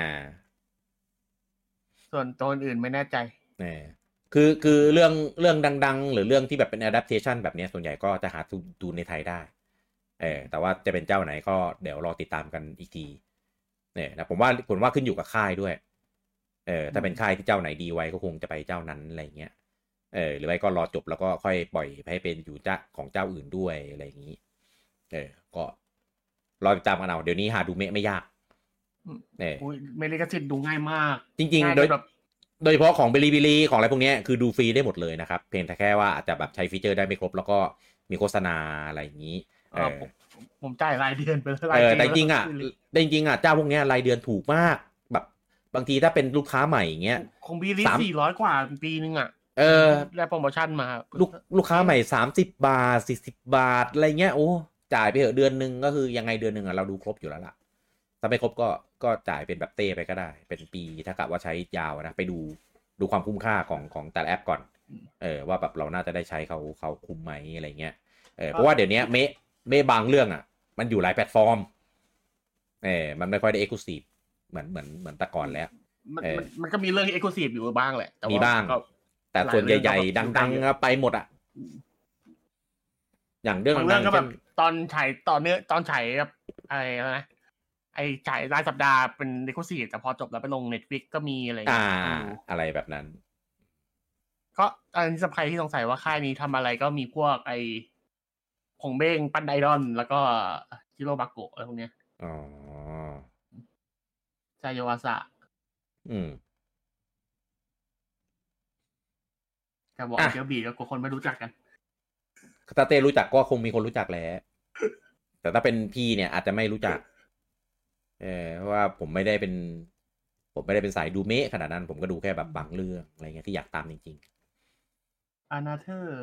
ส่วนตัวอื่นไม่แน่ใจคือเรื่องดังๆหรือเรื่องที่แบบเป็น adaptation แบบนี้ส่วนใหญ่ก็จะหาดูในไทยได้แต่ว่าจะเป็นเจ้าไหนก็เดี๋ยวรอติดตามกันอีกทีนะผมว่าขึ้นอยู่กับค่ายด้วยถ้าเป็นค่ายที่เจ้าไหนดีไว้ก็คงจะไปเจ้านั้นอะไรเงี้ยหรือไม่ก็รอจบแล้วก็ค่อยปล่อยให้เป็นอยู่ของเจ้าอื่นด้วยอะไรอย่างนี้ก็รอติดตามกันเอาเดี๋ยวนี้หาดูไม่ยากเมลิกาซิตดูง่ายมากจริงๆโดยเฉพาะของบิลีของอะไรพวกนี้คือดูฟรีได้หมดเลยนะครับเพียงแต่แค่ว่าอาจจะแบบใช้ฟีเจอร์ได้ไม่ครบแล้วก็มีโฆษณาอะไรอย่างนี้ผมจ่ายรายเดือนไปแต่จริงเจ้าพวกนี้รายเดือนถูกมากแบบบางทีถ้าเป็นลูกค้าใหม่อย่างเงี้ยคงบิลี400 กว่าปีนึงได้โปรโมชั่นมาลูกค้าใหม่30 บาท40 บาทอะไรเงี้ยโอ้จ่ายไปเถอะเดือนนึงก็คือยังไงเดือนนึงเราดูครบอยู่แล้วล่ะถ้าไม่ครบก็จ่ายเป็นแบบเต้ไปก็ได้เป็นปีถ้ากะว่าใช้ยาวนะไปดูความคุ้มค่าของแต่ละแอปก่อนว่าแบบเราน่าจะได้ใช้เขาคุ้มไหมอะไรเงี้ยเพราะว่าเดี๋ยวนี้เมบางเรื่องมันอยู่หลายแพลตฟอร์มมันไม่ค่อยได้เอ็กซ์คลูซีฟเหมือนแต่ก่อนแล้วมันก็มีเรื่องเอ็กซ์คลูซีฟอยู่บ้างแหละมีบ้างแต่ส่วนใหญ่ๆดังๆไปหมดอย่างเรื่องดังก็แบบตอนฉายต่อเนื้อตอนฉายแบบอะไรนะไอ้ฉายรายสัปดาห์เป็นเอ็กซ์คลูซีฟแต่พอจบแล้วไปลง Netflix ก็มีอะไรอะไรแบบนั้นก็อันนี้สำคัญที่สงสัยว่าค่ายนี้ทำอะไรก็มีพวกไอ้ผงเบ้งปั้นไอดอลแล้วก็ฮิโรบาโกะอะไรพวกเนี้ยไซโยวาสะแต่บอกเดี๋ยวบีก็คนไม่รู้จักกันถ้าเต้รู้จักก็คงมีคนรู้จักแล้วแต่ถ้าเป็นพี่เนี่ยอาจจะไม่รู้จักเพราะว่าผมไม่ได้เป็นสายดูเมะขนาดนั้นผมก็ดูแค่แบบบางเรื่องอะไรเงี้ยที่อยากตามจริงอานาเธอร์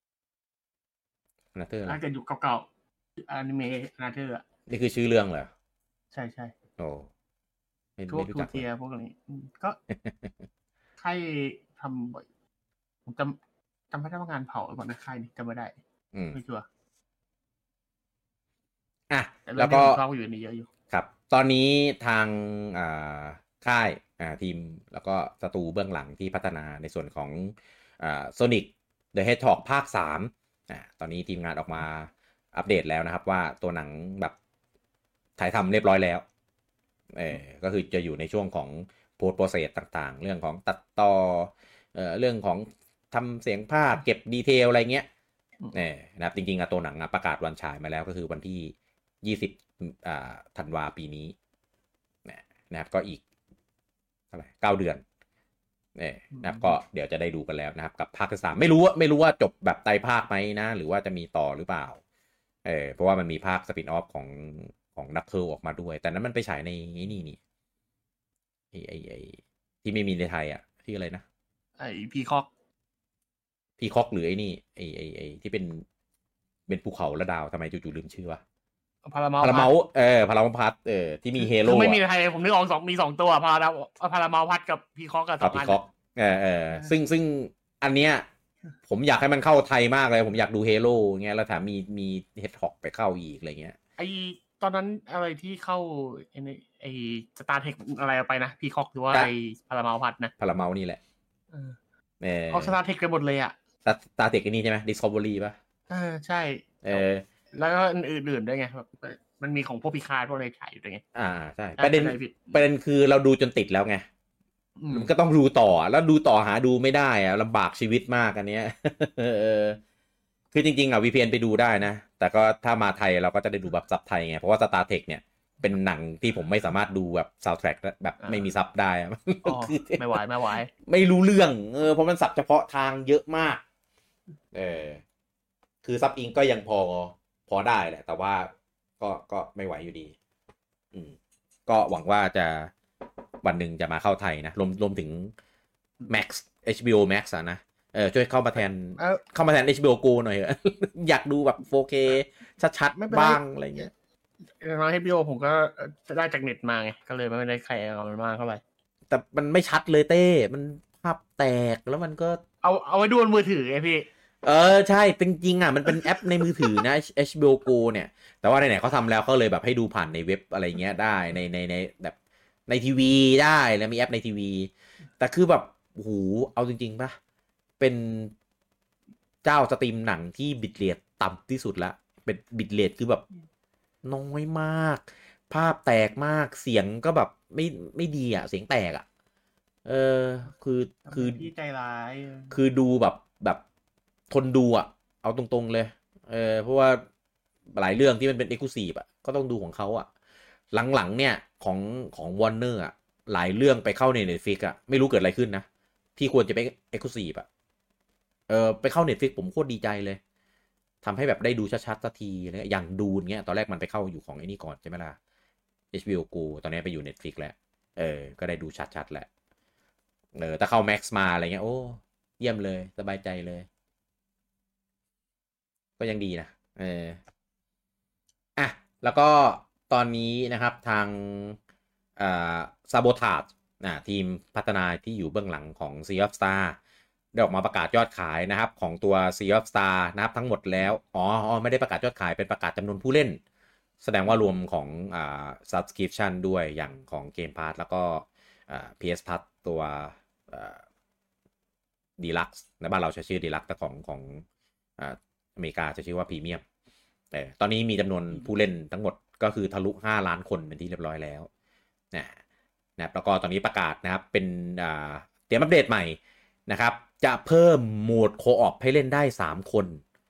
นาเธอร์อะไรน่าจะอยู่เก่าๆอนิเมะอานาเธอร์อ่ะนี่คือชื่อเรื่องเหรอใช่ใช่โอ้ไม่พวกทูรู้จักเลยเทียพวกนี้ก็ค่ายทำบ่อยผมจำไม่ได้ว่างานเผาหรือเปล่านะค่ายนี้จำไม่ได้ไม่ชัวร์อ่ะแต่เรื่แล้วก็องที่ผมชอบอยู่ในเยอะอยู่ครับตอนนี้ทางอ่าค่ายทีมแล้วก็สตูเบื้องหลังที่พัฒนาในส่วนของSonic the Hedgehog ภาค3ตอนนี้ทีมงานออกมาอัปเดตแล้วนะครับว่าตัวหนังแบบถ่ายทำเรียบร้อยแล้วก็คือจะอยู่ในช่วงของ post process ต่างๆเรื่องของตัดต่อเรื่องของทำเสียงภาคเก็บดีเทลอะไรเงี้ยนะครับจริงๆตัวหนังประกาศวันฉายมาแล้วก็คือวันที่20ธันวาปีนี้นะครับก็อีกเท่าไหร่9 เดือนนะครับก็เดี๋ยวจะได้ดูกันแล้วนะครับกับภาคที่3ไม่รู้ว่าจบแบบไตรภาคไหมนะหรือว่าจะมีต่อหรือเปล่าเพราะว่ามันมีภาคสปินออฟของนักเคิลออกมาด้วยแต่นั้นมันไปฉายในนี่ไอ้ที่ไม่มีในไทยอ่ะที่อะไรนะไอ้พีคอกหรือไอ้นี่ไอ้ที่เป็นภูเขาและดาวทำไมจู่ๆลืมชื่อวะพาราเมาพาราเมาพัทที่มีเฮโร่คือไม่มีในไทยผมนึกออกมี2ตัวพาราเมาพัทกับพีคอกกับ2 อันซึ่งอันเนี้ยผมอยากให้มันเข้าไทยมากเลยผมอยากดูเฮโร่เงี้ยแล้วแถมมีเฮดฮอกไปเข้าอีกอะไรเงี้ยไอตอนนั้นอะไรที่เข้าไอสตาร์เทคอะไรไปนะพีคอกหรือว่าไอพาราเมาพัทนะพาราเมานี่แหละเอาสตาร์เทคไปหมดเลยอ่ะสตาร์เทคนี่ใช่ไหม Discovery ป่ะใช่แล้วก็อื่นๆด้วยไงมันมีของพวกพิคาร์พวกอะไรถ่ายอยู่ด้วยไงใช่ประเด็นคือเราดูจนติดแล้วไงมันก็ต้องดูต่อแล้วดูต่อหาดูไม่ได้อะลำบากชีวิตมากอันเนี้ยคือจริงๆVPN ไปดูได้นะแต่ก็ถ้ามาไทยเราก็จะได้ดูแบบซับไทยไงเพราะว่า Star Trek เนี่ยเป็นหนังที่ผมไม่สามารถดูแบบซาวด์แทร็กแบบไม่มีซับได้ไม่ไหวไม่รู้เรื่องเพราะมันสับเฉพาะทางเยอะมากคือซับอิงก็ยังพอได้แหละแต่ว่าก็ไม่ไหวอยู่ดีก็หวังว่าจะวันหนึ่งจะมาเข้าไทยนะรวมถึง Max HBO Max นะช่วยเข้ามาแทนHBO Go หน่อยอยากดูแบบ 4K ชัดๆบ้างอะไรเงี้ยน้อง HBO ผมก็ได้จากเน็ตมาไงก็เลยไม่ได้ใครเอามันมากเท่าไหร่แต่มันไม่ชัดเลยเต้มันภาพแตกแล้วมันก็เอาไว้ดูบนมือถือไงพี่ใช่จริงๆมันเป็นแอปในมือถือนะ HBO Go เนี่ยแต่ว่าไหนๆเขาทำแล้วเขาเลยแบบให้ดูผ่านในเว็บอะไรเงี้ยได้ในแบบในทีวีได้แล้วมีแอปในทีวีแต่คือแบบโอ้โหเอาจริงๆป่ะเป็นเจ้าสตรีมหนังที่บิตเรทต่ำที่สุดละเป็นบิตเรทคือแบบน้อยมากภาพแตกมากเสียงก็แบบไม่ดีอ่ะเสียงแตกอ่ะคือพี่ใจร้ายคือดูแบบทนดูอ่ะเอาตรงๆเลยเพราะว่าหลายเรื่องที่มันเป็น Exclusive อ่ะก็ต้องดูของเขาอ่ะหลังๆเนี่ยของ Warner อ่ะหลายเรื่องไปเข้าใน Netflix อ่ะไม่รู้เกิดอะไรขึ้นนะที่ควรจะเป็น Exclusive อ่ะไปเข้า Netflix ผมโคตรดีใจเลยทำให้แบบได้ดูชัดๆสักทีเลยอย่างดูนเงี้ยตอนแรกมันไปเข้าอยู่ของไอ้นี่ก่อนใช่ไหมล่ะ HBO Go ตอนนี้ไปอยู่ Netflix แล้วก็ได้ดูชัดๆแหละถ้าเข้า Max มาอะไรเงี้ยโอ้เยี่ยมเลยสบายใจเลยก็ยังดีนะแล้วก็ตอนนี้นะครับทางSabotage ทีมพัฒนาที่อยู่เบื้องหลังของ Sea of Star ได้ออกมาประกาศยอดขายนะครับของตัว Sea of Star นะครับทั้งหมดแล้วไม่ได้ประกาศยอดขายเป็นประกาศจำนวนผู้เล่นแสดงว่ารวมของsubscription ด้วยอย่างของ Game Pass แล้วก็PS Plus ตัวDeluxe ในบ้านเราใช้ชื่อ Deluxe แต่ของอเมริกาจะชื่อว่าพรีเมียมตอนนี้มีจำนวนผู้เล่นทั้งหมดก็คือทะลุ5 ล้านคนเป็นที่เรียบร้อยแล้วนะครับแล้วก็ตอนนี้ประกาศนะครับเป็นเตรียมอัปเดตใหม่นะครับจะเพิ่มโหมดโคออปให้เล่นได้3 คน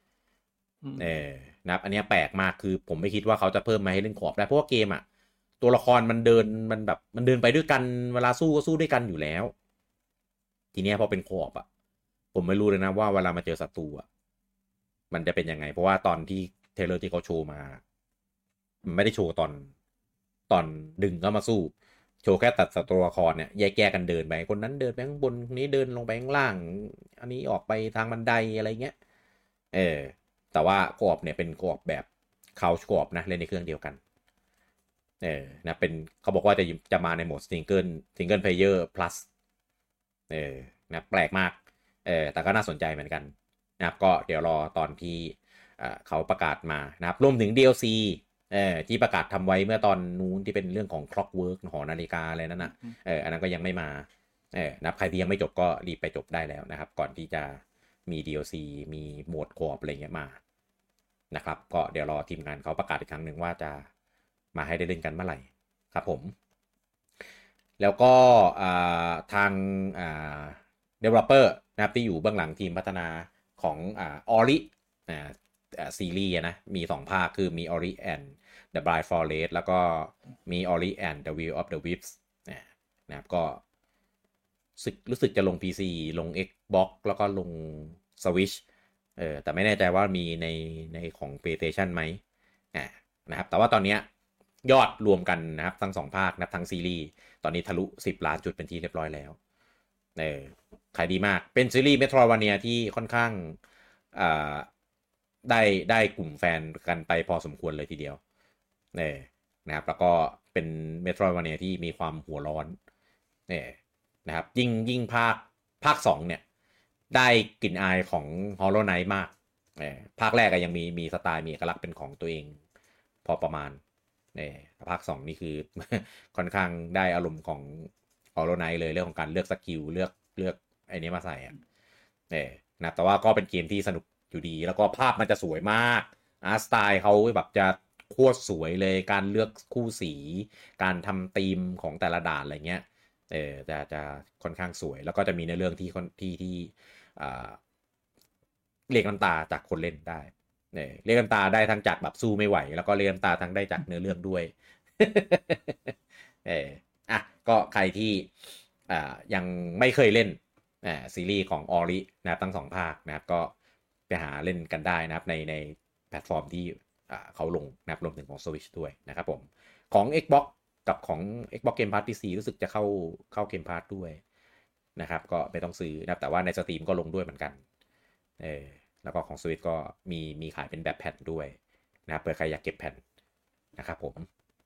นะครับอันนี้แปลกมากคือผมไม่คิดว่าเขาจะเพิ่มมาให้เล่นโคออปได้เพราะว่าเกมตัวละครมันเดินไปด้วยกันเวลาสู้ก็สู้ด้วยกันอยู่แล้วทีนี้พอเป็นโคออปผมไม่รู้เลยนะว่าเวลามาเจอศัตรูมันจะเป็นยังไงเพราะว่าตอนที่เทเลอร์ที่เขาโชว์มามันไม่ได้โชว์ตอนดึงเข้ามาสู้โชว์แค่ตัดตัวละครเนี่ยแยกกันเดินไปคนนั้นเดินไปข้างบนคนนี้เดินลงไปข้างล่างอันนี้ออกไปทางบันไดอะไรเงี้ยแต่ว่าโคออปเนี่ยเป็นโคออปแบบcouch co-op นะเล่นในเครื่องเดียวกันนะเป็นเขาบอกว่าจะมาในโหมดsingle player plus นะแปลกมากแต่ก็น่าสนใจเหมือนกันนะครับก็เดี๋ยวรอตอนที่เขาประกาศมานะครับรวมถึง DLC ที่ประกาศทำไว้เมื่อตอนนู้นที่เป็นเรื่องของ Clockwork หอนาฬิกาอะไรนั่นนะอันนั้นก็ยังไม่มานะครับใครที่ยังไม่จบก็รีบไปจบได้แล้วนะครับก่อนที่จะมี DLC มีโหมดโคออปอะไรเงี้ยมานะครับก็เดี๋ยวรอทีมงานเขาประกาศอีกครั้งหนึ่งว่าจะมาให้ได้เล่นกันเมื่อไหร่ครับผมแล้วก็ทางdeveloper นะครับที่อยู่เบื้องหลังทีมพัฒนาของOri ซีรีส์นะมี2ภาคคือมี Ori and the Blind Forest แล้วก็มี Ori and the Will of the Wisps นะครับก็รู้สึกจะลง PC ลง Xbox แล้วก็ลง Switch แต่ไม่แน่ใจว่ามีในของ PlayStation ไหมนะครับแต่ว่าตอนนี้ยอดรวมกันนะครับทั้ง2ภาคนับทั้งซีรีส์ตอนนี้ทะลุ10 ล้านจุดเป็นที่เรียบร้อยแล้วขายดีมากเป็นซีรีส์ Metroidvania ที่ค่อนข้างได้กลุ่มแฟนกันไปพอสมควรเลยทีเดียวนะครับแล้วก็เป็น Metroidvania ที่มีความหัวร้อนนะครับยิ่งภาค2เนี่ยได้กลิ่นอายของ Hollow Knight มากภาคแรกก็ยังมีสไตล์มีเอกลักษณ์เป็นของตัวเองพอประมาณภาค2นี่คือ ค่อนข้างได้อารมณ์ของ Hollow Knight เลยเรื่องของการเลือกสกิลเลือกไอ้นี้มาใส่นะแต่ว่าก็เป็นเกมที่สนุกอยู่ดีแล้วก็ภาพมันจะสวยมากสไตล์เขาแบบจะโคตรสวยเลยการเลือกคู่สีการทำธีมของแต่ละด่านอะไรเงี้ยจะค่อนข้างสวยแล้วก็จะมีในเรื่องที่เรียกน้ำตาจากคนเล่นได้เรียกน้ำตาได้ทั้งจากแบบสู้ไม่ไหวแล้วก็เรียกน้ำตาทั้งได้จากเนื้อเรื่องด้วย ก็ใครที่ยังไม่เคยเล่นซีรีส์ของ Ori นะครับทั้ง2ภาคนะครับก็ไปหาเล่นกันได้นะครับในแพลตฟอร์มที่เขาลงนะครับรวมถึงของ Switch ด้วยนะครับผมของ Xbox กับของ Xbox Game Pass PC รู้สึกจะเข้า Game Pass ด้วยนะครับก็ไม่ต้องซื้อนะครับแต่ว่าใน Steam ก็ลงด้วยเหมือนกันแล้วก็ของ Switch ก็มีขายเป็นแบบแผ่นด้วยนะครับเผื่อใครอยากเก็บแผ่นนะครับผม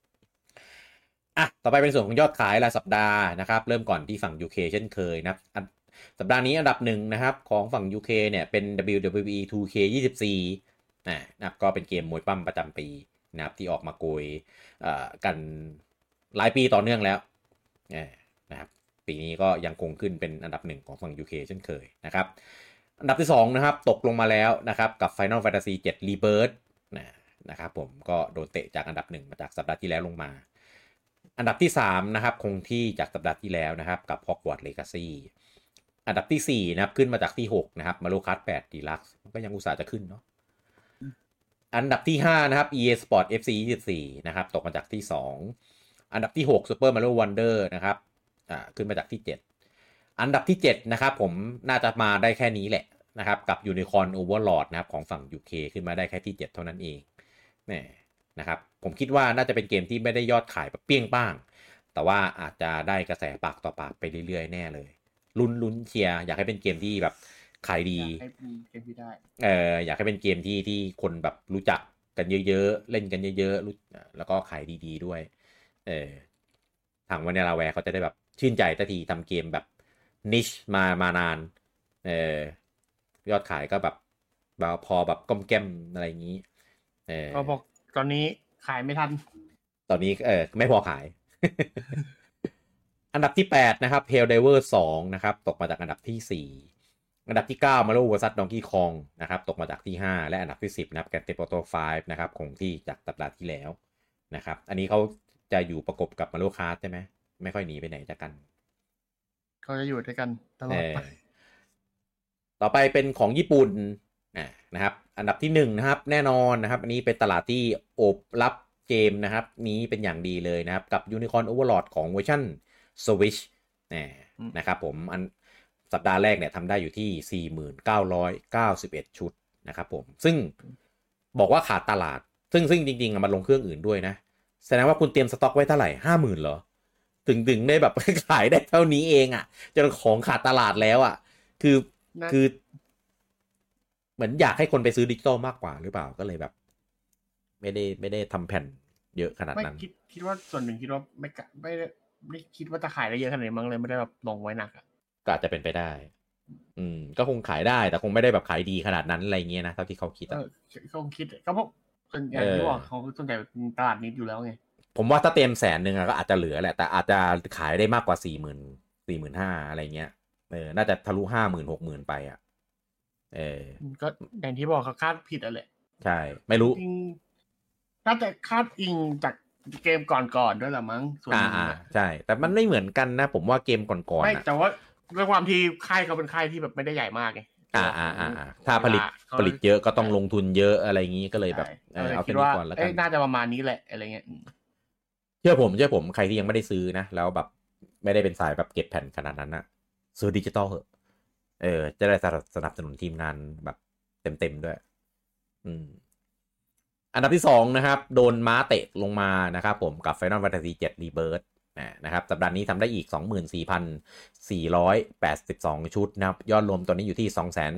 ต่อไปเป็นส่วนของยอดขายรายสัปดาห์นะครับเริ่มก่อนที่ฝั่ง UK เช่นเคยนะครับสัปดาห์นี้อันดับ1นะครับของฝั่ง UK เนี่ยเป็น WWE 2K24 นะครับก็เป็นเกมมวยปั้มประจำปีนะครับที่ออกมาโกยกันหลายปีต่อเนื่องแล้วนะครับปีนี้ก็ยังคงขึ้นเป็นอันดับ1ของฝั่ง UK เช่นเคยนะครับอันดับที่2นะครับตกลงมาแล้วนะครับกับ Final Fantasy 7 Rebirth นะครับผมก็โดนเตะจากอันดับ1มาจากสัปดาห์ที่แล้วลงมาอันดับที่3นะครับคงที่จากสัปดาห์ที่แล้วนะครับกับ Hogwarts Legacy อันดับที่4นะครับขึ้นมาจากที่6นะครับ Mario Kart 8 Deluxe ก็ยังอุตส่าห์จะขึ้นเนาะอันดับที่5นะครับ EA Sport FC 24นะครับตกมาจากที่2อันดับที่6 Super Mario Wonder นะครับขึ้นมาจากที่7อันดับที่7นะครับผมน่าจะมาได้แค่นี้แหละนะครับกับ Unicorn Overlord นะครับของฝั่ง UK ขึ้นมาได้แค่ที่7เท่านั้นเองนะครับผมคิดว่าน่าจะเป็นเกมที่ไม่ได้ยอดขายแบบเปี้ยงป้างแต่ว่าอาจจะได้กระแสปากต่อปากไปเรื่อยๆแน่เลยลุ้นเชียร์อยากให้เป็นเกมที่แบบขายดีอยากให้เป็นเกมที่ได้อยากให้เป็นเกมที่คนแบบรู้จักกันเยอะๆเล่นกันเยอะๆแล้วก็ขายดีๆด้วยทางVanilla Wareเขาจะได้แบบชื่นใจทันทีทำเกมแบบนิชมานานยอดขายก็แบบพอแบบก้มแก้มอะไรอย่างนี้ก็บอกตอนนี้ขายไม่ทันตอนนี้ไม่พอขาย อันดับที่8นะครับ Helldivers 2นะครับตกมาจากอันดับที่4อันดับที่9 Mario vs Donkey Kong นะครับตกมาจากที่5และอันดับที่10นะครับ Grand Theft Auto 5นะครับคงที่จากสัปดาห์ที่แล้วนะครับอันนี้เขาจะอยู่ประกบกับ Mario Kart ใช่ไหมไม่ค่อยหนีไปไหนจากกันเขาจะอยู่ด้วยกันตลอดไปต่อไปเป็นของญี่ปุ่นนะครับอันดับที่1นะครับแน่นอนนะครับอันนี้เป็นตลาดที่โอบรับเกมนะครับนี้เป็นอย่างดีเลยนะครับกับ Unicorn Overlord ของเวอร์ชัน Switch นะครับผมสัปดาห์แรกเนี่ยทำได้อยู่ที่ 4,991 ชุดนะครับผมซึ่งบอกว่าขาดตลาดซึ่งจริงๆมันลงเครื่องอื่นด้วยนะแสดงว่าคุณเตรียมสต็อกไว้เท่าไหร่ 50,000 เหรอถึงได้แบบ ขายได้เท่านี้เองอ่ะจนของขาดตลาดแล้วอ่ะคือคือเหมือนอยากให้คนไปซื้อดิจิตอลมากกว่าหรือเปล่าก็เลยแบบ ไม่ได้ทำแผ่นเยอะขนาดนั้นคิดว่าส่วนหนึ่งคิดว่าไม่คิดว่าจะขายได้เยอะขนาดนี้มั้งเลยไม่ได้แบบลงไว้หนักอ่ะก็อาจจะเป็นไปได้ก็คงขายได้แต่คงไม่ได้แบบขายดีขนาดนั้นอะไรเงี้ยนะเท่าที่เขาคิดอ่ะคงคิดก็พวกอย่างที่บอกเขาส่วนใหญ่ตลาดนิดอยู่แล้วไงผมว่าถ้าเต็ม100,000ก็อาจจะเหลือแหละแต่อาจจะขายได้มากกว่า45,000อะไรเงี้ยน่าจะทะลุ50,000 60,000ไปอ่ะก็อย่างที่บอกเขาคาดผิดอ่ะแหละใช่ไม่รู้น่าจะคาดอิงจากเกมก่อนด้วยแหละมั้งส่วนนึงใช่แต่มันไม่เหมือนกันนะผมว่าเกมก่อนๆไม่แต่ว่าด้วยความที่ค่ายเขาเป็นค่ายที่แบบไม่ได้ใหญ่มากไงถ้าผลิตเยอะก็ต้องลงทุนเยอะอะไรอย่างนี้ก็เลยแบบเอาแค่นี้ก่อนแล้วกันน่าจะประมาณนี้แหละอะไรเงี้ยเชื่อผมใครที่ยังไม่ได้ซื้อนะแล้วแบบไม่ได้เป็นสายแบบเก็บแผ่นขนาดนั้นนะซื้อดิจิตอลเหอะจะได้สนับสนุนทีมงานแบบเต็มด้วยอันดับที่2นะครับโดนม้าเตะลงมานะครับผมกับ Final Fantasy 7 Rebirth นะครับสัปดาห์นี้ทำได้อีก 24,482 ชุดนะครับยอดรวมตัวนี้อยู่ที่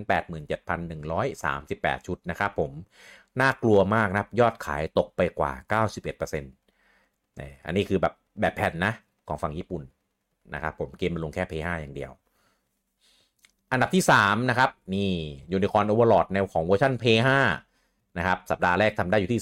287,138 ชุดนะครับผมน่ากลัวมากนะครับยอดขายตกไปกว่า 91%อันนี้คือแบบแผ่นนะของฝั่งญี่ปุ่นนะครับผมเกมมันลงแค่ PS5 อย่างเดียวอันดับที่3นะครับนี่ Unicorn Overlord แนวของเวอร์ชัน PS5 นะครับสัปดาห์แรกทำได้อยู่ที่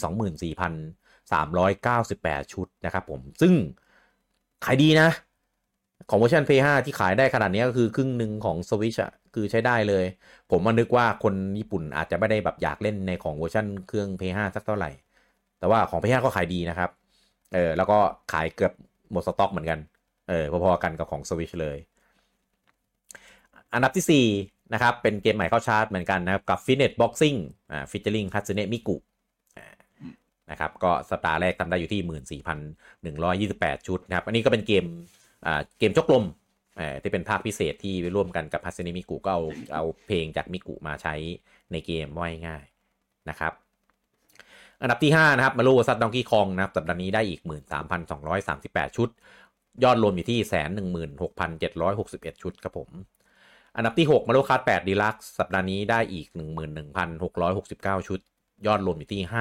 24,398 ชุดนะครับผมซึ่งขายดีนะของเวอร์ชัน PS5 ที่ขายได้ขนาดนี้ก็คือครึ่งหนึ่งของ Switch อ่ะคือใช้ได้เลยผมมานึกว่าคนญี่ปุ่นอาจจะไม่ได้แบบอยากเล่นในของเวอร์ชันเครื่อง PS5 สักเท่าไหร่แต่ว่าของ PS5 ก็ขายดีนะครับแล้วก็ขายเกือบหมดสต็อกเหมือนกันพอๆกันกับของ Switch เลยอันดับที่4นะครับเป็นเกมใหม่เข้าชาร์ตเหมือนกันนะครับกับ Fitness Boxing featuring Hatsune Miku นะครับก็สัปดาห์แรกทำได้อยู่ที่ 14,128 ชุดนะครับอันนี้ก็เป็นเกมชกลมที่เป็นภาคพิเศษที่ร่วมกันกับ Hatsune Miku ก็เอาเพลงจากมิกุมาใช้ในเกมว่าง่ายนะครับอันดับที่5นะครับมารูซัดดองกี้คองนะครับสัปดาห์นี้ได้อีก 13,238 ชุดยอดรวมอยู่ที่ 116,761 ชุดครับผมอันดับที่6มารูคาร์ด8ดีลักซ์สัปดาห์นี้ได้อีก 11,669 ชุดยอดรวมอยู่ที่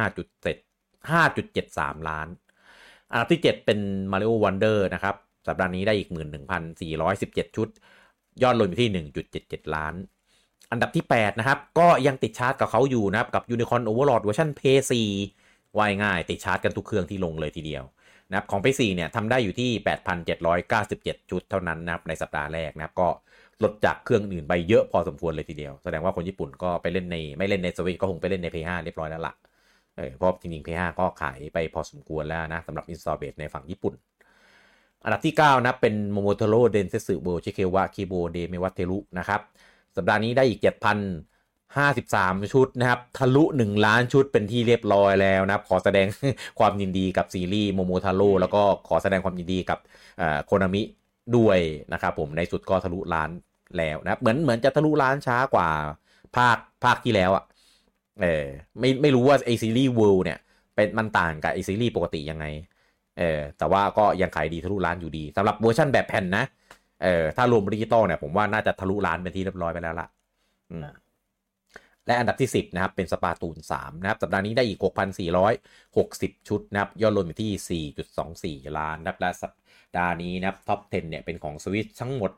5.73 ล้านอันดับที่7เป็น Mario Wonder นะครับสัปดาห์นี้ได้อีก 11,417 ชุดยอดรวมอยู่ที่ 1.77 ล้านอันดับที่8นะครับก็ยังติดชาร์ตกับเขาอยู่นะครับกับ Unicorn Overlord เวอร์ชัน PS4 ว่ายง่ายติดชาร์ตกันทุกเครื่องที่ลงเลยทีเดียวนะครับของ PS4 เนี่ยทำได้อยู่ที่ 8,797 ชุดเท่านั้นนะครับในสัปดาห์แรกนะครับก็ลดจากเครื่องอื่นไปเยอะพอสมควรเลยทีเดียวแสดงว่าคนญี่ปุ่นก็ไปเล่นไม่เล่นใน Switch ก็คงไปเล่นใน PS5 เรียบร้อยแล้วล่ะเพราะจริงๆ PS5 ก็ขายไปพอสมควรแล้วนะสำหรับ Install Base ในฝั่งญี่ปุ่นอันดับที่9นะเป็น Momotaro Densetsu Bochikewa Kibo de Mewateru นะครับสัปดาห์นี้ได้อีก 7,053 ชุดนะครับทะลุ1ล้านชุดเป็นที่เรียบร้อยแล้วนะครับขอแสดงความยินดีกับซีรีส์ Momotaro แล้วก็ขอแสดงความยินดีกับโคนามิด้วยนะครับผมในสุดก็ทะลุล้านแล้วนะครับเหมือนจะทะลุล้านช้ากว่าภาคที่แล้วอ่ะไม่รู้ว่าไอซีรีส์ World เนี่ยเป็นมันต่างกับไอซีรีส์ปกติยังไงแต่ว่าก็ยังขายดีทะลุล้านอยู่ดีสำหรับเวอร์ชันแบบแผ่นนะถ้ารวมดิจิตอลเนี่ยผมว่าน่าจะทะลุล้านเป็นที่เรียบร้อยไปแล้วล่ะและอันดับที่10นะครับเป็นสปาตูน3นะครับสัปดาห์นี้ได้อีก 6,460 ชุดนะครับยอดรวมอยู่ที่ 4.24 ล้านนะครับและสัปดาห์นี้นะครับท็อป 10เนี่ยเป็นของ Switch ทั้งหมด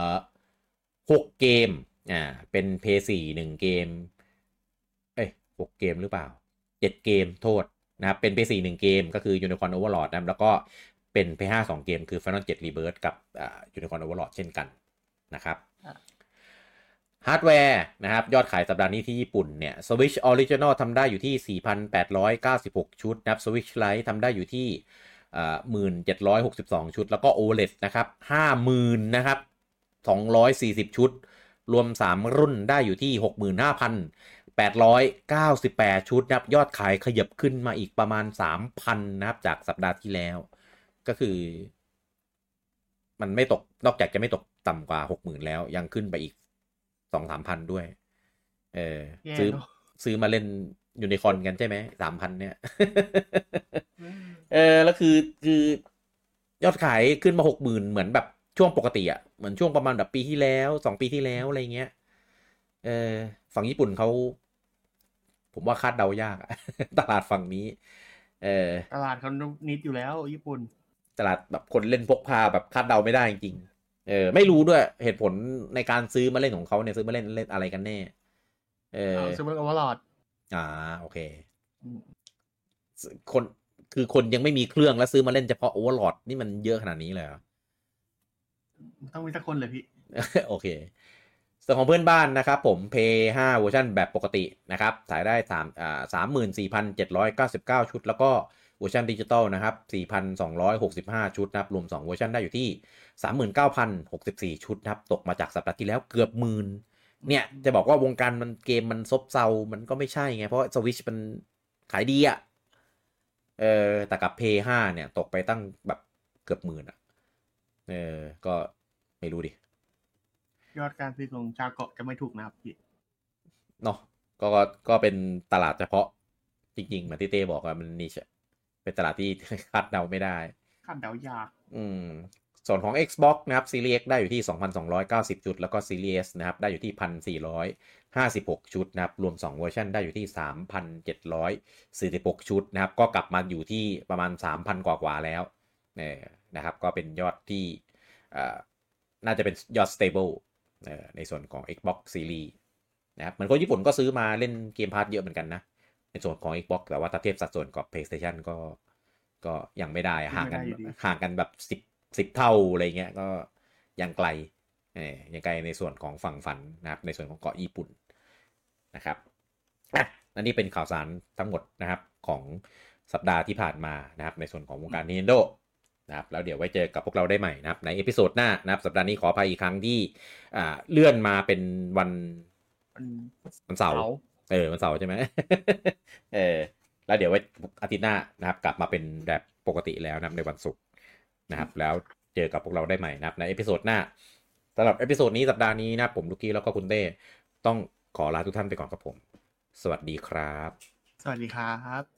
6 เกมเป็น PS4 1 เกม6 เกมหรือเปล่า7 เกมโทษนะครับเป็น PS4 1 เกมก็คือ Unicorn Overlord นะแล้วก็เป็น PS5 2 เกมคือ Final 7 Rebirth กับUnicorn Overlord เช่นกันนะครับฮาร์ดแวร์นะครับยอดขายสัปดาห์นี้ที่ญี่ปุ่นเนี่ย Switch Original ทำได้อยู่ที่ 4,896 ชุดนะครับ Switch Lite ทำได้อยู่ที่1,762 ชุดแล้วก็ OLED นะครับ 50,000 นะครับ240 ชุดรวม3รุ่นได้อยู่ที่ 65,898 ชุดนะครับยอดขายขยับขึ้นมาอีกประมาณ 3,000 นะครับจากสัปดาห์ที่แล้วก็คือมันไม่ตกนอกจากจะไม่ตกต่ำกว่า 60,000 แล้วยังขึ้นไปอีก 2-3 พันด้วยซื้อมาเล่นยูนิคอร์นกันใช่ไหม 3,000 เนี่ยแล้วคือยอดขายขึ้นมา 60,000เหมือนแบบช่วงปกติอะเหมือนช่วงประมาณแบบปีที่แล้ว2 ปีที่แล้วอะไรเงี้ยเออฝั่งญี่ปุ่นเขาผมว่าคาดเดายากอะ ตลาดฝั่งนี้เออตลาดเขานิดอยู่แล้วญี่ปุ่นตลาดแบบคนเล่นพกพาแบบคาดเดาไม่ได้จริงๆไม่รู้ด้วยเหตุผลในการซื้อมาเล่นของเขาเนี่ยซื้อมาเล่นเล่นอะไรกันแน่เออซื้อมาโอเวอร์ลอดอ่าโอเคคนคือคนยังไม่มีเครื่องแล้วซื้อมาเล่นเฉพาะโอเวอร์ลอดนี่มันเยอะขนาดนี้เลยเหรอต้องมีสักคนเลยพี่โอเคส่วนของเพื่อนบ้านนะครับผม Play 5เวอร์ชันแบบปกตินะครับถ่ายได้34,799 ชุดแล้วก็เวอร์ชันดิจิตอลนะครับ4,265 ชุดนะครับรวม2เวอร์ชันได้อยู่ที่ 39,064 ชุดนะครับตกมาจากสัปดาห์ที่แล้วเกือบหมื่นเนี่ยจะบอกว่าวงการมันเกมมันซบเซามันก็ไม่ใช่ไงเพราะสวิชมันขายดีอะแต่กับ Play 5เนี่ยตกไปตั้งแบบเกือบหมื่นอะก็ไม่รู้ดิยอดการซื้อของชาวเกาะจะไม่ถูกนะครับพี่เนาะก็ก็เป็นตลาดเฉพาะจริงๆเหมือนที่เต้บอกอะมันนิชเป็นตลาดที่ คาดเดาไม่ได้คาดเดายากอืมส่วนของ Xbox นะครับ Series X ได้อยู่ที่ 2,290 ชุดแล้วก็ Series S นะครับได้อยู่ที่ 1,456 ชุดนะครับรวม2เวอร์ชันได้อยู่ที่ 3,746 ชุดนะครับก็กลับมาอยู่ที่ประมาณ 3,000 กว่าแล้วนะครับก็เป็นยอดที่น่าจะเป็นยอด stable ในส่วนของ Xbox Series นะครับเหมือนคนญี่ปุ่นก็ซื้อมาเล่นเกมพาร์ทเยอะเหมือนกันนะในส่วนของ Xbox แต่ว่าถ้าเทียบสัดส่วนกับ PlayStation ก็ยังไม่ได้ห่างกันแบบ10เท่าอะไรเงี้ยก็ยังไกลยังไกลในส่วนของฝั่งฝันนะครับในส่วนของเกาะญี่ปุ่นนะครับและนี่เป็นข่าวสารทั้งหมดนะครับของสัปดาห์ที่ผ่านมานะครับในส่วนของวงการ Nintendo นะครับแล้วเดี๋ยวไว้เจอกับพวกเราได้ใหม่นะครับในเอพิโซดหน้านะครับสัปดาห์นี้ขออภัยอีกครั้งที่เลื่อนมาเป็นวันเสาร์วันเสาร์ใช่ไหม แล้วเดี๋ยวไว้อาทิตย์หน้านะครับกลับมาเป็นแบบปกติแล้วนะครับในวันศุกร์นะครับแล้วเจอกับพวกเราได้ใหม่นะครับในเอพิโซดหน้าสำหรับเอพิโซดนี้สัปดาห์นี้นะผมลูกี้แล้วก็คุณเต้ต้องขอลาทุกท่านไปก่อนครับผมสวัสดีครับสวัสดีครับ